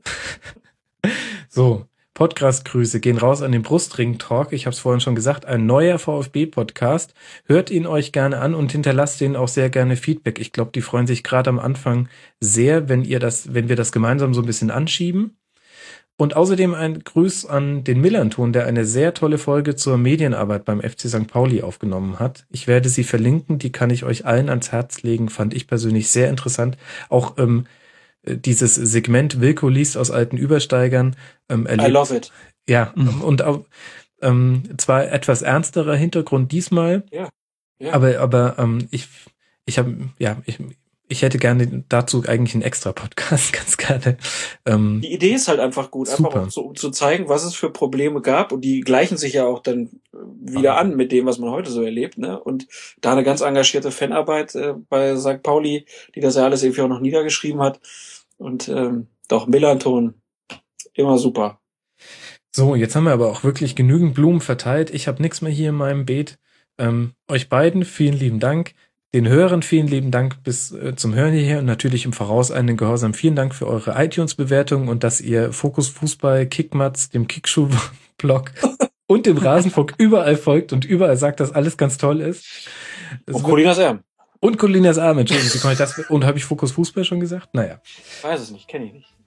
So. Podcast-Grüße gehen raus an den Brustring-Talk. Ich habe es vorhin schon gesagt, ein neuer VfB-Podcast. Hört ihn euch gerne an und hinterlasst denen auch sehr gerne Feedback. Ich glaube, die freuen sich gerade am Anfang sehr, wenn ihr das, wenn wir das gemeinsam so ein bisschen anschieben. Und außerdem ein Gruß an den Millanton, der eine sehr tolle Folge zur Medienarbeit beim F C Sankt Pauli aufgenommen hat. Ich werde sie verlinken, die kann ich euch allen ans Herz legen, fand ich persönlich sehr interessant. Auch ähm, dieses Segment Wilko liest aus alten Übersteigern ähm, erlebt. I love it. Ja, mhm. und auch, ähm, zwar etwas ernsterer Hintergrund diesmal, ja, ja. aber aber ähm, ich ich habe ja ich ich hätte gerne dazu eigentlich einen extra Podcast, ganz gerne. Ähm, die Idee ist halt einfach gut, super. Einfach auch so, um zu zeigen, was es für Probleme gab und die gleichen sich ja auch dann wieder an mit dem, was man heute so erlebt, ne? Und da eine ganz engagierte Fanarbeit äh, bei Sankt Pauli, die das ja alles irgendwie auch noch niedergeschrieben hat. Und ähm, doch, Millanton, immer super. So, jetzt haben wir aber auch wirklich genügend Blumen verteilt. Ich habe nichts mehr hier in meinem Beet. Ähm, euch beiden vielen lieben Dank. Den Hörern vielen lieben Dank bis äh, zum Hören hierher und natürlich im Voraus einen Gehorsam. Vielen Dank für eure iTunes-Bewertung und dass ihr Fokus Fußball, Kickmatz, dem Kickschuh Blog und dem Rasenfunk überall folgt und überall sagt, dass alles ganz toll ist. Es Und wird- Colinas Erben. Und Colinas Arm, Entschuldigung, wie kann ich das? Und habe ich Fokus Fußball schon gesagt? Naja. Ich weiß es nicht, kenne ich nicht.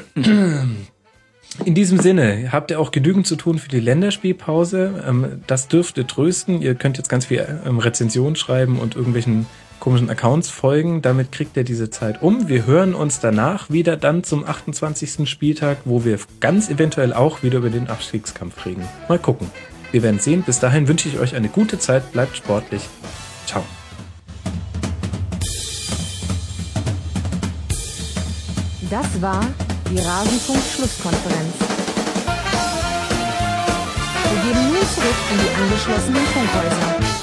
In diesem Sinne, habt ihr auch genügend zu tun für die Länderspielpause. Ähm, Das dürfte trösten. Ihr könnt jetzt ganz viel ähm, Rezensionen schreiben und irgendwelchen komischen Accounts folgen. Damit kriegt ihr diese Zeit um. Wir hören uns danach wieder dann zum achtundzwanzigsten Spieltag, wo wir ganz eventuell auch wieder über den Abstiegskampf reden. Mal gucken. Wir werden sehen. Bis dahin wünsche ich euch eine gute Zeit. Bleibt sportlich. Ciao. Das war die Rasenfunk-Schlusskonferenz. Wir geben nun zurück in die angeschlossenen Funkhäuser.